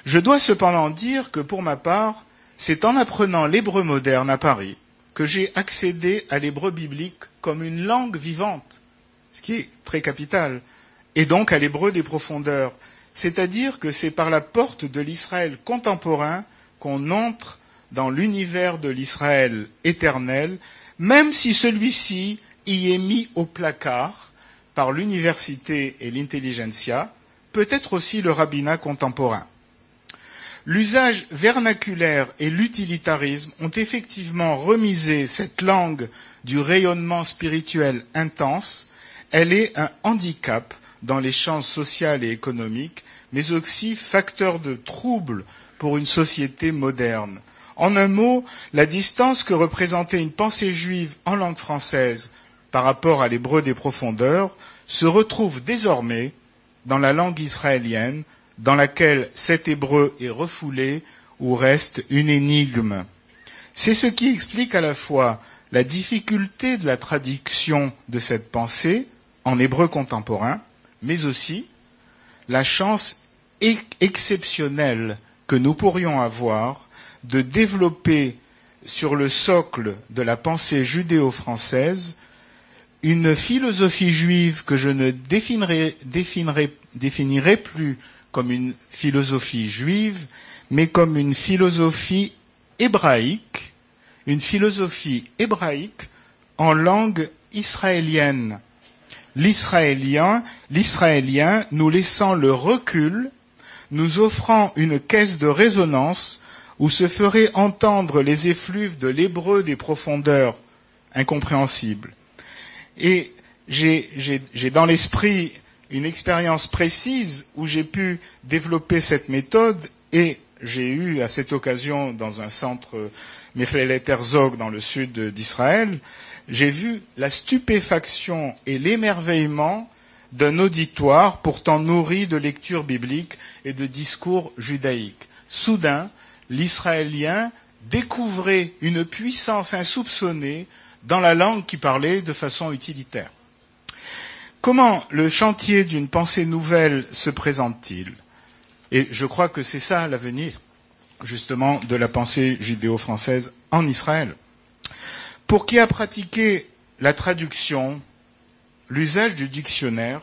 Je dois cependant dire que pour ma part, c'est en apprenant l'hébreu moderne à Paris que j'ai accédé à l'hébreu biblique comme une langue vivante, ce qui est très capital, et donc à l'hébreu des profondeurs. C'est-à-dire que c'est par la porte de l'Israël contemporain qu'on entre dans l'univers de l'Israël éternel, même si celui-ci y est mis au placard par l'université et l'intelligentsia, peut-être aussi le rabbinat contemporain. L'usage vernaculaire et l'utilitarisme ont effectivement remisé cette langue du rayonnement spirituel intense. Elle est un handicap dans les champs social et économiques, mais aussi facteur de trouble pour une société moderne. En un mot, la distance que représentait une pensée juive en langue française par rapport à l'hébreu des profondeurs se retrouve désormais dans la langue israélienne, dans laquelle cet hébreu est refoulé ou reste une énigme. C'est ce qui explique à la fois la difficulté de la traduction de cette pensée en hébreu contemporain, mais aussi la chance ex- exceptionnelle que nous pourrions avoir de développer sur le socle de la pensée judéo-française une philosophie juive que je ne définirai, définirai, définirai plus comme une philosophie juive, mais comme une philosophie hébraïque, une philosophie hébraïque en langue israélienne. L'israélien, l'israélien nous laissant le recul, nous offrant une caisse de résonance où se feraient entendre les effluves de l'hébreu des profondeurs incompréhensibles. Et j'ai, j'ai, j'ai dans l'esprit une expérience précise où j'ai pu développer cette méthode, et j'ai eu à cette occasion dans un centre Mechlelet Herzog dans le sud d'Israël, j'ai vu la stupéfaction et l'émerveillement d'un auditoire pourtant nourri de lectures bibliques et de discours judaïques. Soudain, l'Israélien découvrait une puissance insoupçonnée dans la langue qui parlait de façon utilitaire. Comment le chantier d'une pensée nouvelle se présente-t-il ? Et je crois que c'est ça l'avenir, justement, de la pensée judéo-française en Israël. Pour qui a pratiqué la traduction, l'usage du dictionnaire,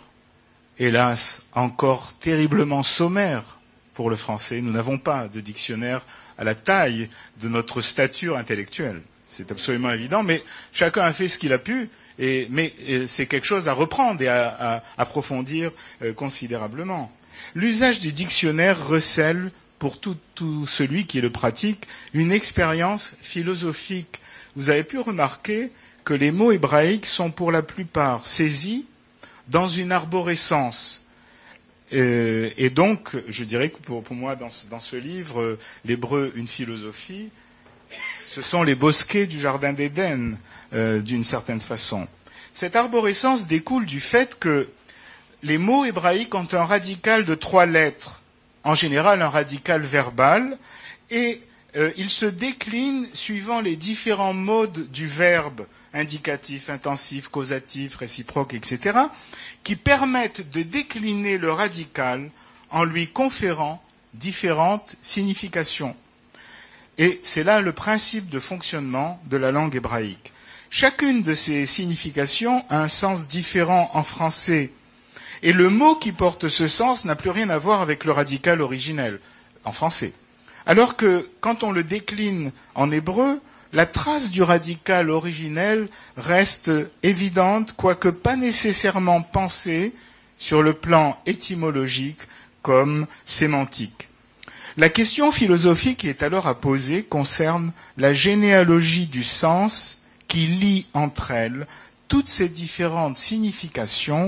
hélas, encore terriblement sommaire pour le français, nous n'avons pas de dictionnaire à la taille de notre stature intellectuelle. C'est absolument évident, mais chacun a fait ce qu'il a pu, et, mais et c'est quelque chose à reprendre et à, à approfondir euh, considérablement. L'usage du dictionnaire recèle, pour tout, tout celui qui le pratique, une expérience philosophique. Vous avez pu remarquer que les mots hébraïques sont pour la plupart saisis dans une arborescence. Euh, et donc, je dirais que pour, pour moi, dans ce, dans ce livre, euh, l'hébreu, une philosophie, ce sont les bosquets du jardin d'Éden, euh, d'une certaine façon. Cette arborescence découle du fait que les mots hébraïques ont un radical de trois lettres, en général un radical verbal, et euh, ils se déclinent suivant les différents modes du verbe, indicatif, intensif, causatif, réciproque, et cetera, qui permettent de décliner le radical en lui conférant différentes significations. Et c'est là le principe de fonctionnement de la langue hébraïque. Chacune de ces significations a un sens différent en français. Et le mot qui porte ce sens n'a plus rien à voir avec le radical originel, en français. Alors que, quand on le décline en hébreu, la trace du radical originel reste évidente, quoique pas nécessairement pensée sur le plan étymologique comme sémantique. La question philosophique qui est alors à poser concerne la généalogie du sens qui lie entre elles toutes ces différentes significations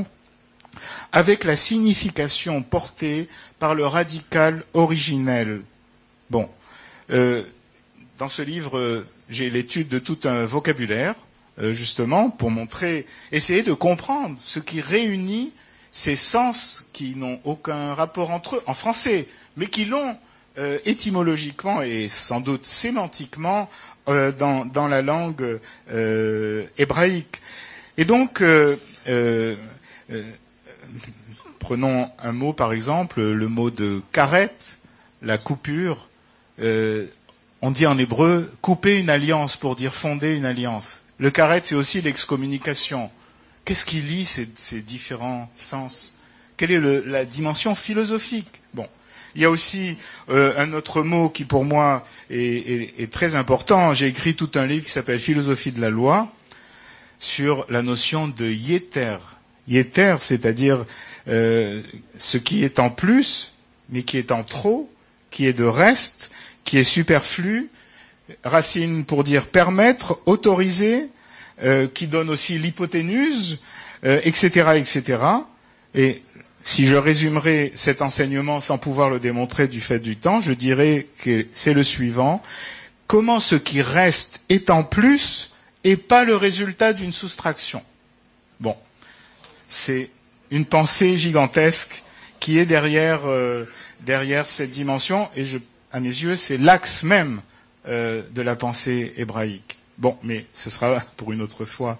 avec la signification portée par le radical originel. Bon, euh, dans ce livre, euh, j'ai l'étude de tout un vocabulaire, euh, justement, pour montrer, essayer de comprendre ce qui réunit ces sens qui n'ont aucun rapport entre eux, en français, mais qui l'ont euh, étymologiquement et sans doute sémantiquement euh, dans, dans la langue euh, hébraïque. Et donc, euh, euh, euh, prenons un mot par exemple, le mot de karet. la coupure. Euh, on dit en hébreu couper une alliance pour dire fonder une alliance. Le karet, c'est aussi l'excommunication. Qu'est-ce qui lie ces, ces différents sens? Quelle est le, la dimension philosophique? Bon, il y a aussi euh, un autre mot qui pour moi est, est, est très important. J'ai écrit tout un livre qui s'appelle Philosophie de la loi sur la notion de yéter. Yéter, c'est-à-dire euh, ce qui est en plus, mais qui est en trop, qui est de reste, qui est superflu. Racine pour dire permettre, autoriser, euh, qui donne aussi l'hypoténuse, euh, et cetera, et cetera. Et si je résumerais cet enseignement sans pouvoir le démontrer du fait du temps, je dirais que c'est le suivant. Comment ce qui reste est en plus et pas le résultat d'une soustraction? Bon, c'est une pensée gigantesque qui est derrière, euh, derrière cette dimension, et je, à mes yeux, c'est l'axe même euh, de la pensée hébraïque. Bon, mais ce sera pour une autre fois.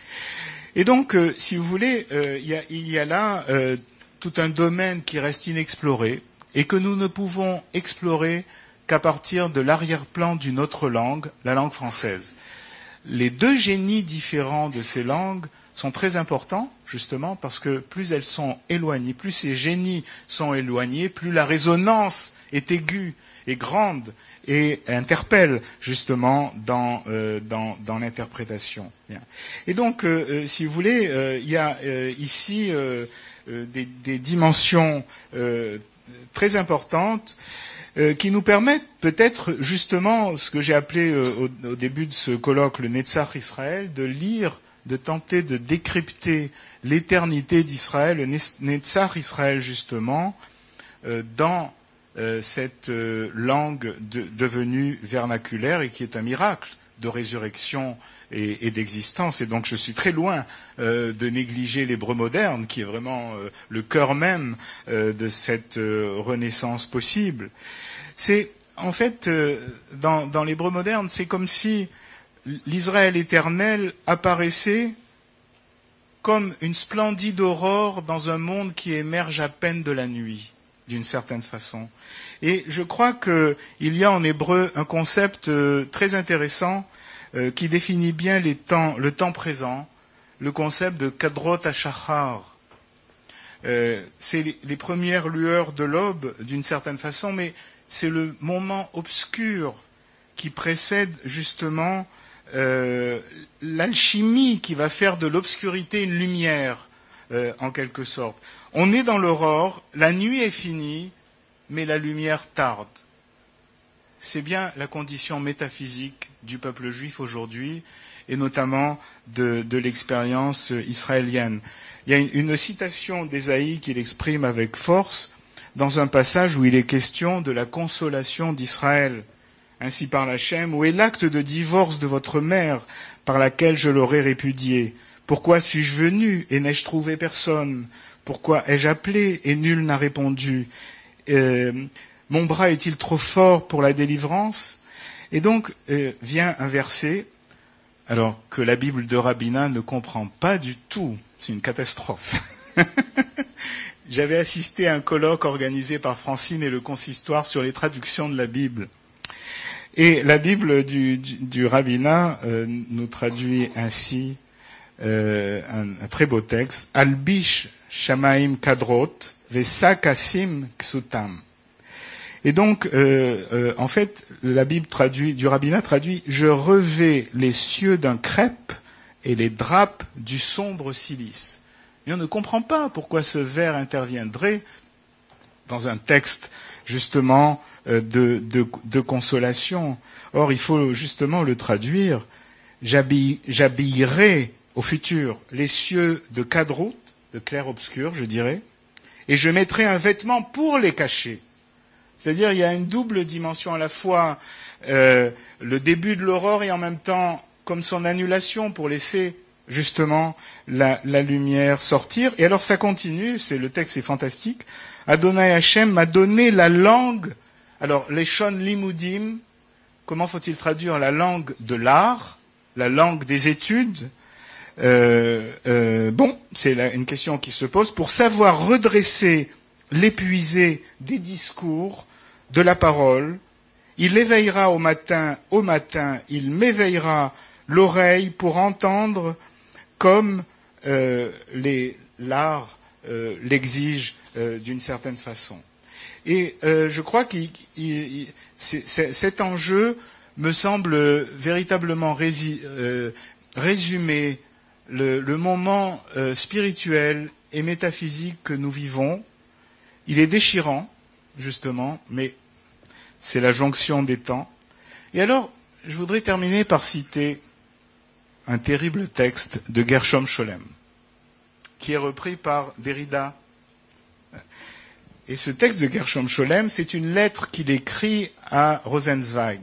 Et donc, euh, si vous voulez, euh, il, y a, il y a là euh, tout un domaine qui reste inexploré et que nous ne pouvons explorer qu'à partir de l'arrière-plan d'une autre langue, la langue française. Les deux génies différents de ces langues sont très importants, justement, parce que plus elles sont éloignées, plus ces génies sont éloignés, plus la résonance est aiguë et grande et interpelle, justement, dans, euh, dans, dans l'interprétation. Bien. Et donc, euh, si vous voulez, euh, il y a euh, ici euh, euh, des, des dimensions euh, très importantes euh, qui nous permettent peut-être, justement, ce que j'ai appelé euh, au, au début de ce colloque, le Netzach Israël, de lire, de tenter de décrypter l'éternité d'Israël, le Netzach Israël justement, euh, dans euh, cette euh, langue de, devenue vernaculaire et qui est un miracle de résurrection et, et d'existence. Et donc je suis très loin euh, de négliger l'hébreu moderne, qui est vraiment euh, le cœur même euh, de cette euh, renaissance possible. C'est en fait, euh, dans, dans l'hébreu moderne, c'est comme si l'Israël éternel apparaissait comme une splendide aurore dans un monde qui émerge à peine de la nuit, d'une certaine façon. Et je crois qu'il y a en hébreu un concept euh, très intéressant euh, qui définit bien les temps, le temps présent, le concept de kadrot hashachar. Euh, c'est les, les premières lueurs de l'aube, d'une certaine façon, mais c'est le moment obscur qui précède justement Euh, l'alchimie qui va faire de l'obscurité une lumière, euh, en quelque sorte. On est dans l'aurore, la nuit est finie, mais la lumière tarde. C'est bien la condition métaphysique du peuple juif aujourd'hui, et notamment de, de l'expérience israélienne. Il y a une, une citation d'Ésaïe qu'il exprime avec force dans un passage où il est question de la consolation d'Israël. Ainsi parle Hachem, où est l'acte de divorce de votre mère, par laquelle je l'aurais répudié? Pourquoi suis-je venu et n'ai-je trouvé personne? Pourquoi ai-je appelé et nul n'a répondu? euh, Mon bras est-il trop fort pour la délivrance? Et donc euh, vient un verset, alors que la Bible de Rabina ne comprend pas du tout, c'est une catastrophe. J'avais assisté à un colloque organisé par Francine et le consistoire sur les traductions de la Bible. Et la Bible du, du, du rabbinat euh, nous traduit ainsi euh, un, un très beau texte. Albish shamaim kadrot vesakasim ksutam. Et donc, euh, euh, en fait, la Bible traduit, du rabbinat traduit « Je revais les cieux d'un crêpe et les drapes du sombre cilice ». Et on ne comprend pas pourquoi ce vers interviendrait dans un texte justement De, de, de consolation. Or, il faut justement le traduire. J'habille, j'habillerai au futur les cieux de cadrout, de clair-obscur, je dirais, et je mettrai un vêtement pour les cacher. C'est-à-dire, il y a une double dimension, à la fois euh, le début de l'aurore et en même temps comme son annulation pour laisser justement la, la lumière sortir. Et alors, ça continue, c'est, le texte est fantastique. Adonai Hashem m'a donné la langue. Alors, les shon limudim, comment faut-il traduire la langue de l'art, la langue des études? euh, euh, Bon, c'est là une question qui se pose. Pour savoir redresser l'épuisé des discours de la parole. Il éveillera au matin, au matin, il m'éveillera l'oreille pour entendre comme euh, les, l'art euh, l'exige euh, d'une certaine façon. Et euh, je crois que cet enjeu me semble véritablement rési, euh, résumer le, le moment euh, spirituel et métaphysique que nous vivons. Il est déchirant, justement, mais c'est la jonction des temps. Et alors, je voudrais terminer par citer un terrible texte de Gershom Scholem, qui est repris par Derrida. Et ce texte de Gershom Scholem, c'est une lettre qu'il écrit à Rosenzweig.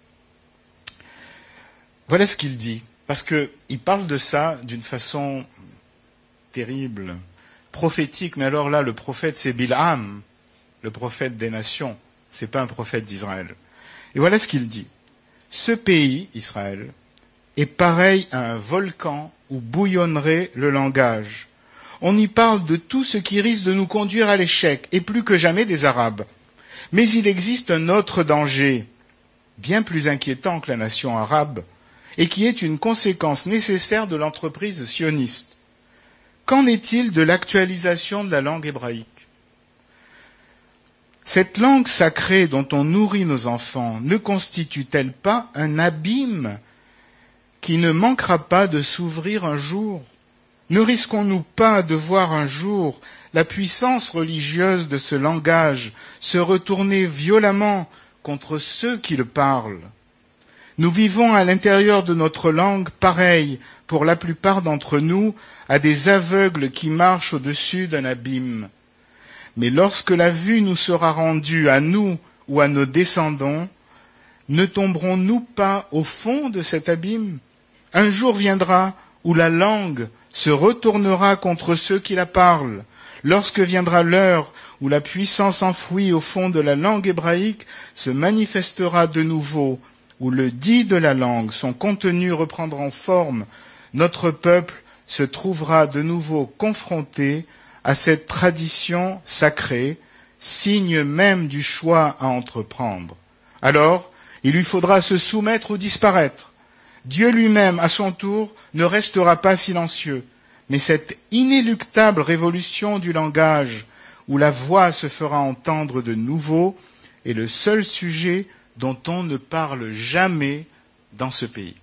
Voilà ce qu'il dit, parce qu'il parle de ça d'une façon terrible, prophétique, mais alors là, le prophète, c'est Bilham, le prophète des nations, c'est pas un prophète d'Israël. Et voilà ce qu'il dit. Ce pays, Israël, est pareil à un volcan où bouillonnerait le langage. On y parle de tout ce qui risque de nous conduire à l'échec, et plus que jamais des Arabes. Mais il existe un autre danger, bien plus inquiétant que la nation arabe, et qui est une conséquence nécessaire de l'entreprise sioniste. Qu'en est-il de l'actualisation de la langue hébraïque ? Cette langue sacrée dont on nourrit nos enfants ne constitue-t-elle pas un abîme qui ne manquera pas de s'ouvrir un jour ? Ne risquons-nous pas de voir un jour la puissance religieuse de ce langage se retourner violemment contre ceux qui le parlent ? Nous vivons à l'intérieur de notre langue pareil, pour la plupart d'entre nous, à des aveugles qui marchent au-dessus d'un abîme. Mais lorsque la vue nous sera rendue à nous ou à nos descendants, ne tomberons-nous pas au fond de cet abîme ? Un jour viendra où la langue se retournera contre ceux qui la parlent. Lorsque viendra l'heure où la puissance enfouie au fond de la langue hébraïque se manifestera de nouveau, où le dit de la langue, son contenu reprendra forme, notre peuple se trouvera de nouveau confronté à cette tradition sacrée, signe même du choix à entreprendre. Alors, il lui faudra se soumettre ou disparaître. Dieu lui-même, à son tour, ne restera pas silencieux, mais cette inéluctable révolution du langage, où la voix se fera entendre de nouveau, est le seul sujet dont on ne parle jamais dans ce pays.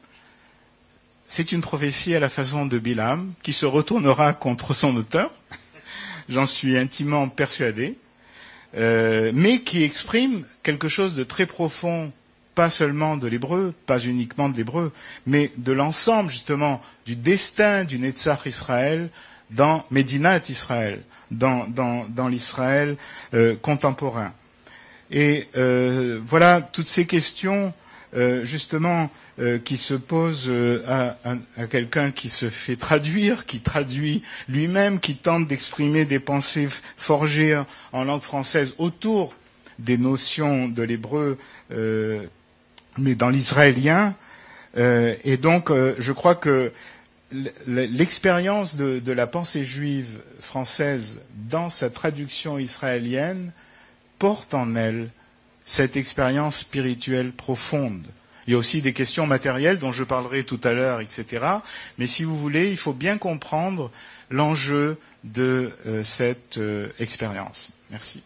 C'est une prophétie à la façon de Bilham, qui se retournera contre son auteur, j'en suis intimement persuadé, euh, mais qui exprime quelque chose de très profond, pas seulement de l'hébreu, pas uniquement de l'hébreu, mais de l'ensemble justement du destin du Netzach Israël dans Médinat Israël, dans, dans, dans l'Israël euh, contemporain. Et euh, voilà toutes ces questions euh, justement euh, qui se posent euh, à, à, à quelqu'un qui se fait traduire, qui traduit lui-même, qui tente d'exprimer des pensées forgées en langue française autour des notions de l'hébreu, euh, mais dans l'israélien. Euh, et donc euh, je crois que l'expérience de, de la pensée juive française dans sa traduction israélienne porte en elle cette expérience spirituelle profonde. Il y a aussi des questions matérielles dont je parlerai tout à l'heure, et cetera. Mais si vous voulez, il faut bien comprendre l'enjeu de euh, cette euh, expérience. Merci.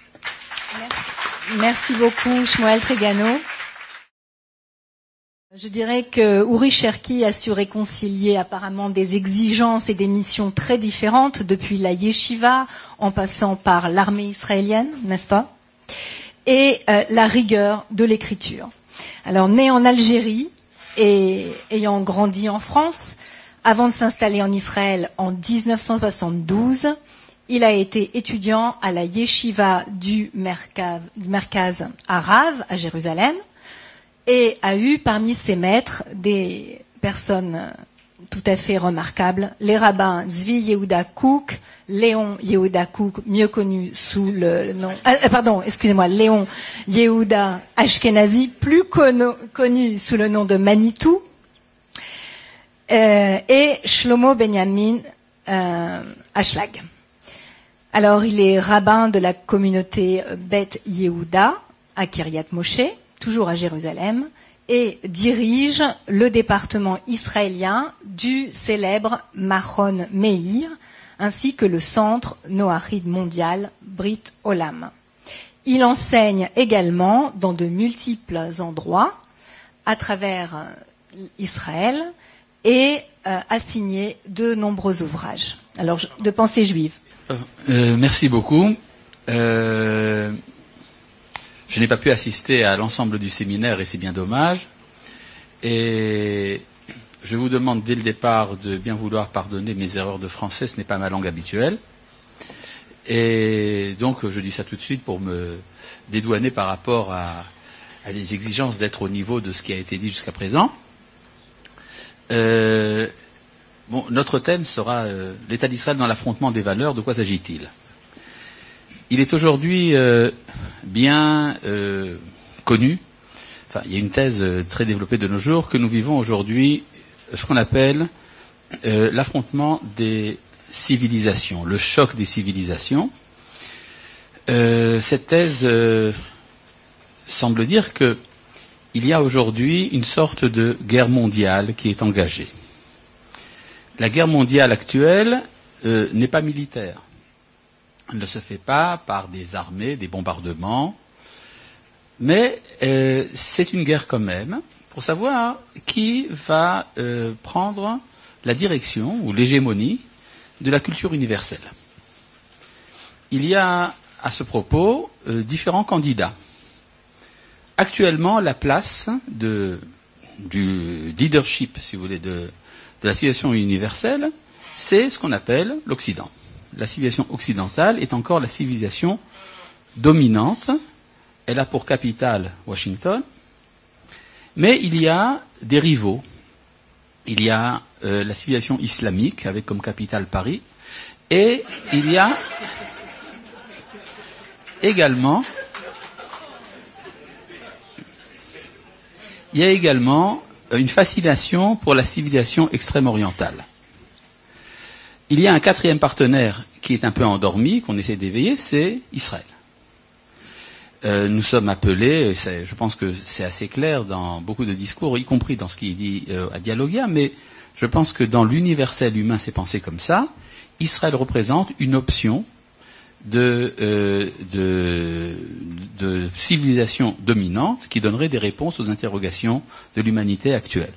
Merci. Merci beaucoup, Shmuel Tregano. Je dirais que Uri Cherki a su réconcilier apparemment des exigences et des missions très différentes depuis la yeshiva, en passant par l'armée israélienne, n'est-ce pas, et euh, la rigueur de l'écriture. Alors, né en Algérie et ayant grandi en France, avant de s'installer en Israël en dix-neuf cent soixante-douze, il a été étudiant à la yeshiva du Merkaz, du Merkaz à Rav, à Jérusalem, et a eu parmi ses maîtres des personnes tout à fait remarquables, les rabbins Zvi Yehuda Kouk, Léon Yehuda Kouk, mieux connu sous le nom, euh, pardon, excusez-moi, Léon Yehuda Ashkenazi, plus connu, connu sous le nom de Manitou, euh, et Shlomo Benyamin euh, Ashlag. Alors, il est rabbin de la communauté Beth Yehuda à Kiryat Moshe, toujours à Jérusalem, et dirige le département israélien du célèbre Machon Meir, ainsi que le centre noachide mondial Brit Olam. Il enseigne également dans de multiples endroits à travers Israël et euh, a signé de nombreux ouvrages. Alors, de pensée juive. Euh, merci beaucoup. Euh, je n'ai pas pu assister à l'ensemble du séminaire et c'est bien dommage. Et je vous demande dès le départ de bien vouloir pardonner mes erreurs de français, ce n'est pas ma langue habituelle. Et donc je dis ça tout de suite pour me dédouaner par rapport à, à des exigences d'être au niveau de ce qui a été dit jusqu'à présent. Euh, bon, notre thème sera euh, l'État d'Israël dans l'affrontement des valeurs. De quoi s'agit-il? Il est aujourd'hui euh, bien euh, connu, enfin il y a une thèse euh, très développée de nos jours, que nous vivons aujourd'hui ce qu'on appelle euh, l'affrontement des civilisations, le choc des civilisations. Euh, cette thèse euh, semble dire que il y a aujourd'hui une sorte de guerre mondiale qui est engagée. La guerre mondiale actuelle euh, n'est pas militaire. Elle ne se fait pas par des armées, des bombardements, mais euh, c'est une guerre quand même pour savoir qui va euh, prendre la direction ou l'hégémonie de la culture universelle. Il y a à ce propos euh, différents candidats. Actuellement, la place de, du leadership, si vous voulez, de, de la civilisation universelle, c'est ce qu'on appelle l'Occident. La civilisation occidentale est encore la civilisation dominante. Elle a pour capitale Washington. Mais il y a des rivaux. Il y a euh, la civilisation islamique avec comme capitale Paris. Et il y a également il y a également une fascination pour la civilisation extrême-orientale. Il y a un quatrième partenaire qui est un peu endormi, qu'on essaie d'éveiller, c'est Israël. Euh, nous sommes appelés, je pense que c'est assez clair dans beaucoup de discours, y compris dans ce qui est dit euh, à Dialogia, mais je pense que dans l'universel humain, c'est pensé comme ça. Israël représente une option de, euh, de, de civilisation dominante qui donnerait des réponses aux interrogations de l'humanité actuelle.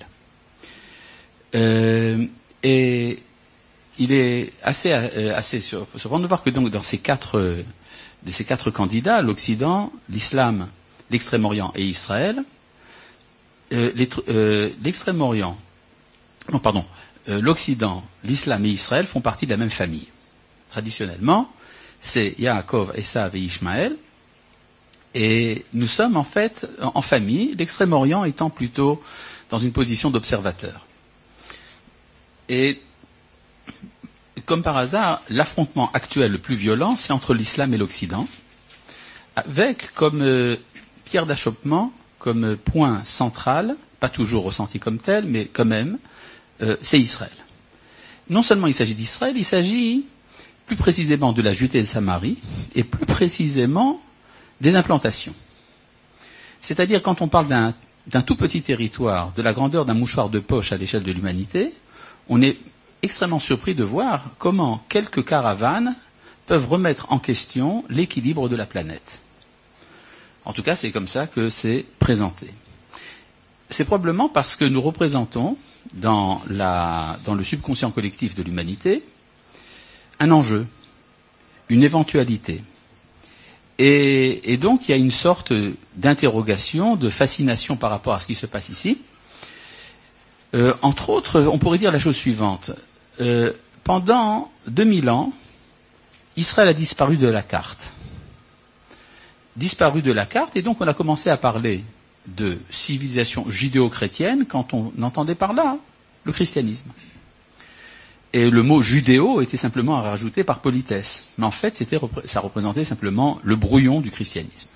Euh, et il est assez, euh, assez surprenant de voir que donc dans ces quatre, euh, de ces quatre candidats, l'Occident, l'Islam, l'Extrême-Orient et Israël, euh, les, euh, l'Extrême-Orient, non pardon, euh, l'Occident, l'Islam et Israël font partie de la même famille. Traditionnellement, c'est Yaakov, Esav et Ishmaël, et nous sommes en fait en famille, l'Extrême-Orient étant plutôt dans une position d'observateur. Et comme par hasard, l'affrontement actuel le plus violent, c'est entre l'islam et l'Occident, avec comme euh, pierre d'achoppement, comme point central, pas toujours ressenti comme tel, mais quand même, euh, c'est Israël. Non seulement il s'agit d'Israël, il s'agit plus précisément de la Judée et de Samarie, et plus précisément des implantations. C'est-à-dire quand on parle d'un, d'un tout petit territoire, de la grandeur d'un mouchoir de poche à l'échelle de l'humanité, on est extrêmement surpris de voir comment quelques caravanes peuvent remettre en question l'équilibre de la planète. En tout cas, c'est comme ça que c'est présenté. C'est probablement parce que nous représentons dans, la, dans le subconscient collectif de l'humanité un enjeu, une éventualité. Et, et donc, il y a une sorte d'interrogation, de fascination par rapport à ce qui se passe ici. Euh, entre autres, on pourrait dire la chose suivante. Euh, pendant deux mille ans, Israël a disparu de la carte. Disparu de la carte, et donc on a commencé à parler de civilisation judéo-chrétienne quand on entendait par là le christianisme. Et le mot judéo était simplement à rajouter par politesse. Mais en fait, c'était, ça représentait simplement le brouillon du christianisme.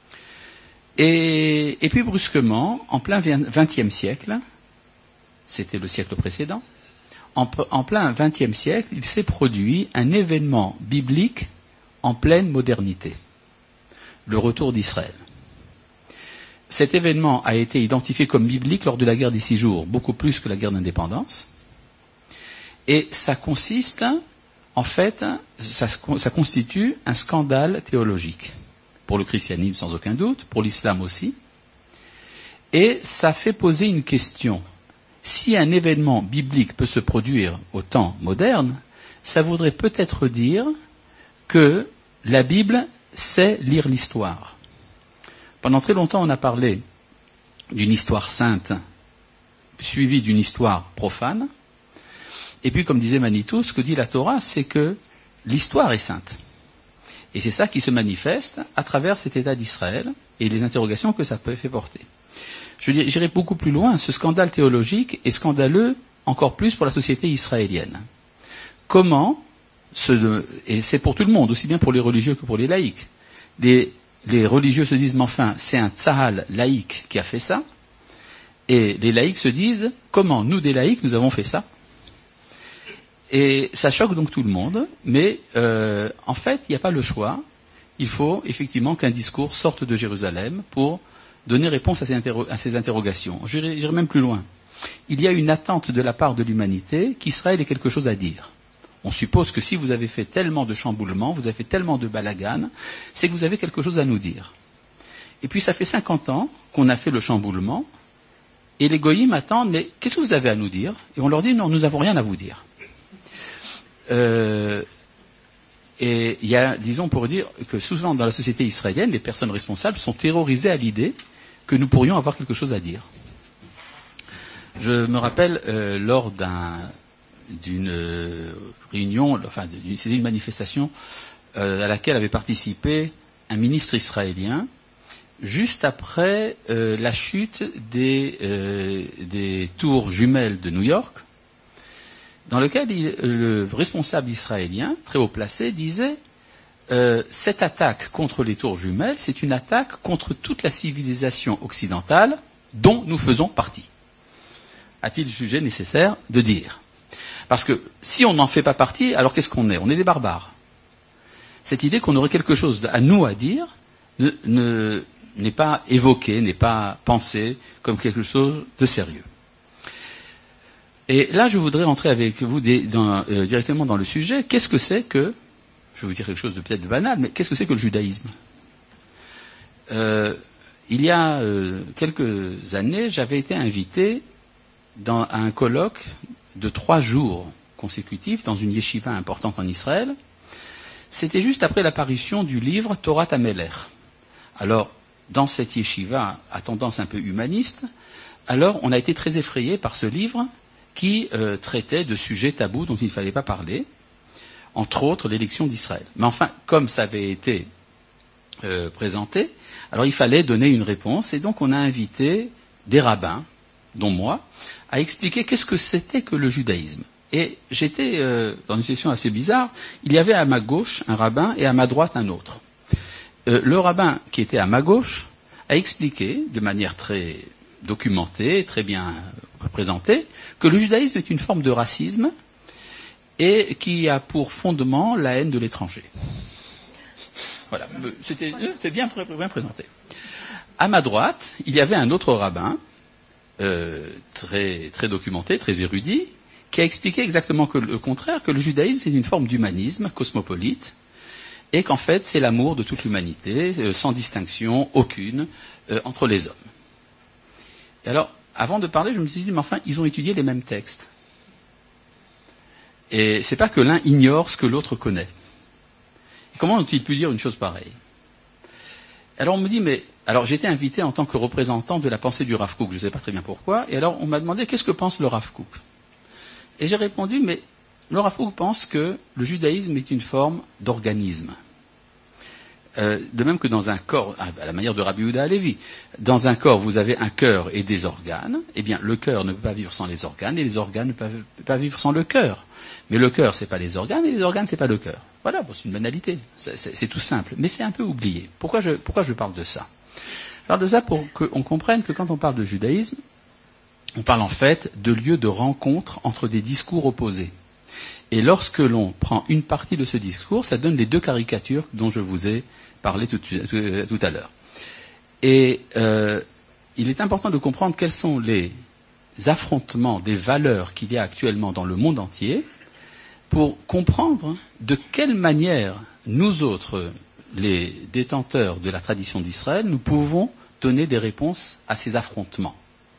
Et, et puis brusquement, en plein vingtième siècle, c'était le siècle précédent, en, en plein vingtième siècle, il s'est produit un événement biblique en pleine modernité, le retour d'Israël. Cet événement a été identifié comme biblique lors de la guerre des six jours, beaucoup plus que la guerre d'indépendance. Et ça consiste, en fait, ça, ça constitue un scandale théologique. Pour le christianisme sans aucun doute, pour l'islam aussi. Et ça fait poser une question. Si un événement biblique peut se produire au temps moderne, ça voudrait peut-être dire que la Bible sait lire l'histoire. Pendant très longtemps, on a parlé d'une histoire sainte, suivie d'une histoire profane. Et puis, comme disait Manitou, ce que dit la Torah, c'est que l'histoire est sainte. Et c'est ça qui se manifeste à travers cet État d'Israël et les interrogations que ça peut faire porter. Je dirais, j'irai beaucoup plus loin. Ce scandale théologique est scandaleux encore plus pour la société israélienne. Comment, ce, et c'est pour tout le monde, aussi bien pour les religieux que pour les laïcs, les, les religieux se disent, mais enfin, c'est un tzahal laïque qui a fait ça, et les laïcs se disent, comment nous des laïcs, nous avons fait ça? Et ça choque donc tout le monde, mais euh, en fait, il n'y a pas le choix. Il faut effectivement qu'un discours sorte de Jérusalem pour donner réponse à ces, interro- à ces interrogations. J'irai, j'irai même plus loin. Il y a une attente de la part de l'humanité qu'Israël ait quelque chose à dire. On suppose que si vous avez fait tellement de chamboulements, vous avez fait tellement de balagan, c'est que vous avez quelque chose à nous dire. Et puis ça fait cinquante ans qu'on a fait le chamboulement, et les goyim attendent, mais qu'est-ce que vous avez à nous dire? Et on leur dit, non, nous n'avons rien à vous dire. Euh, et il y a, disons, pour dire que souvent dans la société israélienne, les personnes responsables sont terrorisées à l'idée que nous pourrions avoir quelque chose à dire. Je me rappelle euh, lors d'un, d'une euh, réunion, enfin, d'une, c'était une manifestation euh, à laquelle avait participé un ministre israélien juste après euh, la chute des, euh, des tours jumelles de New York, dans lequel il, le responsable israélien, très haut placé, disait euh, cette attaque contre les tours jumelles, c'est une attaque contre toute la civilisation occidentale dont nous faisons partie. A-t-il jugé nécessaire de dire? Parce que si on n'en fait pas partie, alors qu'est-ce qu'on est? On est des barbares. Cette idée qu'on aurait quelque chose à nous à dire ne, ne, n'est pas évoquée, n'est pas pensée comme quelque chose de sérieux. Et là, je voudrais rentrer avec vous des, dans, euh, directement dans le sujet. Qu'est-ce que c'est que, je vais vous dire quelque chose de peut-être de banal, mais qu'est-ce que c'est que le judaïsme? euh, Il y a euh, quelques années, j'avais été invité dans, à un colloque de trois jours consécutifs dans une yeshiva importante en Israël. C'était juste après l'apparition du livre Torah Hamelech. Alors, dans cette yeshiva à tendance un peu humaniste, alors on a été très effrayé par ce livre qui euh, traitait de sujets tabous dont il ne fallait pas parler, entre autres l'élection d'Israël. Mais enfin, comme ça avait été euh, présenté, alors il fallait donner une réponse, et donc on a invité des rabbins, dont moi, à expliquer qu'est-ce que c'était que le judaïsme. Et j'étais euh, dans une session assez bizarre, il y avait à ma gauche un rabbin et à ma droite un autre. Euh, le rabbin qui était à ma gauche a expliqué, de manière très documentée, très bien représentée, que le judaïsme est une forme de racisme et qui a pour fondement la haine de l'étranger. Voilà, c'était, c'était bien, bien présenté. À ma droite, il y avait un autre rabbin, euh, très, très documenté, très érudit, qui a expliqué exactement que le contraire, que le judaïsme c'est une forme d'humanisme cosmopolite, et qu'en fait c'est l'amour de toute l'humanité, euh, sans distinction aucune euh, entre les hommes. Et alors, avant de parler, je me suis dit, mais enfin, ils ont étudié les mêmes textes. Et c'est pas que l'un ignore ce que l'autre connaît. Et comment ont-ils pu dire une chose pareille? Alors on me dit, mais... Alors j'ai été invité en tant que représentant de la pensée du Rav Kook, je ne sais pas très bien pourquoi, et alors on m'a demandé, qu'est-ce que pense le Rav Kook? Et j'ai répondu, mais le Rav Kook pense que le judaïsme est une forme d'organisme. Euh, de même que dans un corps, à la manière de Rabbi Yehuda Halevi, dans un corps vous avez un cœur et des organes, eh bien le cœur ne peut pas vivre sans les organes et les organes ne peuvent pas vivre sans le cœur. Mais le cœur c'est pas les organes et les organes c'est pas le cœur. Voilà, bon, c'est une banalité, c'est, c'est, c'est tout simple, mais c'est un peu oublié. Pourquoi je, pourquoi je parle de ça? Je parle de ça pour qu'on comprenne que quand on parle de judaïsme, on parle en fait de lieu de rencontre entre des discours opposés. Et lorsque l'on prend une partie de ce discours, ça donne les deux caricatures dont je vous ai parlé tout, tout, tout à l'heure. Et euh, il est important de comprendre quels sont les affrontements des valeurs qu'il y a actuellement dans le monde entier pour comprendre de quelle manière nous autres, les détenteurs de la tradition d'Israël, nous pouvons donner des réponses à ces affrontements.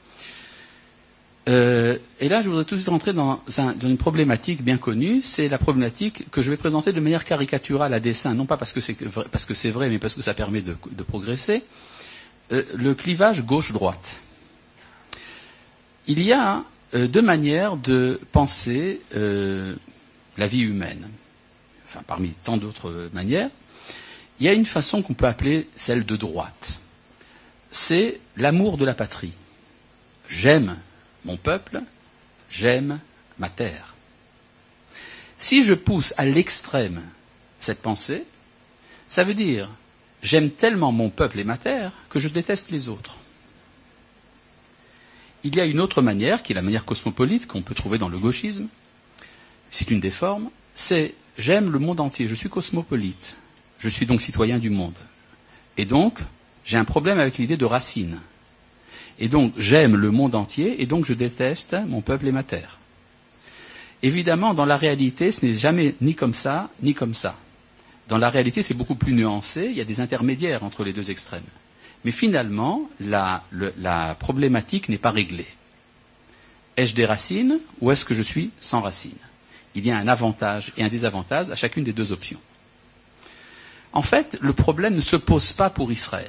Euh, et là, je voudrais tout de suite rentrer dans, un, dans une problématique bien connue, c'est la problématique que je vais présenter de manière caricaturale à dessein, non pas parce que c'est, parce que c'est vrai, mais parce que ça permet de, de progresser, euh, le clivage gauche-droite. Il y a euh, deux manières de penser euh, la vie humaine, enfin parmi tant d'autres manières. Il y a une façon qu'on peut appeler celle de droite. C'est l'amour de la patrie. J'aime mon peuple, j'aime ma terre. Si je pousse à l'extrême cette pensée, ça veut dire j'aime tellement mon peuple et ma terre que je déteste les autres. Il y a une autre manière, qui est la manière cosmopolite qu'on peut trouver dans le gauchisme, c'est une des formes, c'est j'aime le monde entier, je suis cosmopolite, je suis donc citoyen du monde. Et donc, j'ai un problème avec l'idée de racine. Et donc, j'aime le monde entier, et donc je déteste mon peuple et ma terre. Évidemment, dans la réalité, ce n'est jamais ni comme ça, ni comme ça. Dans la réalité, c'est beaucoup plus nuancé, il y a des intermédiaires entre les deux extrêmes. Mais finalement, la, le, la problématique n'est pas réglée. Ai-je des racines, ou est-ce que je suis sans racines? Il y a un avantage et un désavantage à chacune des deux options. En fait, le problème ne se pose pas pour Israël.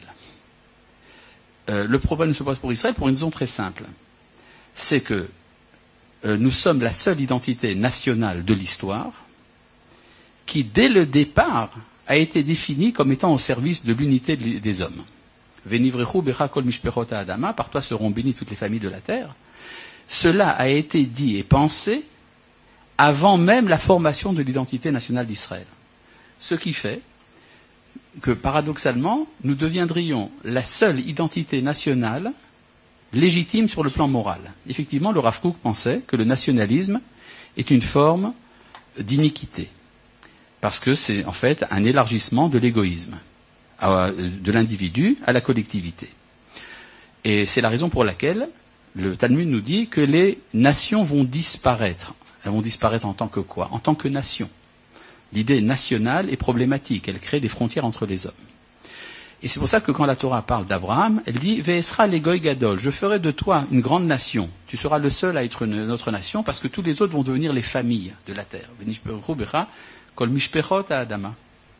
Euh, le problème ne se pose pour Israël pour une raison très simple. C'est que euh, nous sommes la seule identité nationale de l'histoire qui, dès le départ, a été définie comme étant au service de l'unité des hommes. Venivrechu becha kol mishperot ha'adama, par toi seront bénies toutes les familles de la terre. Cela a été dit et pensé avant même la formation de l'identité nationale d'Israël. Ce qui fait que, paradoxalement, nous deviendrions la seule identité nationale légitime sur le plan moral. Effectivement, le Rav Kook pensait que le nationalisme est une forme d'iniquité, parce que c'est en fait un élargissement de l'égoïsme, de l'individu à la collectivité. Et c'est la raison pour laquelle le Talmud nous dit que les nations vont disparaître. Elles vont disparaître en tant que quoi? En tant que nation. L'idée nationale est problématique, elle crée des frontières entre les hommes. Et c'est pour ça que quand la Torah parle d'Abraham, elle dit « Ve'esra legoy gadol » je ferai de toi une grande nation. Tu seras le seul à être une, notre nation parce que tous les autres vont devenir les familles de la terre. Kol mishperot ha'adama.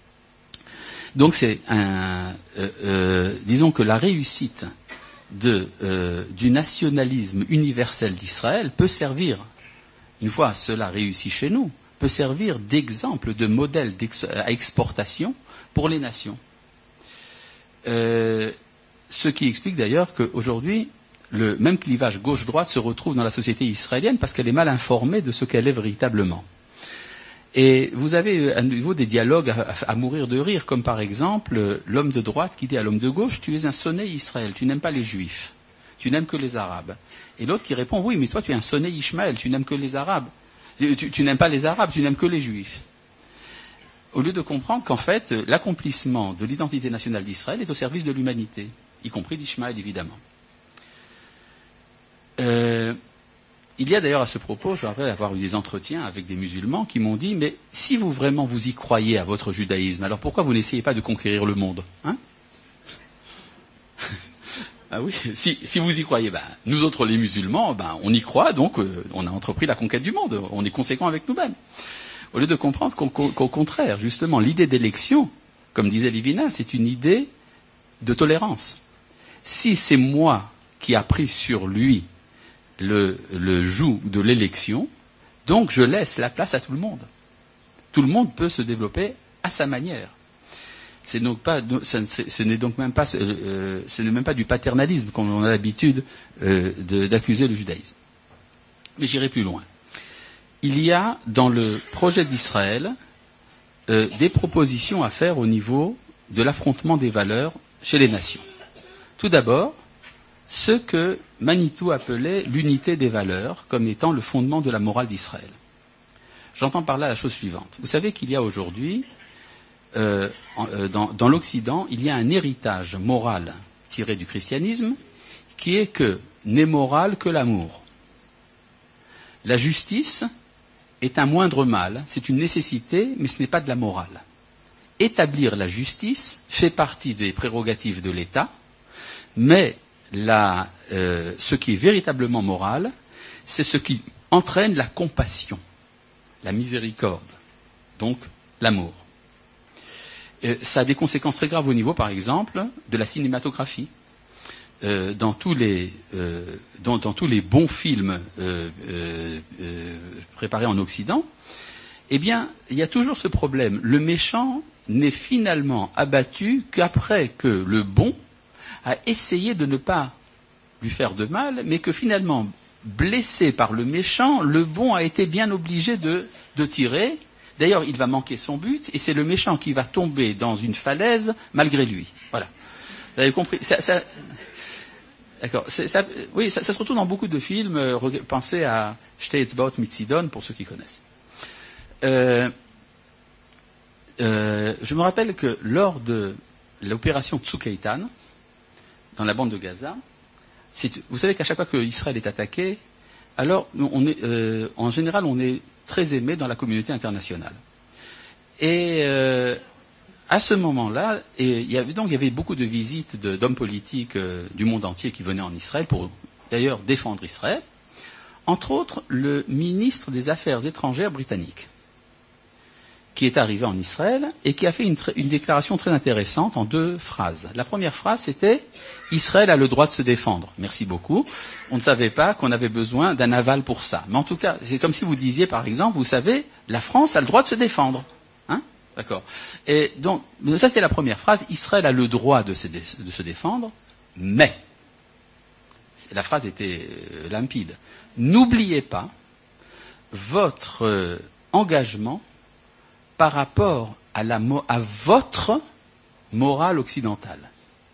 Donc c'est un... Euh, euh, disons que la réussite de, euh, du nationalisme universel d'Israël peut servir, une fois cela réussi chez nous, peut servir d'exemple, de modèle d'ex- à exportation pour les nations. Euh, ce qui explique d'ailleurs qu'aujourd'hui, le même clivage gauche-droite se retrouve dans la société israélienne parce qu'elle est mal informée de ce qu'elle est véritablement. Et vous avez à nouveau des dialogues à, à mourir de rire, comme par exemple l'homme de droite qui dit à l'homme de gauche « Tu es un sonné Israël, tu n'aimes pas les Juifs, tu n'aimes que les Arabes. » Et l'autre qui répond « Oui, mais toi tu es un sonné Ishmaël, tu n'aimes que les Arabes. Tu, tu, tu n'aimes pas les Arabes, tu n'aimes que les Juifs. » Au lieu de comprendre qu'en fait, l'accomplissement de l'identité nationale d'Israël est au service de l'humanité, y compris d'Ishmaël évidemment. Euh, il y a d'ailleurs à ce propos, je rappelle avoir eu des entretiens avec des musulmans qui m'ont dit « Mais si vous vraiment vous y croyez à votre judaïsme, alors pourquoi vous n'essayez pas de conquérir le monde hein ?» Ah oui, si, si vous y croyez, ben, nous autres les musulmans, ben, on y croit, donc euh, on a entrepris la conquête du monde, on est conséquent avec nous-mêmes. Au lieu de comprendre qu'au, qu'au contraire, justement, l'idée d'élection, comme disait Lévinas, c'est une idée de tolérance. Si c'est moi qui a pris sur lui le, le joug de l'élection, donc je laisse la place à tout le monde. Tout le monde peut se développer à sa manière. C'est donc pas, ce n'est donc même pas, euh, ce n'est même pas du paternalisme qu'on a l'habitude euh, de, d'accuser le judaïsme. Mais j'irai plus loin. Il y a dans le projet d'Israël euh, des propositions à faire au niveau de l'affrontement des valeurs chez les nations. Tout d'abord, ce que Manitou appelait l'unité des valeurs comme étant le fondement de la morale d'Israël. J'entends par là la chose suivante. Vous savez qu'il y a aujourd'hui, euh, euh, dans, dans l'Occident, il y a un héritage moral tiré du christianisme qui est que n'est moral que l'amour. La justice est un moindre mal, c'est une nécessité, mais ce n'est pas de la morale. Établir la justice fait partie des prérogatives de l'État, mais la, euh, ce qui est véritablement moral, c'est ce qui entraîne la compassion, la miséricorde, donc l'amour. Euh, ça a des conséquences très graves au niveau, par exemple, de la cinématographie. Euh, dans, tous les, euh, dans, dans tous les bons films euh, euh, euh, préparés en Occident, eh bien, il y a toujours ce problème. Le méchant n'est finalement abattu qu'après que le bon a essayé de ne pas lui faire de mal, mais que finalement, blessé par le méchant, le bon a été bien obligé de, de tirer. D'ailleurs, il va manquer son but, et c'est le méchant qui va tomber dans une falaise malgré lui. Voilà. Vous avez compris ça, ça, D'accord. Ça, oui, ça, ça se retrouve dans beaucoup de films. Euh, pensez à Staatsbot mit Sidon, pour ceux qui connaissent. Euh, euh, je me rappelle que lors de l'opération Tsukaitan, dans la bande de Gaza, vous savez qu'à chaque fois qu'Israël est attaqué, alors on est, euh, en général, on est très aimé dans la communauté internationale. Et euh, à ce moment-là, et il y avait donc il y avait beaucoup de visites de, d'hommes politiques euh, du monde entier qui venaient en Israël pour d'ailleurs défendre Israël. Entre autres, le ministre des Affaires étrangères britannique, qui est arrivé en Israël et qui a fait une, une déclaration très intéressante en deux phrases. La première phrase, c'était « Israël a le droit de se défendre ». Merci beaucoup. On ne savait pas qu'on avait besoin d'un aval pour ça. Mais en tout cas, c'est comme si vous disiez, par exemple, vous savez, la France a le droit de se défendre. Hein ? D'accord. Et donc, ça c'était la première phrase. Israël a le droit de se, dé, de se défendre, mais, la phrase était limpide, n'oubliez pas votre euh, engagement par rapport à, la, à votre morale occidentale.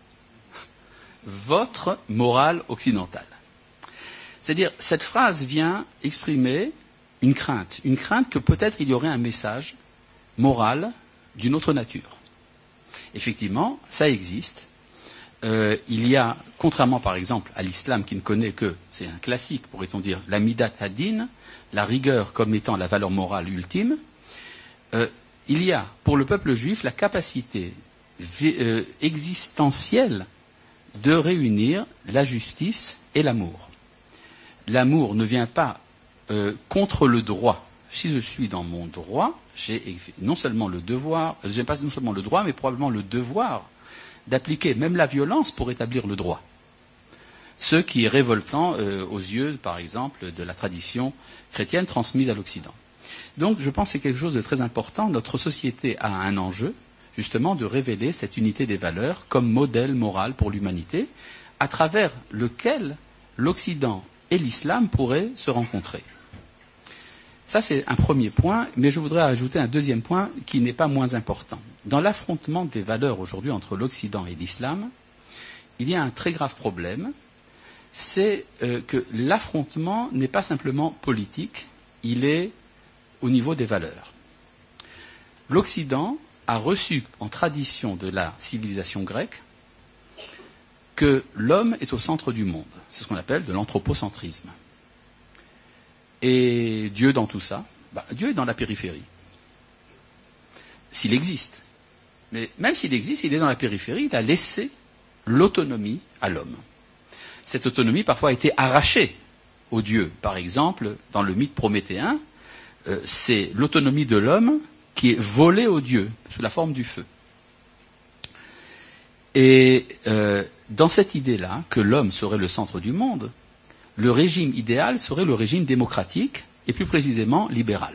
Votre morale occidentale. C'est-à-dire, cette phrase vient exprimer une crainte. Une crainte que peut-être il y aurait un message moral d'une autre nature. Effectivement, ça existe. Euh, il y a, contrairement par exemple à l'islam qui ne connaît que, c'est un classique, pourrait-on dire, la midat hadin, la rigueur comme étant la valeur morale ultime, euh, il y a pour le peuple juif la capacité euh, existentielle de réunir la justice et l'amour. L'amour ne vient pas euh, contre le droit. Si je suis dans mon droit, j'ai non seulement le devoir, j'ai pas non seulement le droit, mais probablement le devoir d'appliquer même la violence pour établir le droit. Ce qui est révoltant euh, aux yeux, par exemple, de la tradition chrétienne transmise à l'Occident. Donc, je pense que c'est quelque chose de très important. Notre société a un enjeu, justement, de révéler cette unité des valeurs comme modèle moral pour l'humanité, à travers lequel l'Occident et l'islam pourraient se rencontrer. Ça, c'est un premier point, mais je voudrais ajouter un deuxième point qui n'est pas moins important. Dans l'affrontement des valeurs aujourd'hui entre l'Occident et l'islam, il y a un très grave problème, c'est euh, que l'affrontement n'est pas simplement politique, il est au niveau des valeurs. L'Occident a reçu en tradition de la civilisation grecque que l'homme est au centre du monde. C'est ce qu'on appelle de l'anthropocentrisme. Et Dieu dans tout ça, bah, Dieu est dans la périphérie. S'il existe. Mais même s'il existe, il est dans la périphérie, il a laissé l'autonomie à l'homme. Cette autonomie parfois a été arrachée aux dieux. Par exemple, dans le mythe prométhéen, euh, c'est l'autonomie de l'homme qui est volée aux dieux, sous la forme du feu. Et euh, dans cette idée-là, que l'homme serait le centre du monde, le régime idéal serait le régime démocratique, et plus précisément libéral.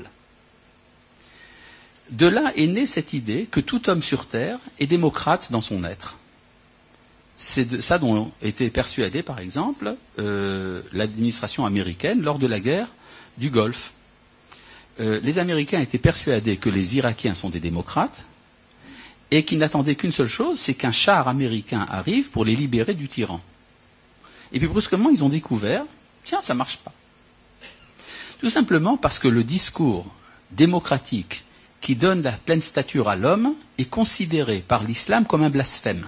De là est née cette idée que tout homme sur Terre est démocrate dans son être. C'est de ça dont était persuadée, par exemple, euh, l'administration américaine lors de la guerre du Golfe. Euh, les Américains étaient persuadés que les Irakiens sont des démocrates, et qu'ils n'attendaient qu'une seule chose, c'est qu'un char américain arrive pour les libérer du tyran. Et puis brusquement, ils ont découvert, tiens, ça ne marche pas. Tout simplement parce que le discours démocratique qui donne la pleine stature à l'homme est considéré par l'islam comme un blasphème.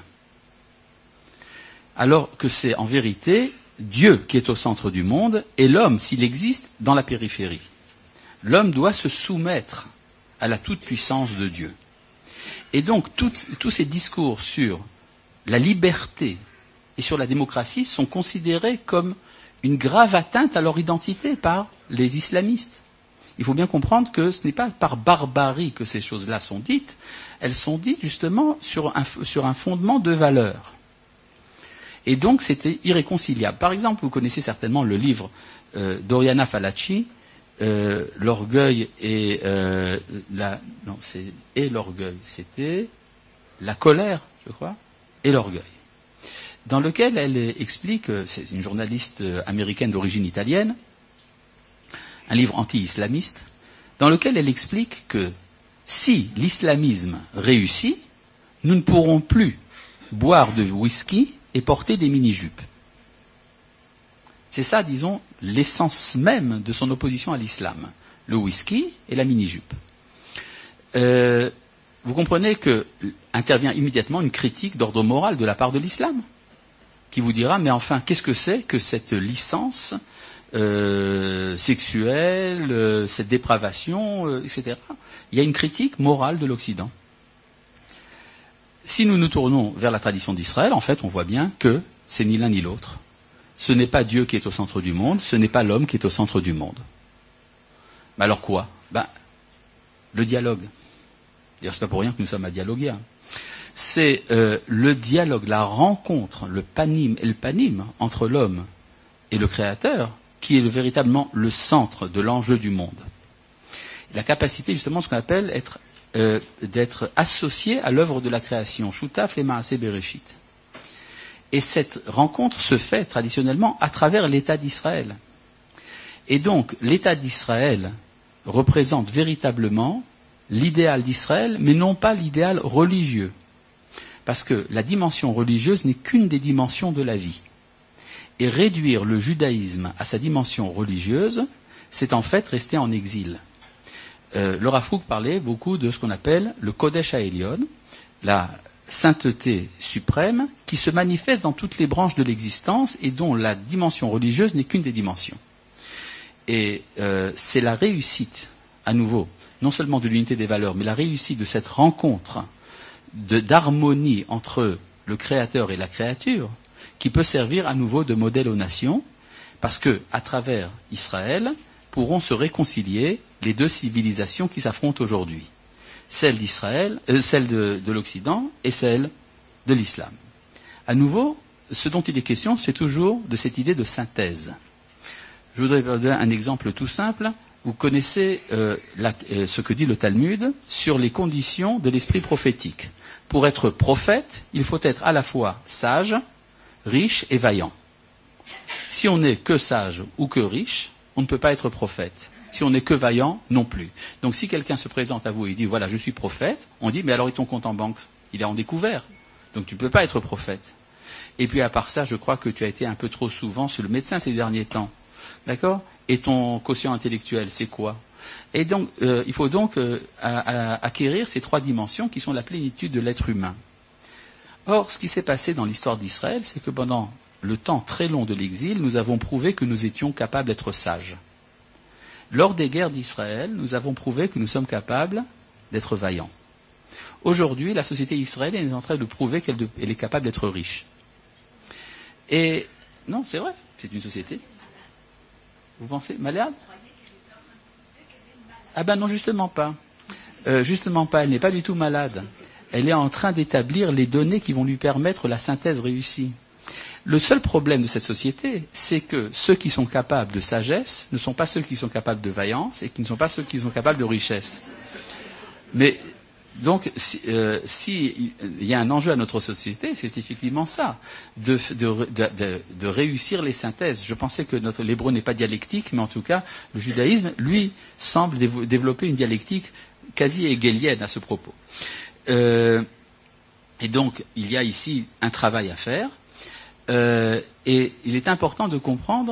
Alors que c'est en vérité Dieu qui est au centre du monde et l'homme, s'il existe, dans la périphérie. L'homme doit se soumettre à la toute-puissance de Dieu. Et donc, toutes, tous ces discours sur la liberté et sur la démocratie sont considérés comme une grave atteinte à leur identité par les islamistes. Il faut bien comprendre que ce n'est pas par barbarie que ces choses-là sont dites, elles sont dites justement sur un, sur un fondement de valeurs. Et donc c'était irréconciliable. Par exemple, vous connaissez certainement le livre euh, d'Oriana Fallaci, euh, L'orgueil et euh, la non c'est et l'orgueil, c'était la colère, je crois, et l'orgueil, dans lequel elle explique, c'est une journaliste américaine d'origine italienne, un livre anti-islamiste, dans lequel elle explique que si l'islamisme réussit, nous ne pourrons plus boire de whisky et porter des mini-jupes. C'est ça, disons, l'essence même de son opposition à l'islam, le whisky et la mini-jupe. Euh, vous comprenez que intervient immédiatement une critique d'ordre moral de la part de l'islam, qui vous dira, mais enfin, qu'est-ce que c'est que cette licence euh, sexuelle, euh, cette dépravation, euh, et cetera. Il y a une critique morale de l'Occident. Si nous nous tournons vers la tradition d'Israël, en fait, on voit bien que c'est ni l'un ni l'autre. Ce n'est pas Dieu qui est au centre du monde, ce n'est pas l'homme qui est au centre du monde. Mais alors quoi? Ben, le dialogue. D'ailleurs, c'est pas pour rien que nous sommes à dialoguer. Hein. C'est euh, le dialogue, la rencontre, le panim et le panim entre l'homme et le Créateur qui est le, véritablement le centre de l'enjeu du monde. La capacité, justement, ce qu'on appelle être, euh, d'être associé à l'œuvre de la création, Shutaf le Maaseh Bereshit. Et cette rencontre se fait traditionnellement à travers l'État d'Israël. Et donc, l'État d'Israël représente véritablement l'idéal d'Israël, mais non pas l'idéal religieux. Parce que la dimension religieuse n'est qu'une des dimensions de la vie. Et réduire le judaïsme à sa dimension religieuse, c'est en fait rester en exil. Euh, le Rav Kook parlait beaucoup de ce qu'on appelle le Kodesh HaElyon, la sainteté suprême, qui se manifeste dans toutes les branches de l'existence et dont la dimension religieuse n'est qu'une des dimensions. Et euh, c'est la réussite, à nouveau, non seulement de l'unité des valeurs, mais la réussite de cette rencontre de, d'harmonie entre le Créateur et la créature, qui peut servir à nouveau de modèle aux nations, parce que, à travers Israël, pourront se réconcilier les deux civilisations qui s'affrontent aujourd'hui, celle d'Israël, euh, celle de, de l'Occident et celle de l'Islam. À nouveau, ce dont il est question, c'est toujours de cette idée de synthèse. Je voudrais vous donner un exemple tout simple. Vous connaissez euh, la, euh, ce que dit le Talmud sur les conditions de l'esprit prophétique. Pour être prophète, il faut être à la fois sage, riche et vaillant. Si on n'est que sage ou que riche, on ne peut pas être prophète. Si on n'est que vaillant, non plus. Donc si quelqu'un se présente à vous et dit, voilà, je suis prophète, on dit, mais alors et ton compte en banque? Il est en découvert. Donc tu ne peux pas être prophète. Et puis à part ça, je crois que tu as été un peu trop souvent sur le médecin ces derniers temps. D'accord? Et ton quotient intellectuel, c'est quoi? Et donc, euh, il faut donc euh, à, à, acquérir ces trois dimensions qui sont la plénitude de l'être humain. Or, ce qui s'est passé dans l'histoire d'Israël, c'est que pendant le temps très long de l'exil, nous avons prouvé que nous étions capables d'être sages. Lors des guerres d'Israël, nous avons prouvé que nous sommes capables d'être vaillants. Aujourd'hui, la société israélienne est en train de prouver qu'elle de, elle est capable d'être riche. Et non, c'est vrai, c'est une société. Vous pensez malade? Ah ben non, justement pas. Euh, justement pas, elle n'est pas du tout malade. Elle est en train d'établir les données qui vont lui permettre la synthèse réussie. Le seul problème de cette société, c'est que ceux qui sont capables de sagesse ne sont pas ceux qui sont capables de vaillance et qui ne sont pas ceux qui sont capables de richesse. Mais donc, si, euh, si il y a un enjeu à notre société, c'est effectivement ça, de, de, de, de réussir les synthèses. Je pensais que notre l'hébreu n'est pas dialectique, mais en tout cas, le judaïsme, lui, semble dév- développer une dialectique quasi hegelienne à ce propos. Euh, et donc, il y a ici un travail à faire. Euh, et il est important de comprendre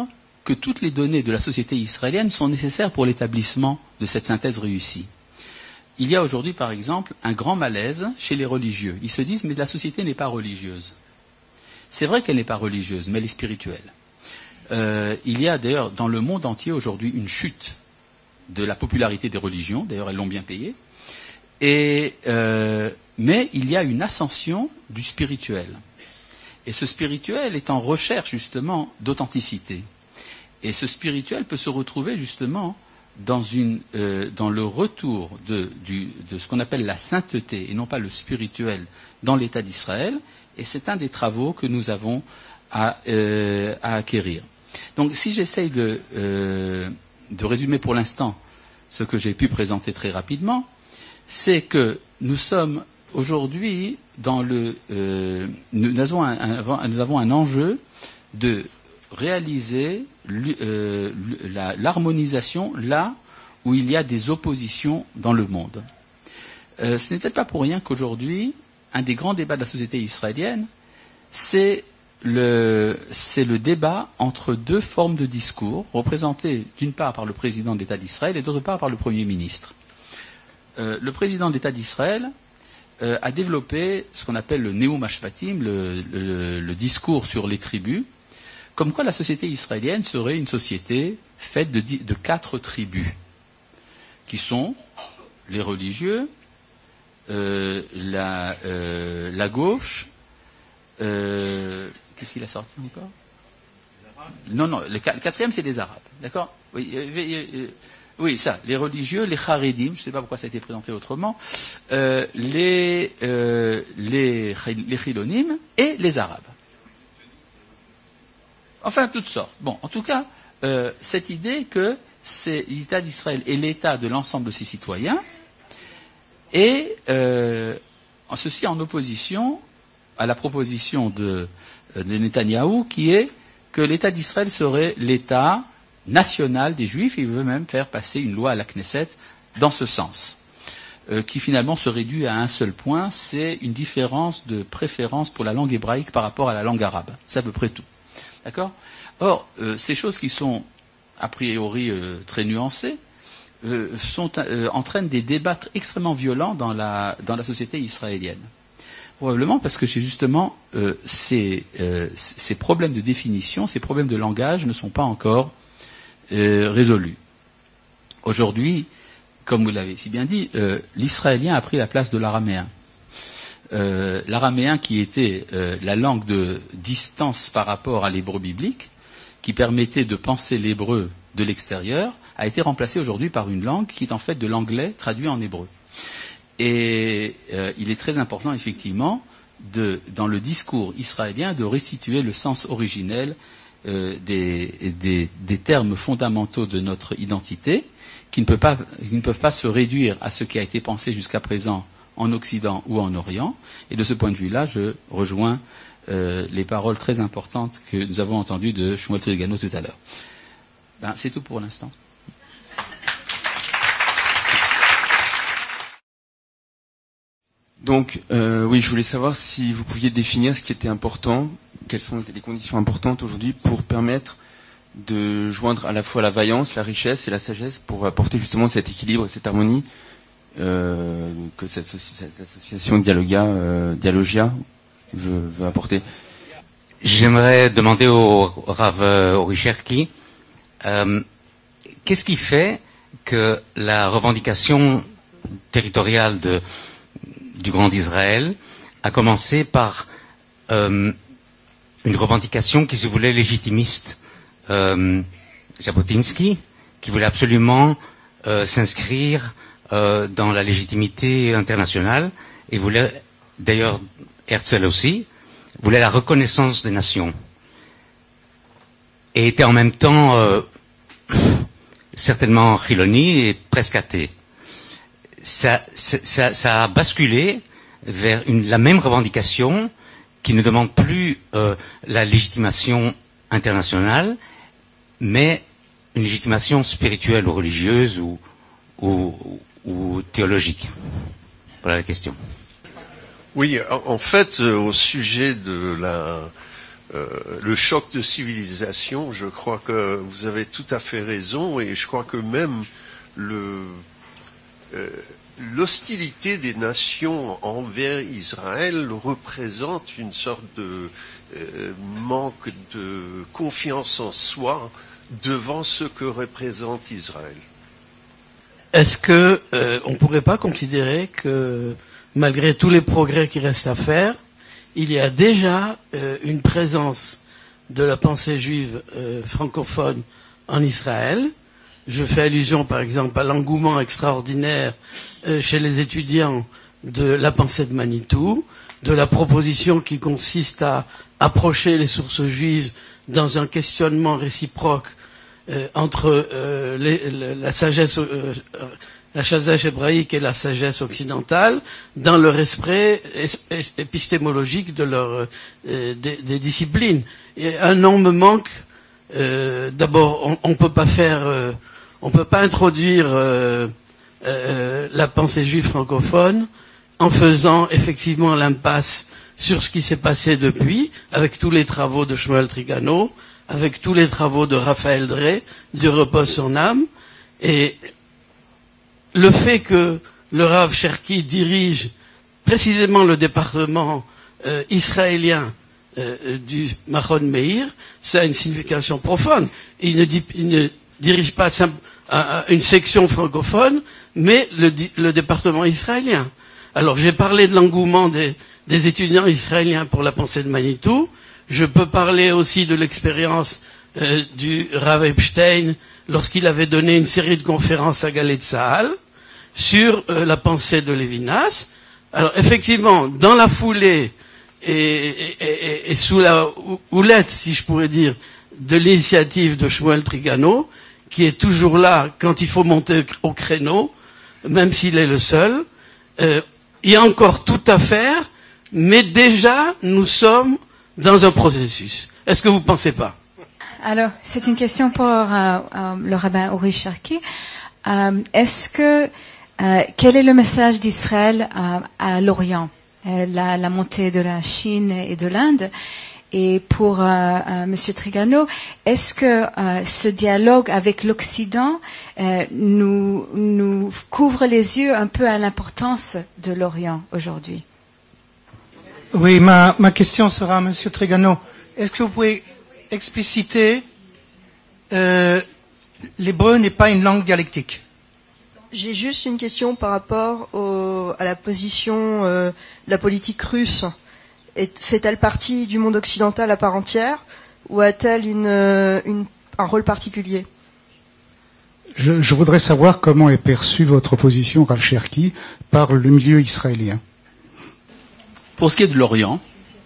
que toutes les données de la société israélienne sont nécessaires pour l'établissement de cette synthèse réussie. Il y a aujourd'hui, par exemple, un grand malaise chez les religieux. Ils se disent, mais la société n'est pas religieuse. C'est vrai qu'elle n'est pas religieuse, mais elle est spirituelle. Euh, il y a d'ailleurs dans le monde entier aujourd'hui une chute de la popularité des religions, d'ailleurs elles l'ont bien payé, et, euh, mais il y a une ascension du spirituel. Et ce spirituel est en recherche justement d'authenticité. Et ce spirituel peut se retrouver justement dans, une, euh, dans le retour de, du, de ce qu'on appelle la sainteté, et non pas le spirituel, dans l'État d'Israël, et c'est un des travaux que nous avons à, euh, à acquérir. Donc si j'essaye de, euh, de résumer pour l'instant ce que j'ai pu présenter très rapidement, c'est que nous sommes aujourd'hui dans le... Euh, nous, avons un, un, nous avons un enjeu de réaliser euh, l'harmonisation là où il y a des oppositions dans le monde. Euh, ce n'est peut-être pas pour rien qu'aujourd'hui, un des grands débats de la société israélienne, c'est le, c'est le débat entre deux formes de discours, représentées d'une part par le président de l'État d'Israël et d'autre part par le Premier ministre. Euh, le président de l'État d'Israël euh, a développé ce qu'on appelle le Neum Hashvatim, le, le, le discours sur les tribus, comme quoi la société israélienne serait une société faite de, de quatre tribus, qui sont les religieux, euh, la, euh, la gauche, euh, qu'est-ce qu'il a sorti encore? Non, non, le quatrième c'est les Arabes, d'accord? Oui, euh, euh, oui, ça, les religieux, les Haredim, je ne sais pas pourquoi ça a été présenté autrement, euh, les, euh, les, les Chilonim et les Arabes. Enfin, toutes sortes. Bon, en tout cas, euh, cette idée que c'est l'État d'Israël et l'État de l'ensemble de ses citoyens, et euh, ceci en opposition à la proposition de, de Netanyahou, qui est que l'État d'Israël serait l'État national des Juifs, et il veut même faire passer une loi à la Knesset dans ce sens, euh, qui finalement se réduit à un seul point, c'est une différence de préférence pour la langue hébraïque par rapport à la langue arabe. C'est à peu près tout. D'accord ? Or, euh, ces choses qui sont a priori euh, très nuancées euh, sont, euh, entraînent des débats extrêmement violents dans la, dans la société israélienne. Probablement parce que justement, euh, ces, euh, ces problèmes de définition, ces problèmes de langage ne sont pas encore euh, résolus. Aujourd'hui, comme vous l'avez si bien dit, euh, l'israélien a pris la place de l'araméen. Euh, l'araméen qui était euh, la langue de distance par rapport à l'hébreu biblique, qui permettait de penser l'hébreu de l'extérieur, a été remplacé aujourd'hui par une langue qui est en fait de l'anglais traduit en hébreu. Et euh, il est très important effectivement de, dans le discours israélien de restituer le sens originel euh, des, des, des termes fondamentaux de notre identité, qui ne, peut pas, qui ne peuvent pas se réduire à ce qui a été pensé jusqu'à présent en Occident ou en Orient. Et de ce point de vue-là, je rejoins euh, les paroles très importantes que nous avons entendues de Shmuel Trigano tout à l'heure. Ben, c'est tout pour l'instant. Donc, euh, oui, je voulais savoir si vous pouviez définir ce qui était important, quelles sont les conditions importantes aujourd'hui pour permettre de joindre à la fois la vaillance, la richesse et la sagesse pour apporter justement cet équilibre et cette harmonie euh, que cette, cette association Dialogia, euh, Dialogia veut, veut apporter. J'aimerais demander au Rav Oricherki, euh, qu'est-ce qui fait que la revendication territoriale de du Grand Israël a commencé par euh, une revendication qui se voulait légitimiste. Euh, Jabotinsky, qui voulait absolument euh, s'inscrire euh, dans la légitimité internationale, et voulait, d'ailleurs Herzl aussi, voulait la reconnaissance des nations, et était en même temps euh, certainement chiloni et presque athée. Ça, ça, ça a basculé vers une, la même revendication qui ne demande plus euh, la légitimation internationale, mais une légitimation spirituelle ou religieuse ou, ou, ou théologique. Voilà la question. Oui, en fait, au sujet de la, euh, le choc de civilisation, je crois que vous avez tout à fait raison, et je crois que même le, euh, l'hostilité des nations envers Israël représente une sorte de euh, manque de confiance en soi devant ce que représente Israël. Est-ce que euh, on ne pourrait pas considérer que malgré tous les progrès qui restent à faire, il y a déjà euh, une présence de la pensée juive euh, francophone en Israël? Je fais allusion par exemple à l'engouement extraordinaire euh, chez les étudiants de la pensée de Manitou, de la proposition qui consiste à approcher les sources juives dans un questionnement réciproque euh, entre euh, les, le, la sagesse euh, la sagesse hébraïque et la sagesse occidentale dans leur esprit épistémologique de leur, euh, des, des disciplines. Et un nom me manque. Euh, d'abord, on ne peut pas faire, euh, on peut pas introduire euh, euh, la pensée juive francophone en faisant effectivement l'impasse sur ce qui s'est passé depuis, avec tous les travaux de Shmuel Trigano, avec tous les travaux de Raphaël Drey, Dieu repose son âme, et le fait que le Rav Cherki dirige précisément le département euh, israélien euh, du Machon Meir, ça a une signification profonde. Il ne, dit, il ne dirige pas simple, euh, une section francophone, mais le, le département israélien. Alors j'ai parlé de l'engouement des, des étudiants israéliens pour la pensée de Manitou. Je peux parler aussi de l'expérience euh, du Rav Epstein lorsqu'il avait donné une série de conférences à Galei Tzahal sur euh, la pensée de Lévinas. Alors effectivement, dans la foulée et, et, et, et sous la houlette, si je pourrais dire, de l'initiative de Shmuel Trigano, qui est toujours là quand il faut monter au créneau, même s'il est le seul, euh, il y a encore tout à faire, mais déjà nous sommes dans un processus. Est-ce que vous ne pensez pas? Alors, c'est une question pour euh, euh, le rabbin Ori Cherki. Euh, est-ce que Euh, quel est le message d'Israël euh, à l'Orient, euh, la, la montée de la Chine et de l'Inde? Et pour euh, euh, Monsieur Trigano, est-ce que euh, ce dialogue avec l'Occident euh, nous, nous couvre les yeux un peu à l'importance de l'Orient aujourd'hui? Oui, ma, ma question sera à Monsieur Trigano. Est-ce que vous pouvez expliciter euh, l'hébreu n'est pas une langue dialectique? J'ai juste une question par rapport au, à la position euh, de la politique russe. Est, fait-elle partie du monde occidental à part entière ou a-t-elle une, une, un rôle particulier? je, je voudrais savoir comment est perçue votre position, Rav Cherki, par le milieu israélien. Pour ce qui est de l'Orient,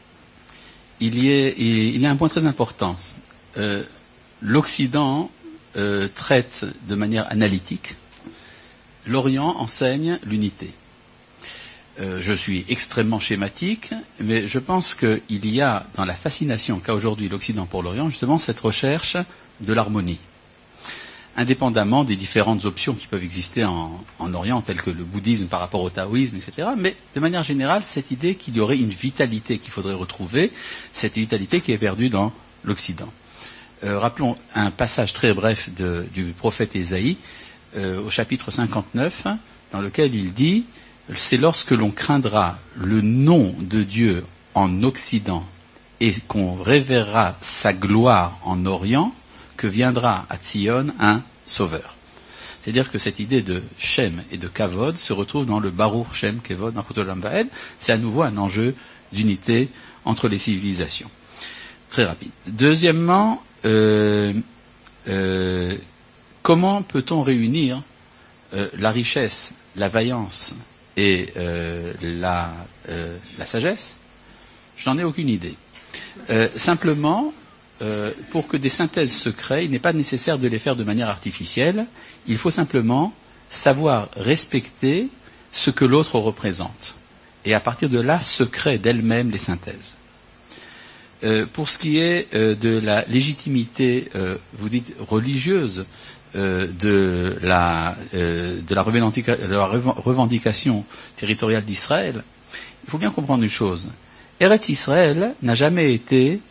il y, est, il y a un point très important. Euh, L'Occident euh, traite de manière analytique. L'Orient enseigne l'unité. Euh, je suis extrêmement schématique, mais je pense qu'il y a dans la fascination qu'a aujourd'hui l'Occident pour l'Orient, justement, cette recherche de l'harmonie. Indépendamment des différentes options qui peuvent exister en, en Orient, telles que le bouddhisme par rapport au taoïsme, et cetera. Mais de manière générale, cette idée qu'il y aurait une vitalité qu'il faudrait retrouver, cette vitalité qui est perdue dans l'Occident. Euh, rappelons un passage très bref de, du prophète Ésaïe, Euh, au chapitre cinquante-neuf, dans lequel il dit « C'est lorsque l'on craindra le nom de Dieu en Occident et qu'on révérera sa gloire en Orient que viendra à Tzion un sauveur. » C'est-à-dire que cette idée de Shem et de Kavod se retrouve dans le Baruch Shem Kavod, dans Chotolam Vaed. C'est à nouveau un enjeu d'unité entre les civilisations. Très rapide. Deuxièmement, euh, euh, comment peut-on réunir euh, la richesse, la vaillance et euh, la, euh, la sagesse? Je n'en ai aucune idée. Euh, simplement, euh, pour que des synthèses se créent, il n'est pas nécessaire de les faire de manière artificielle. Il faut simplement savoir respecter ce que l'autre représente. Et à partir de là, se créent d'elles-mêmes les synthèses. Euh, pour ce qui est euh, de la légitimité, euh, vous dites religieuse, Euh, de, la, euh, de, la revendica, de la revendication territoriale d'Israël, il faut bien comprendre une chose. Eretz Israël n'a jamais été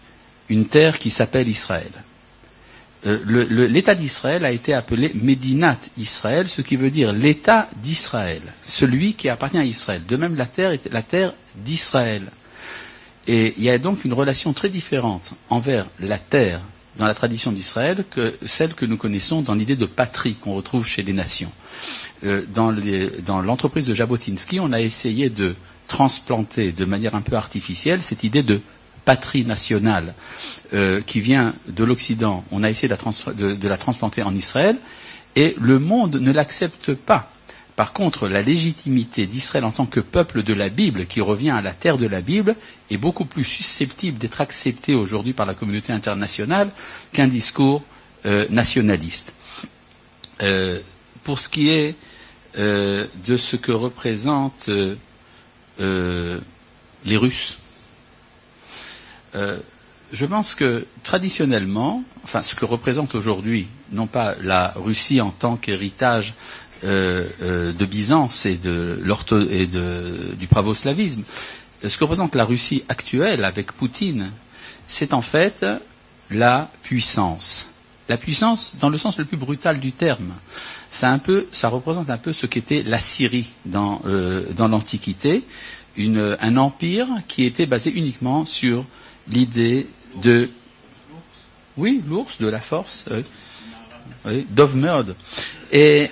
une terre qui s'appelle Israël. Euh, le, le, L'État d'Israël a été appelé Médinat Israël, ce qui veut dire l'État d'Israël, celui qui appartient à Israël. De même, la terre est la terre d'Israël. Et il y a donc une relation très différente envers la terre dans la tradition d'Israël que celle que nous connaissons dans l'idée de patrie qu'on retrouve chez les nations. Euh, dans, les, dans l'entreprise de Jabotinsky, on a essayé de transplanter de manière un peu artificielle cette idée de patrie nationale euh, qui vient de l'Occident. On a essayé de la, trans- de, de la transplanter en Israël et le monde ne l'accepte pas. Par contre, la légitimité d'Israël en tant que peuple de la Bible, qui revient à la terre de la Bible, est beaucoup plus susceptible d'être acceptée aujourd'hui par la communauté internationale qu'un discours euh, nationaliste. Euh, pour ce qui est euh, de ce que représentent euh, euh, les Russes, euh, je pense que traditionnellement, enfin ce que représente aujourd'hui, non pas la Russie en tant qu'héritage Euh, euh, de Byzance et, de l'ortho, et de, du pravoslavisme, ce que représente la Russie actuelle avec Poutine, c'est en fait la puissance. La puissance dans le sens le plus brutal du terme. Ça, un peu, ça représente un peu ce qu'était la Syrie dans, euh, dans l'Antiquité, une, un empire qui était basé uniquement sur l'idée de... Oui, l'ours, de la force, euh, oui, Dovmerd. Et...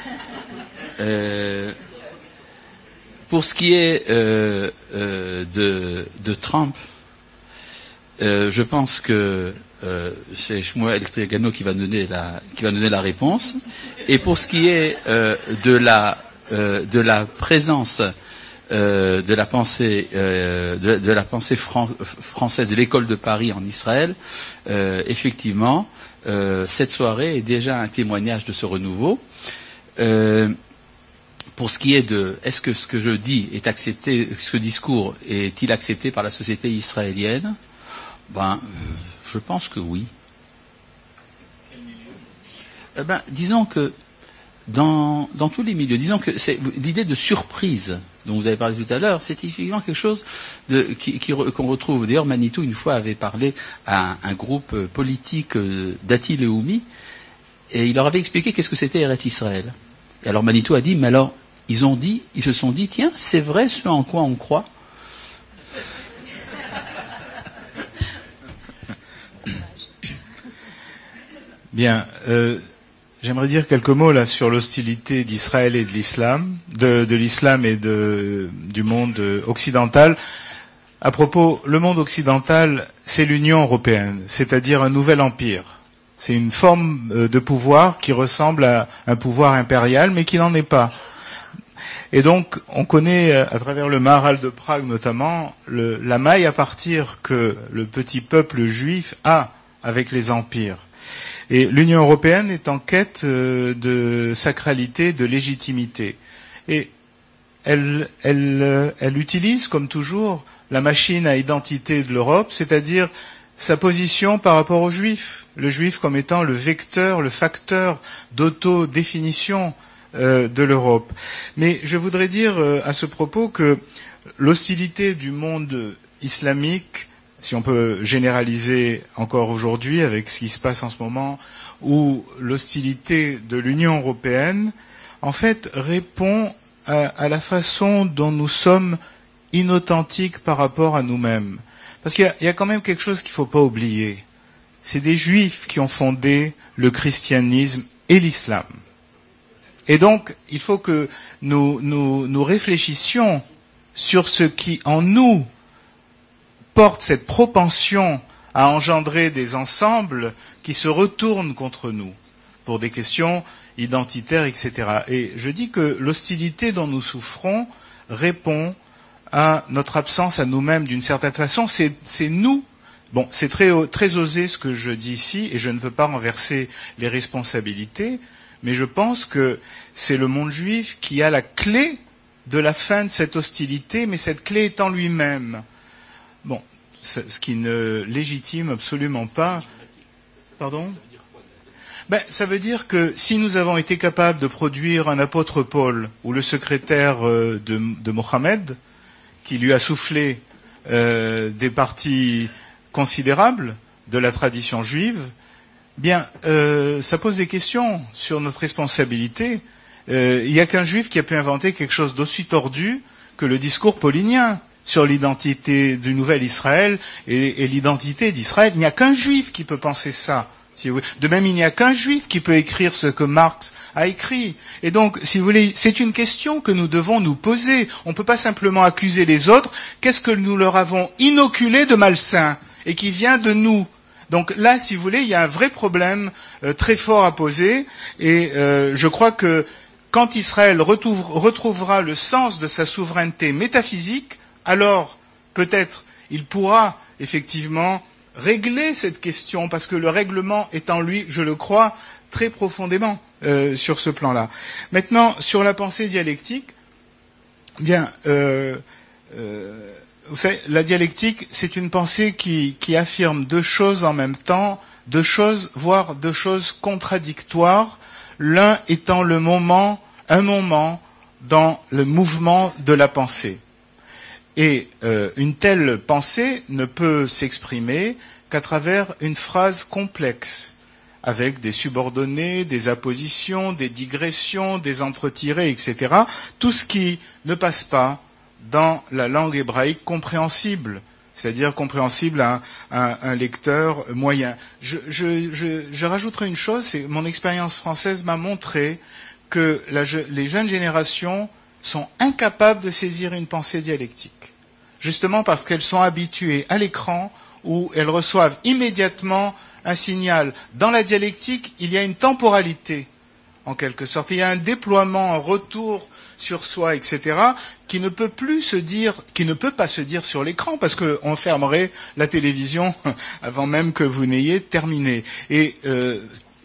Euh, pour ce qui est euh, euh, de, de Trump, euh, je pense que euh, c'est Shmuel Trigano qui va donner la qui va donner la réponse. Et pour ce qui est euh, de la euh, de la présence euh, de la pensée euh, de, de la pensée fran- française de l'école de Paris en Israël, euh, effectivement, euh, cette soirée est déjà un témoignage de ce renouveau. Euh, Pour ce qui est de, est-ce que ce que je dis est accepté, ce discours est-il accepté par la société israélienne? Ben, je pense que oui. Eh ben, disons que dans, dans tous les milieux, disons que c'est l'idée de surprise dont vous avez parlé tout à l'heure, c'est effectivement quelque chose de, qui, qui, qu'on retrouve. D'ailleurs, Manitou une fois avait parlé à un, un groupe politique d'Ati Lehoumi et il leur avait expliqué qu'est-ce que c'était Eretz Israël. Et alors Manitou a dit, mais alors, ils ont dit, ils se sont dit, tiens, c'est vrai ce en quoi on croit. Bien, euh, j'aimerais dire quelques mots là sur l'hostilité d'Israël et de l'islam, de, de l'islam et de, du monde occidental. À propos, le monde occidental, c'est l'Union européenne, c'est-à-dire un nouvel empire. C'est une forme de pouvoir qui ressemble à un pouvoir impérial, mais qui n'en est pas. Et donc, on connaît, à travers le Maharal de Prague notamment, le, la maille à partir que le petit peuple juif a avec les empires. Et l'Union européenne est en quête de sacralité, de légitimité. Et elle, elle, elle utilise, comme toujours, la machine à identité de l'Europe, c'est-à-dire sa position par rapport aux Juifs, le Juif comme étant le vecteur, le facteur d'autodéfinition euh, de l'Europe. Mais je voudrais dire euh, à ce propos que l'hostilité du monde islamique, si on peut généraliser encore aujourd'hui avec ce qui se passe en ce moment, ou l'hostilité de l'Union européenne, en fait répond à, à la façon dont nous sommes inauthentiques par rapport à nous-mêmes. Parce qu'il y a, il y a quand même quelque chose qu'il ne faut pas oublier. C'est des Juifs qui ont fondé le christianisme et l'islam. Et donc, il faut que nous, nous, nous réfléchissions sur ce qui, en nous, porte cette propension à engendrer des ensembles qui se retournent contre nous pour des questions identitaires, et cetera. Et je dis que l'hostilité dont nous souffrons répond à notre absence à nous-mêmes d'une certaine façon. C'est, c'est nous. Bon, c'est très, très osé ce que je dis ici, et je ne veux pas renverser les responsabilités, mais je pense que c'est le monde juif qui a la clé de la fin de cette hostilité, mais cette clé est en lui-même. Bon, ce qui ne légitime absolument pas. Pardon ? Ben, ça veut dire que si nous avons été capables de produire un apôtre Paul, ou le secrétaire de, de Mohammed, qui lui a soufflé euh, des parties considérables, de la tradition juive, bien, euh, ça pose des questions sur notre responsabilité. Euh, il n'y a qu'un juif qui a pu inventer quelque chose d'aussi tordu que le discours paulinien sur l'identité du nouvel Israël et, et l'identité d'Israël. Il n'y a qu'un juif qui peut penser ça. Si vous... De même, il n'y a qu'un juif qui peut écrire ce que Marx a écrit. Et donc, si vous voulez, c'est une question que nous devons nous poser. On ne peut pas simplement accuser les autres. Qu'est-ce que nous leur avons inoculé de malsain et qui vient de nous? Donc là, si vous voulez, il y a un vrai problème euh, très fort à poser. Et euh, je crois que quand Israël retrouve, retrouvera le sens de sa souveraineté métaphysique, alors peut-être il pourra effectivement régler cette question, parce que le règlement est en lui, je le crois, très profondément euh, sur ce plan-là. Maintenant, sur la pensée dialectique, bien, euh, euh, vous savez, la dialectique, c'est une pensée qui, qui affirme deux choses en même temps, deux choses, voire deux choses contradictoires, l'un étant le moment, un moment dans le mouvement de la pensée. Et euh, une telle pensée ne peut s'exprimer qu'à travers une phrase complexe, avec des subordonnés, des appositions, des digressions, des entretirés, et cetera. Tout ce qui ne passe pas dans la langue hébraïque compréhensible, c'est-à-dire compréhensible à un, à un lecteur moyen. Je, je, je, je rajouterai une chose, c'est mon expérience française m'a montré que la, les jeunes générations sont incapables de saisir une pensée dialectique, justement parce qu'elles sont habituées à l'écran où elles reçoivent immédiatement un signal. Dans la dialectique, il y a une temporalité, en quelque sorte. Il y a un déploiement, un retour sur soi, et cetera, qui ne peut plus se dire, qui ne peut pas se dire sur l'écran, parce qu'on fermerait la télévision avant même que vous n'ayez terminé. Et euh,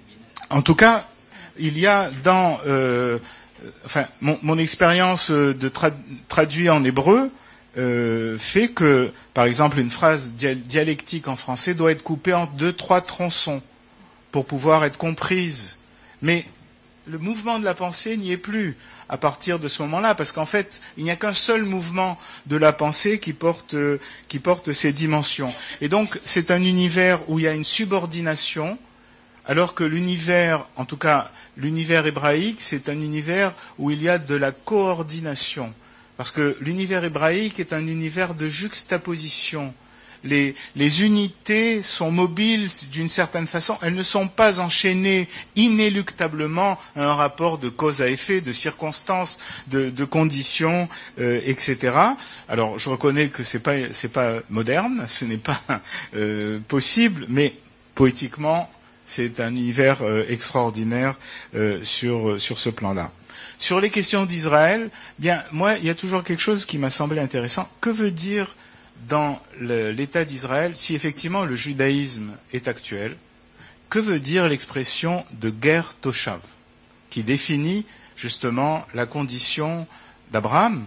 en tout cas, il y a dans, euh, enfin, mon, mon expérience de tra- traduit en hébreu euh, fait que, par exemple, une phrase dia- dialectique en français doit être coupée en deux, trois tronçons pour pouvoir être comprise. Mais le mouvement de la pensée n'y est plus à partir de ce moment-là, parce qu'en fait, il n'y a qu'un seul mouvement de la pensée qui porte, euh, qui porte ces dimensions. Et donc, c'est un univers où il y a une subordination, alors que l'univers, en tout cas l'univers hébraïque, c'est un univers où il y a de la coordination. Parce que l'univers hébraïque est un univers de juxtaposition. Les, les unités sont mobiles d'une certaine façon, elles ne sont pas enchaînées inéluctablement à un rapport de cause à effet, de circonstances, de, de conditions, euh, et cetera. Alors je reconnais que c'est pas, c'est pas moderne, ce n'est pas euh, possible, mais poétiquement, c'est un univers euh, extraordinaire euh, sur, sur ce plan-là. Sur les questions d'Israël, bien, moi, il y a toujours quelque chose qui m'a semblé intéressant. Que veut dire dans le, l'État d'Israël si effectivement le judaïsme est actuel? Que veut dire l'expression de ger toshav, qui définit justement la condition d'Abraham?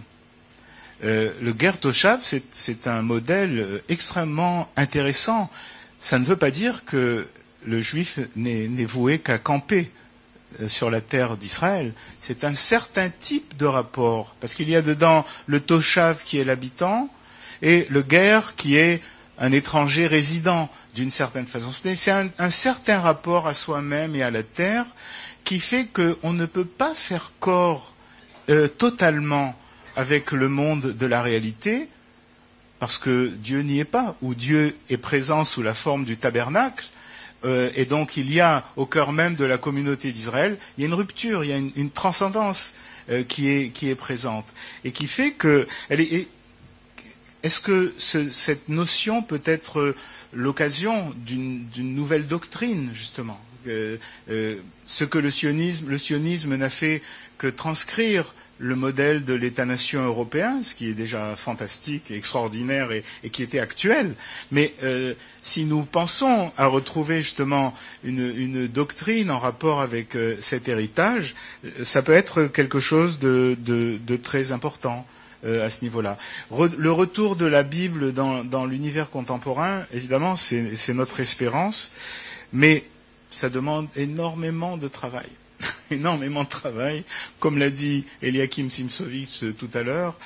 euh, Le ger toshav, c'est, c'est un modèle extrêmement intéressant. Ça ne veut pas dire que le juif n'est, n'est voué qu'à camper sur la terre d'Israël. C'est un certain type de rapport, parce qu'il y a dedans le toshav qui est l'habitant et le ger qui est un étranger résident d'une certaine façon. C'est un, un certain rapport à soi-même et à la terre qui fait qu'on ne peut pas faire corps euh, totalement avec le monde de la réalité, parce que Dieu n'y est pas, ou Dieu est présent sous la forme du tabernacle. Euh, et donc il y a au cœur même de la communauté d'Israël, il y a une rupture, il y a une, une transcendance euh, qui est qui est présente et qui fait que elle est. Et, est-ce que ce, cette notion peut être l'occasion d'une, d'une nouvelle doctrine justement, euh, euh, ce que le sionisme, le sionisme n'a fait que transcrire le modèle de l'État-nation européen, ce qui est déjà fantastique et extraordinaire et, et qui était actuel. Mais euh, si nous pensons à retrouver justement une, une doctrine en rapport avec euh, cet héritage, ça peut être quelque chose de, de, de très important euh, à ce niveau-là. Re, le retour de la Bible dans, dans l'univers contemporain, évidemment, c'est, c'est notre espérance, mais ça demande énormément de travail. énormément de travail, comme l'a dit Eliakim Simsovitz tout à l'heure.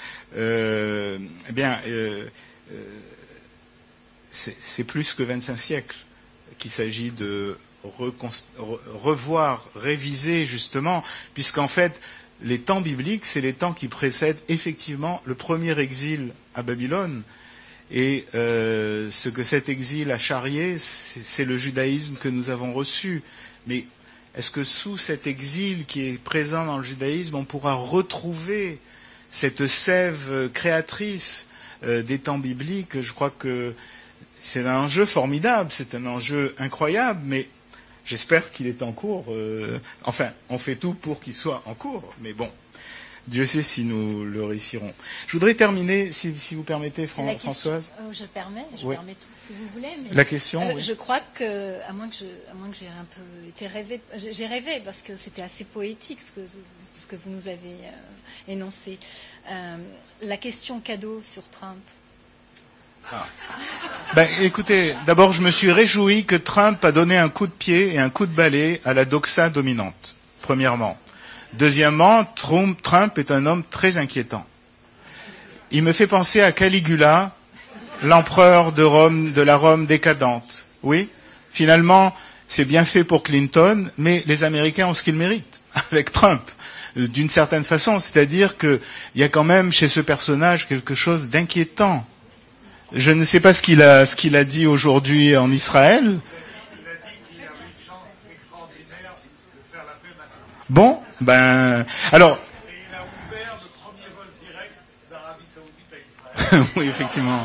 Euh, eh bien, euh, euh, c'est, c'est plus que vingt-cinq siècles qu'il s'agit de revoir, réviser justement, puisqu'en fait, les temps bibliques, c'est les temps qui précèdent effectivement le premier exil à Babylone. Et euh, ce que cet exil a charrié, c'est le judaïsme que nous avons reçu. Mais est-ce que sous cet exil qui est présent dans le judaïsme, on pourra retrouver cette sève créatrice euh, des temps bibliques? Je crois que c'est un enjeu formidable, c'est un enjeu incroyable, mais j'espère qu'il est en cours. Euh, enfin, on fait tout pour qu'il soit en cours, mais bon, Dieu sait si nous le réussirons. Je voudrais terminer, si, si vous permettez, Fran- Françoise. Oh, je permets, je oui. permets tout ce que vous voulez. Mais la question, euh, oui. Je crois que, à moins que, je, à moins que j'ai un peu été rêvé, j'ai rêvé parce que c'était assez poétique ce que, ce que vous nous avez euh, énoncé. Euh, la question cadeau sur Trump. Ah. Ben, écoutez, d'abord, je me suis réjoui que Trump a donné un coup de pied et un coup de balai à la doxa dominante, premièrement. Deuxièmement, Trump, Trump est un homme très inquiétant. Il me fait penser à Caligula, l'empereur de Rome, de la Rome décadente. Oui, finalement, c'est bien fait pour Clinton, mais les Américains ont ce qu'ils méritent avec Trump, d'une certaine façon. C'est-à-dire qu'il y a quand même chez ce personnage quelque chose d'inquiétant. Je ne sais pas ce qu'il a, ce qu'il a dit aujourd'hui en Israël. Bon, ben, alors. Oui, effectivement.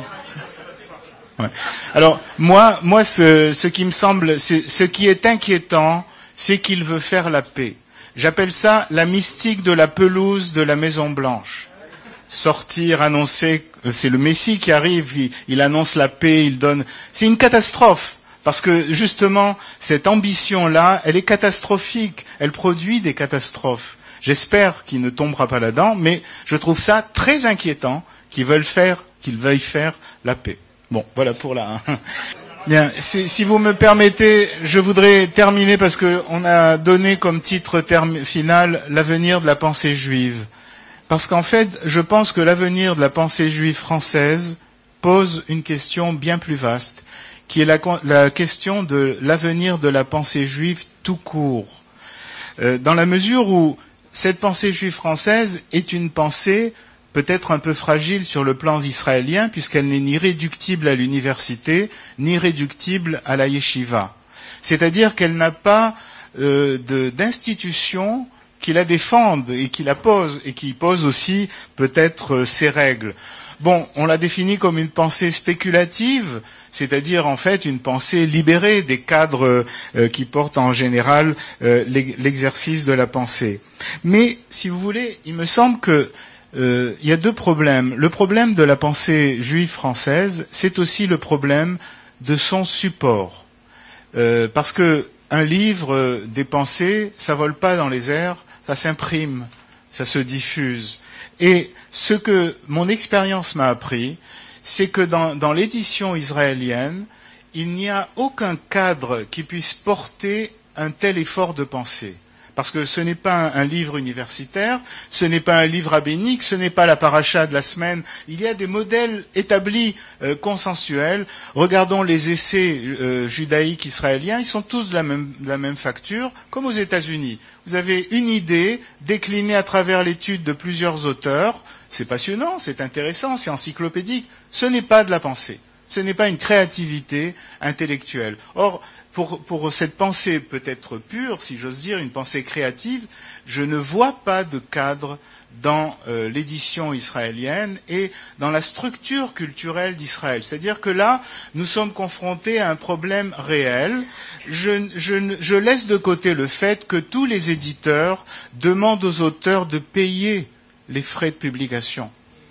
Ouais. Alors, moi, moi, ce, ce qui me semble, c'est, ce qui est inquiétant, c'est qu'il veut faire la paix. J'appelle ça la mystique de la pelouse de la Maison Blanche. Sortir, annoncer, c'est le Messie qui arrive, il, il annonce la paix, il donne. C'est une catastrophe. Parce que justement, cette ambition-là, elle est catastrophique. Elle produit des catastrophes. J'espère qu'il ne tombera pas là-dedans, mais je trouve ça très inquiétant qu'ils veulent faire, qu'ils veuillent faire la paix. Bon, voilà pour la. Bien, si, si vous me permettez, je voudrais terminer parce que on a donné comme titre terme, final l'avenir de la pensée juive. Parce qu'en fait, je pense que l'avenir de la pensée juive française pose une question bien plus vaste, qui est la, la question de l'avenir de la pensée juive tout court. Euh, dans la mesure où cette pensée juive française est une pensée peut-être un peu fragile sur le plan israélien, puisqu'elle n'est ni réductible à l'université, ni réductible à la yeshiva. C'est-à-dire qu'elle n'a pas euh, de, d'institution qui la défendent et qui la posent, et qui posent aussi peut-être euh, ses règles. Bon, on l'a définie comme une pensée spéculative, c'est-à-dire en fait une pensée libérée des cadres euh, qui portent en général euh, l'exercice de la pensée. Mais, si vous voulez, il me semble que euh, il y a deux problèmes. Le problème de la pensée juive française, c'est aussi le problème de son support. Euh, parce que un livre, euh, des pensées, ça vole pas dans les airs, ça s'imprime, ça se diffuse. Et ce que mon expérience m'a appris, c'est que dans, dans l'édition israélienne, il n'y a aucun cadre qui puisse porter un tel effort de pensée. Parce que ce n'est pas un, un livre universitaire, ce n'est pas un livre rabbinique, ce n'est pas la paracha de la semaine. Il y a des modèles établis, euh, consensuels. Regardons les essais euh, judaïques israéliens, ils sont tous de la même, de la même facture, comme aux États-Unis. Vous avez une idée déclinée à travers l'étude de plusieurs auteurs. C'est passionnant, c'est intéressant, c'est encyclopédique. Ce n'est pas de la pensée. Ce n'est pas une créativité intellectuelle. Or, pour, pour cette pensée peut-être pure, si j'ose dire, une pensée créative, je ne vois pas de cadre dans euh, l'édition israélienne et dans la structure culturelle d'Israël. C'est-à-dire que là, nous sommes confrontés à un problème réel. Je, je, je laisse de côté le fait que tous les éditeurs demandent aux auteurs de payer les frais de publication.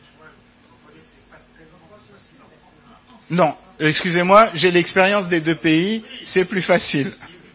Non, excusez-moi, j'ai l'expérience des deux pays, c'est plus facile.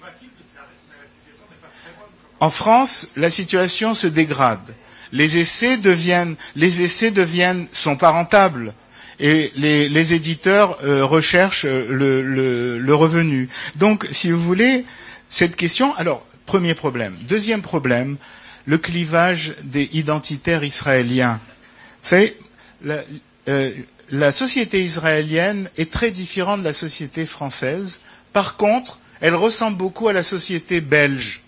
En France, la situation se dégrade. Les essais deviennent, les essais deviennent, sont pas rentables. Et les, les éditeurs euh, recherchent le, le, le revenu. Donc, si vous voulez, cette question, alors, premier problème. Deuxième problème, le clivage des identitaires israéliens. Vous savez, la, euh, la société israélienne est très différente de la société française. Par contre, elle ressemble beaucoup à la société belge.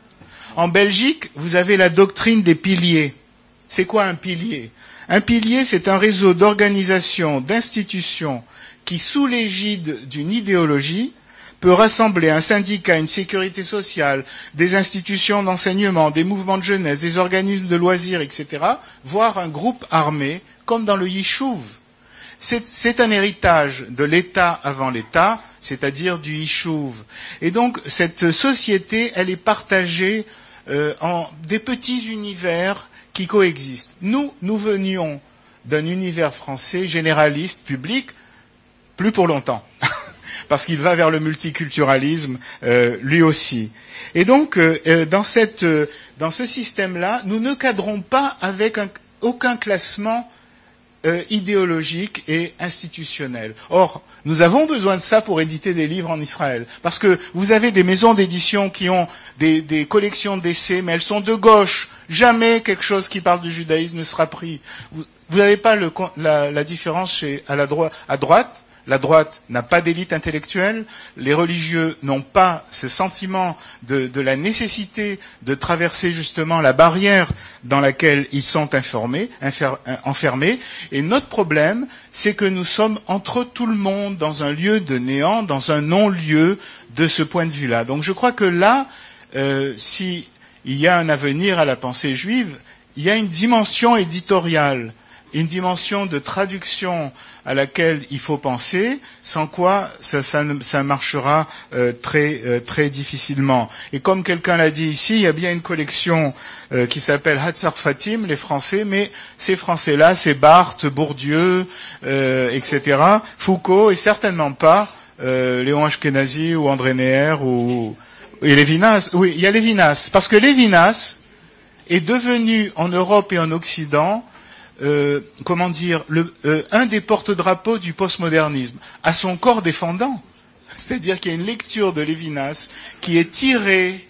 En Belgique, vous avez la doctrine des piliers. C'est quoi un pilier? Un pilier, c'est un réseau d'organisations, d'institutions qui, sous l'égide d'une idéologie, peut rassembler un syndicat, une sécurité sociale, des institutions d'enseignement, des mouvements de jeunesse, des organismes de loisirs, et cetera, voire un groupe armé, comme dans le Yishuv. C'est, c'est un héritage de l'État avant l'État, c'est-à-dire du Yishuv. Et donc, cette société, elle est partagée euh, en des petits univers qui coexistent. Nous, nous venions d'un univers français généraliste, public, plus pour longtemps, parce qu'il va vers le multiculturalisme euh, lui aussi. Et donc, euh, dans, cette, euh, dans ce système-là, nous ne cadrons pas avec un, aucun classement euh, idéologique et institutionnel. Or, nous avons besoin de ça pour éditer des livres en Israël, parce que vous avez des maisons d'édition qui ont des, des collections d'essais, mais elles sont de gauche. Jamais quelque chose qui parle du judaïsme ne sera pris. Vous n'avez pas le, la, la différence chez, à, la droi, à droite. La droite n'a pas d'élite intellectuelle, les religieux n'ont pas ce sentiment de, de la nécessité de traverser justement la barrière dans laquelle ils sont informés, infer, enfermés. Et notre problème, c'est que nous sommes entre tout le monde dans un lieu de néant, dans un non-lieu de ce point de vue-là. Donc je crois que là, euh, s'il y a un avenir à la pensée juive, il y a une dimension éditoriale, une dimension de traduction à laquelle il faut penser, sans quoi ça, ça, ça marchera euh, très, euh, très difficilement. Et comme quelqu'un l'a dit ici, il y a bien une collection euh, qui s'appelle Hatzar Fatim, les Français, mais ces Français-là, c'est Barthes, Bourdieu, euh, et cetera, Foucault, et certainement pas euh, Léon Ashkenazi ou André Neher ou et Lévinas. Oui, il y a Lévinas, parce que Lévinas est devenu en Europe et en Occident Euh, comment dire, le, euh, un des porte-drapeaux du postmodernisme, à son corps défendant. C'est-à-dire qu'il y a une lecture de Lévinas qui est tirée,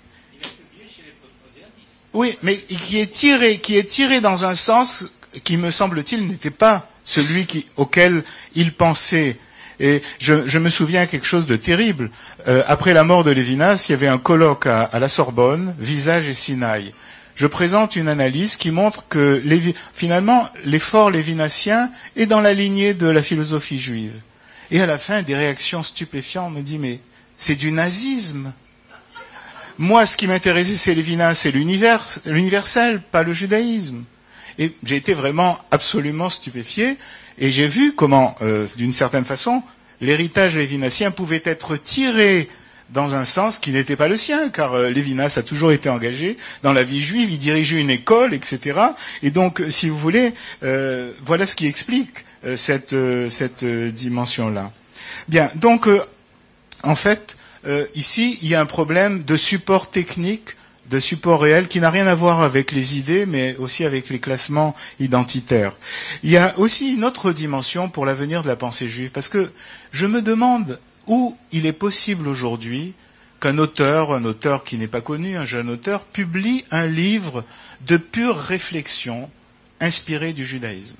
oui, mais qui est tirée, qui est tirée dans un sens qui, me semble-t-il, n'était pas celui qui, auquel il pensait. Et je, je me souviens quelque chose de terrible. Euh, après la mort de Lévinas, il y avait un colloque à, à la Sorbonne, Visage et Sinaï. Je présente une analyse qui montre que Lévi, finalement l'effort lévinassien est dans la lignée de la philosophie juive. Et à la fin, des réactions stupéfiantes, on me dit mais c'est du nazisme. Moi, ce qui m'intéressait, c'est Lévinas, c'est l'univers, l'universel, pas le judaïsme. Et j'ai été vraiment absolument stupéfié, et j'ai vu comment, euh, d'une certaine façon, l'héritage lévinassien pouvait être tiré dans un sens qui n'était pas le sien, car euh, Lévinas a toujours été engagé dans la vie juive, il dirigeait une école, et cetera. Et donc, si vous voulez, euh, voilà ce qui explique euh, cette, euh, cette euh, dimension-là. Bien, donc, euh, en fait, euh, ici, il y a un problème de support technique, de support réel, qui n'a rien à voir avec les idées, mais aussi avec les classements identitaires. Il y a aussi une autre dimension pour l'avenir de la pensée juive, parce que je me demande où il est possible aujourd'hui qu'un auteur, un auteur qui n'est pas connu, un jeune auteur, publie un livre de pure réflexion inspiré du judaïsme.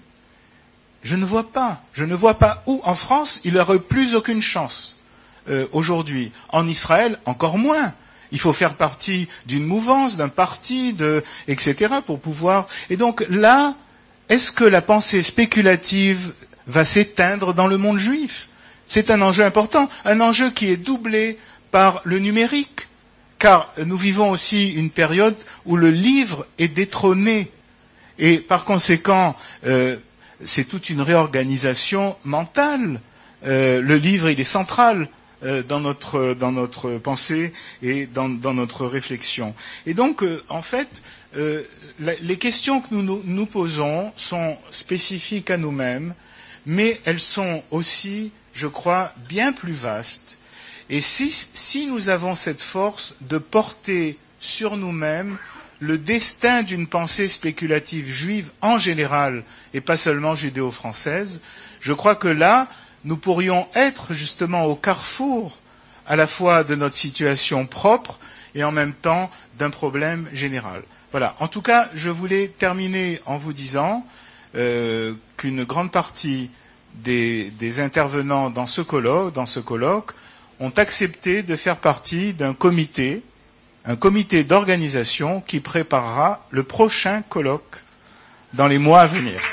Je ne vois pas, je ne vois pas où en France il n'aurait plus aucune chance euh, aujourd'hui. En Israël, encore moins. Il faut faire partie d'une mouvance, d'un parti, de, et cetera pour pouvoir. Et donc là, est-ce que la pensée spéculative va s'éteindre dans le monde juif ? C'est un enjeu important, un enjeu qui est doublé par le numérique, car nous vivons aussi une période où le livre est détrôné. Et par conséquent, euh, c'est toute une réorganisation mentale. Euh, le livre, il est central euh, dans notre, dans notre pensée et dans, dans notre réflexion. Et donc, euh, en fait, euh, la, les questions que nous, nous nous posons sont spécifiques à nous-mêmes, mais elles sont aussi, je crois, bien plus vastes. Et si, si nous avons cette force de porter sur nous-mêmes le destin d'une pensée spéculative juive en général, et pas seulement judéo-française, je crois que là, nous pourrions être justement au carrefour à la fois de notre situation propre et en même temps d'un problème général. Voilà. En tout cas, je voulais terminer en vous disant euh, qu'une grande partie des, des intervenants dans ce colloque, dans ce colloque ont accepté de faire partie d'un comité, un comité d'organisation qui préparera le prochain colloque dans les mois à venir.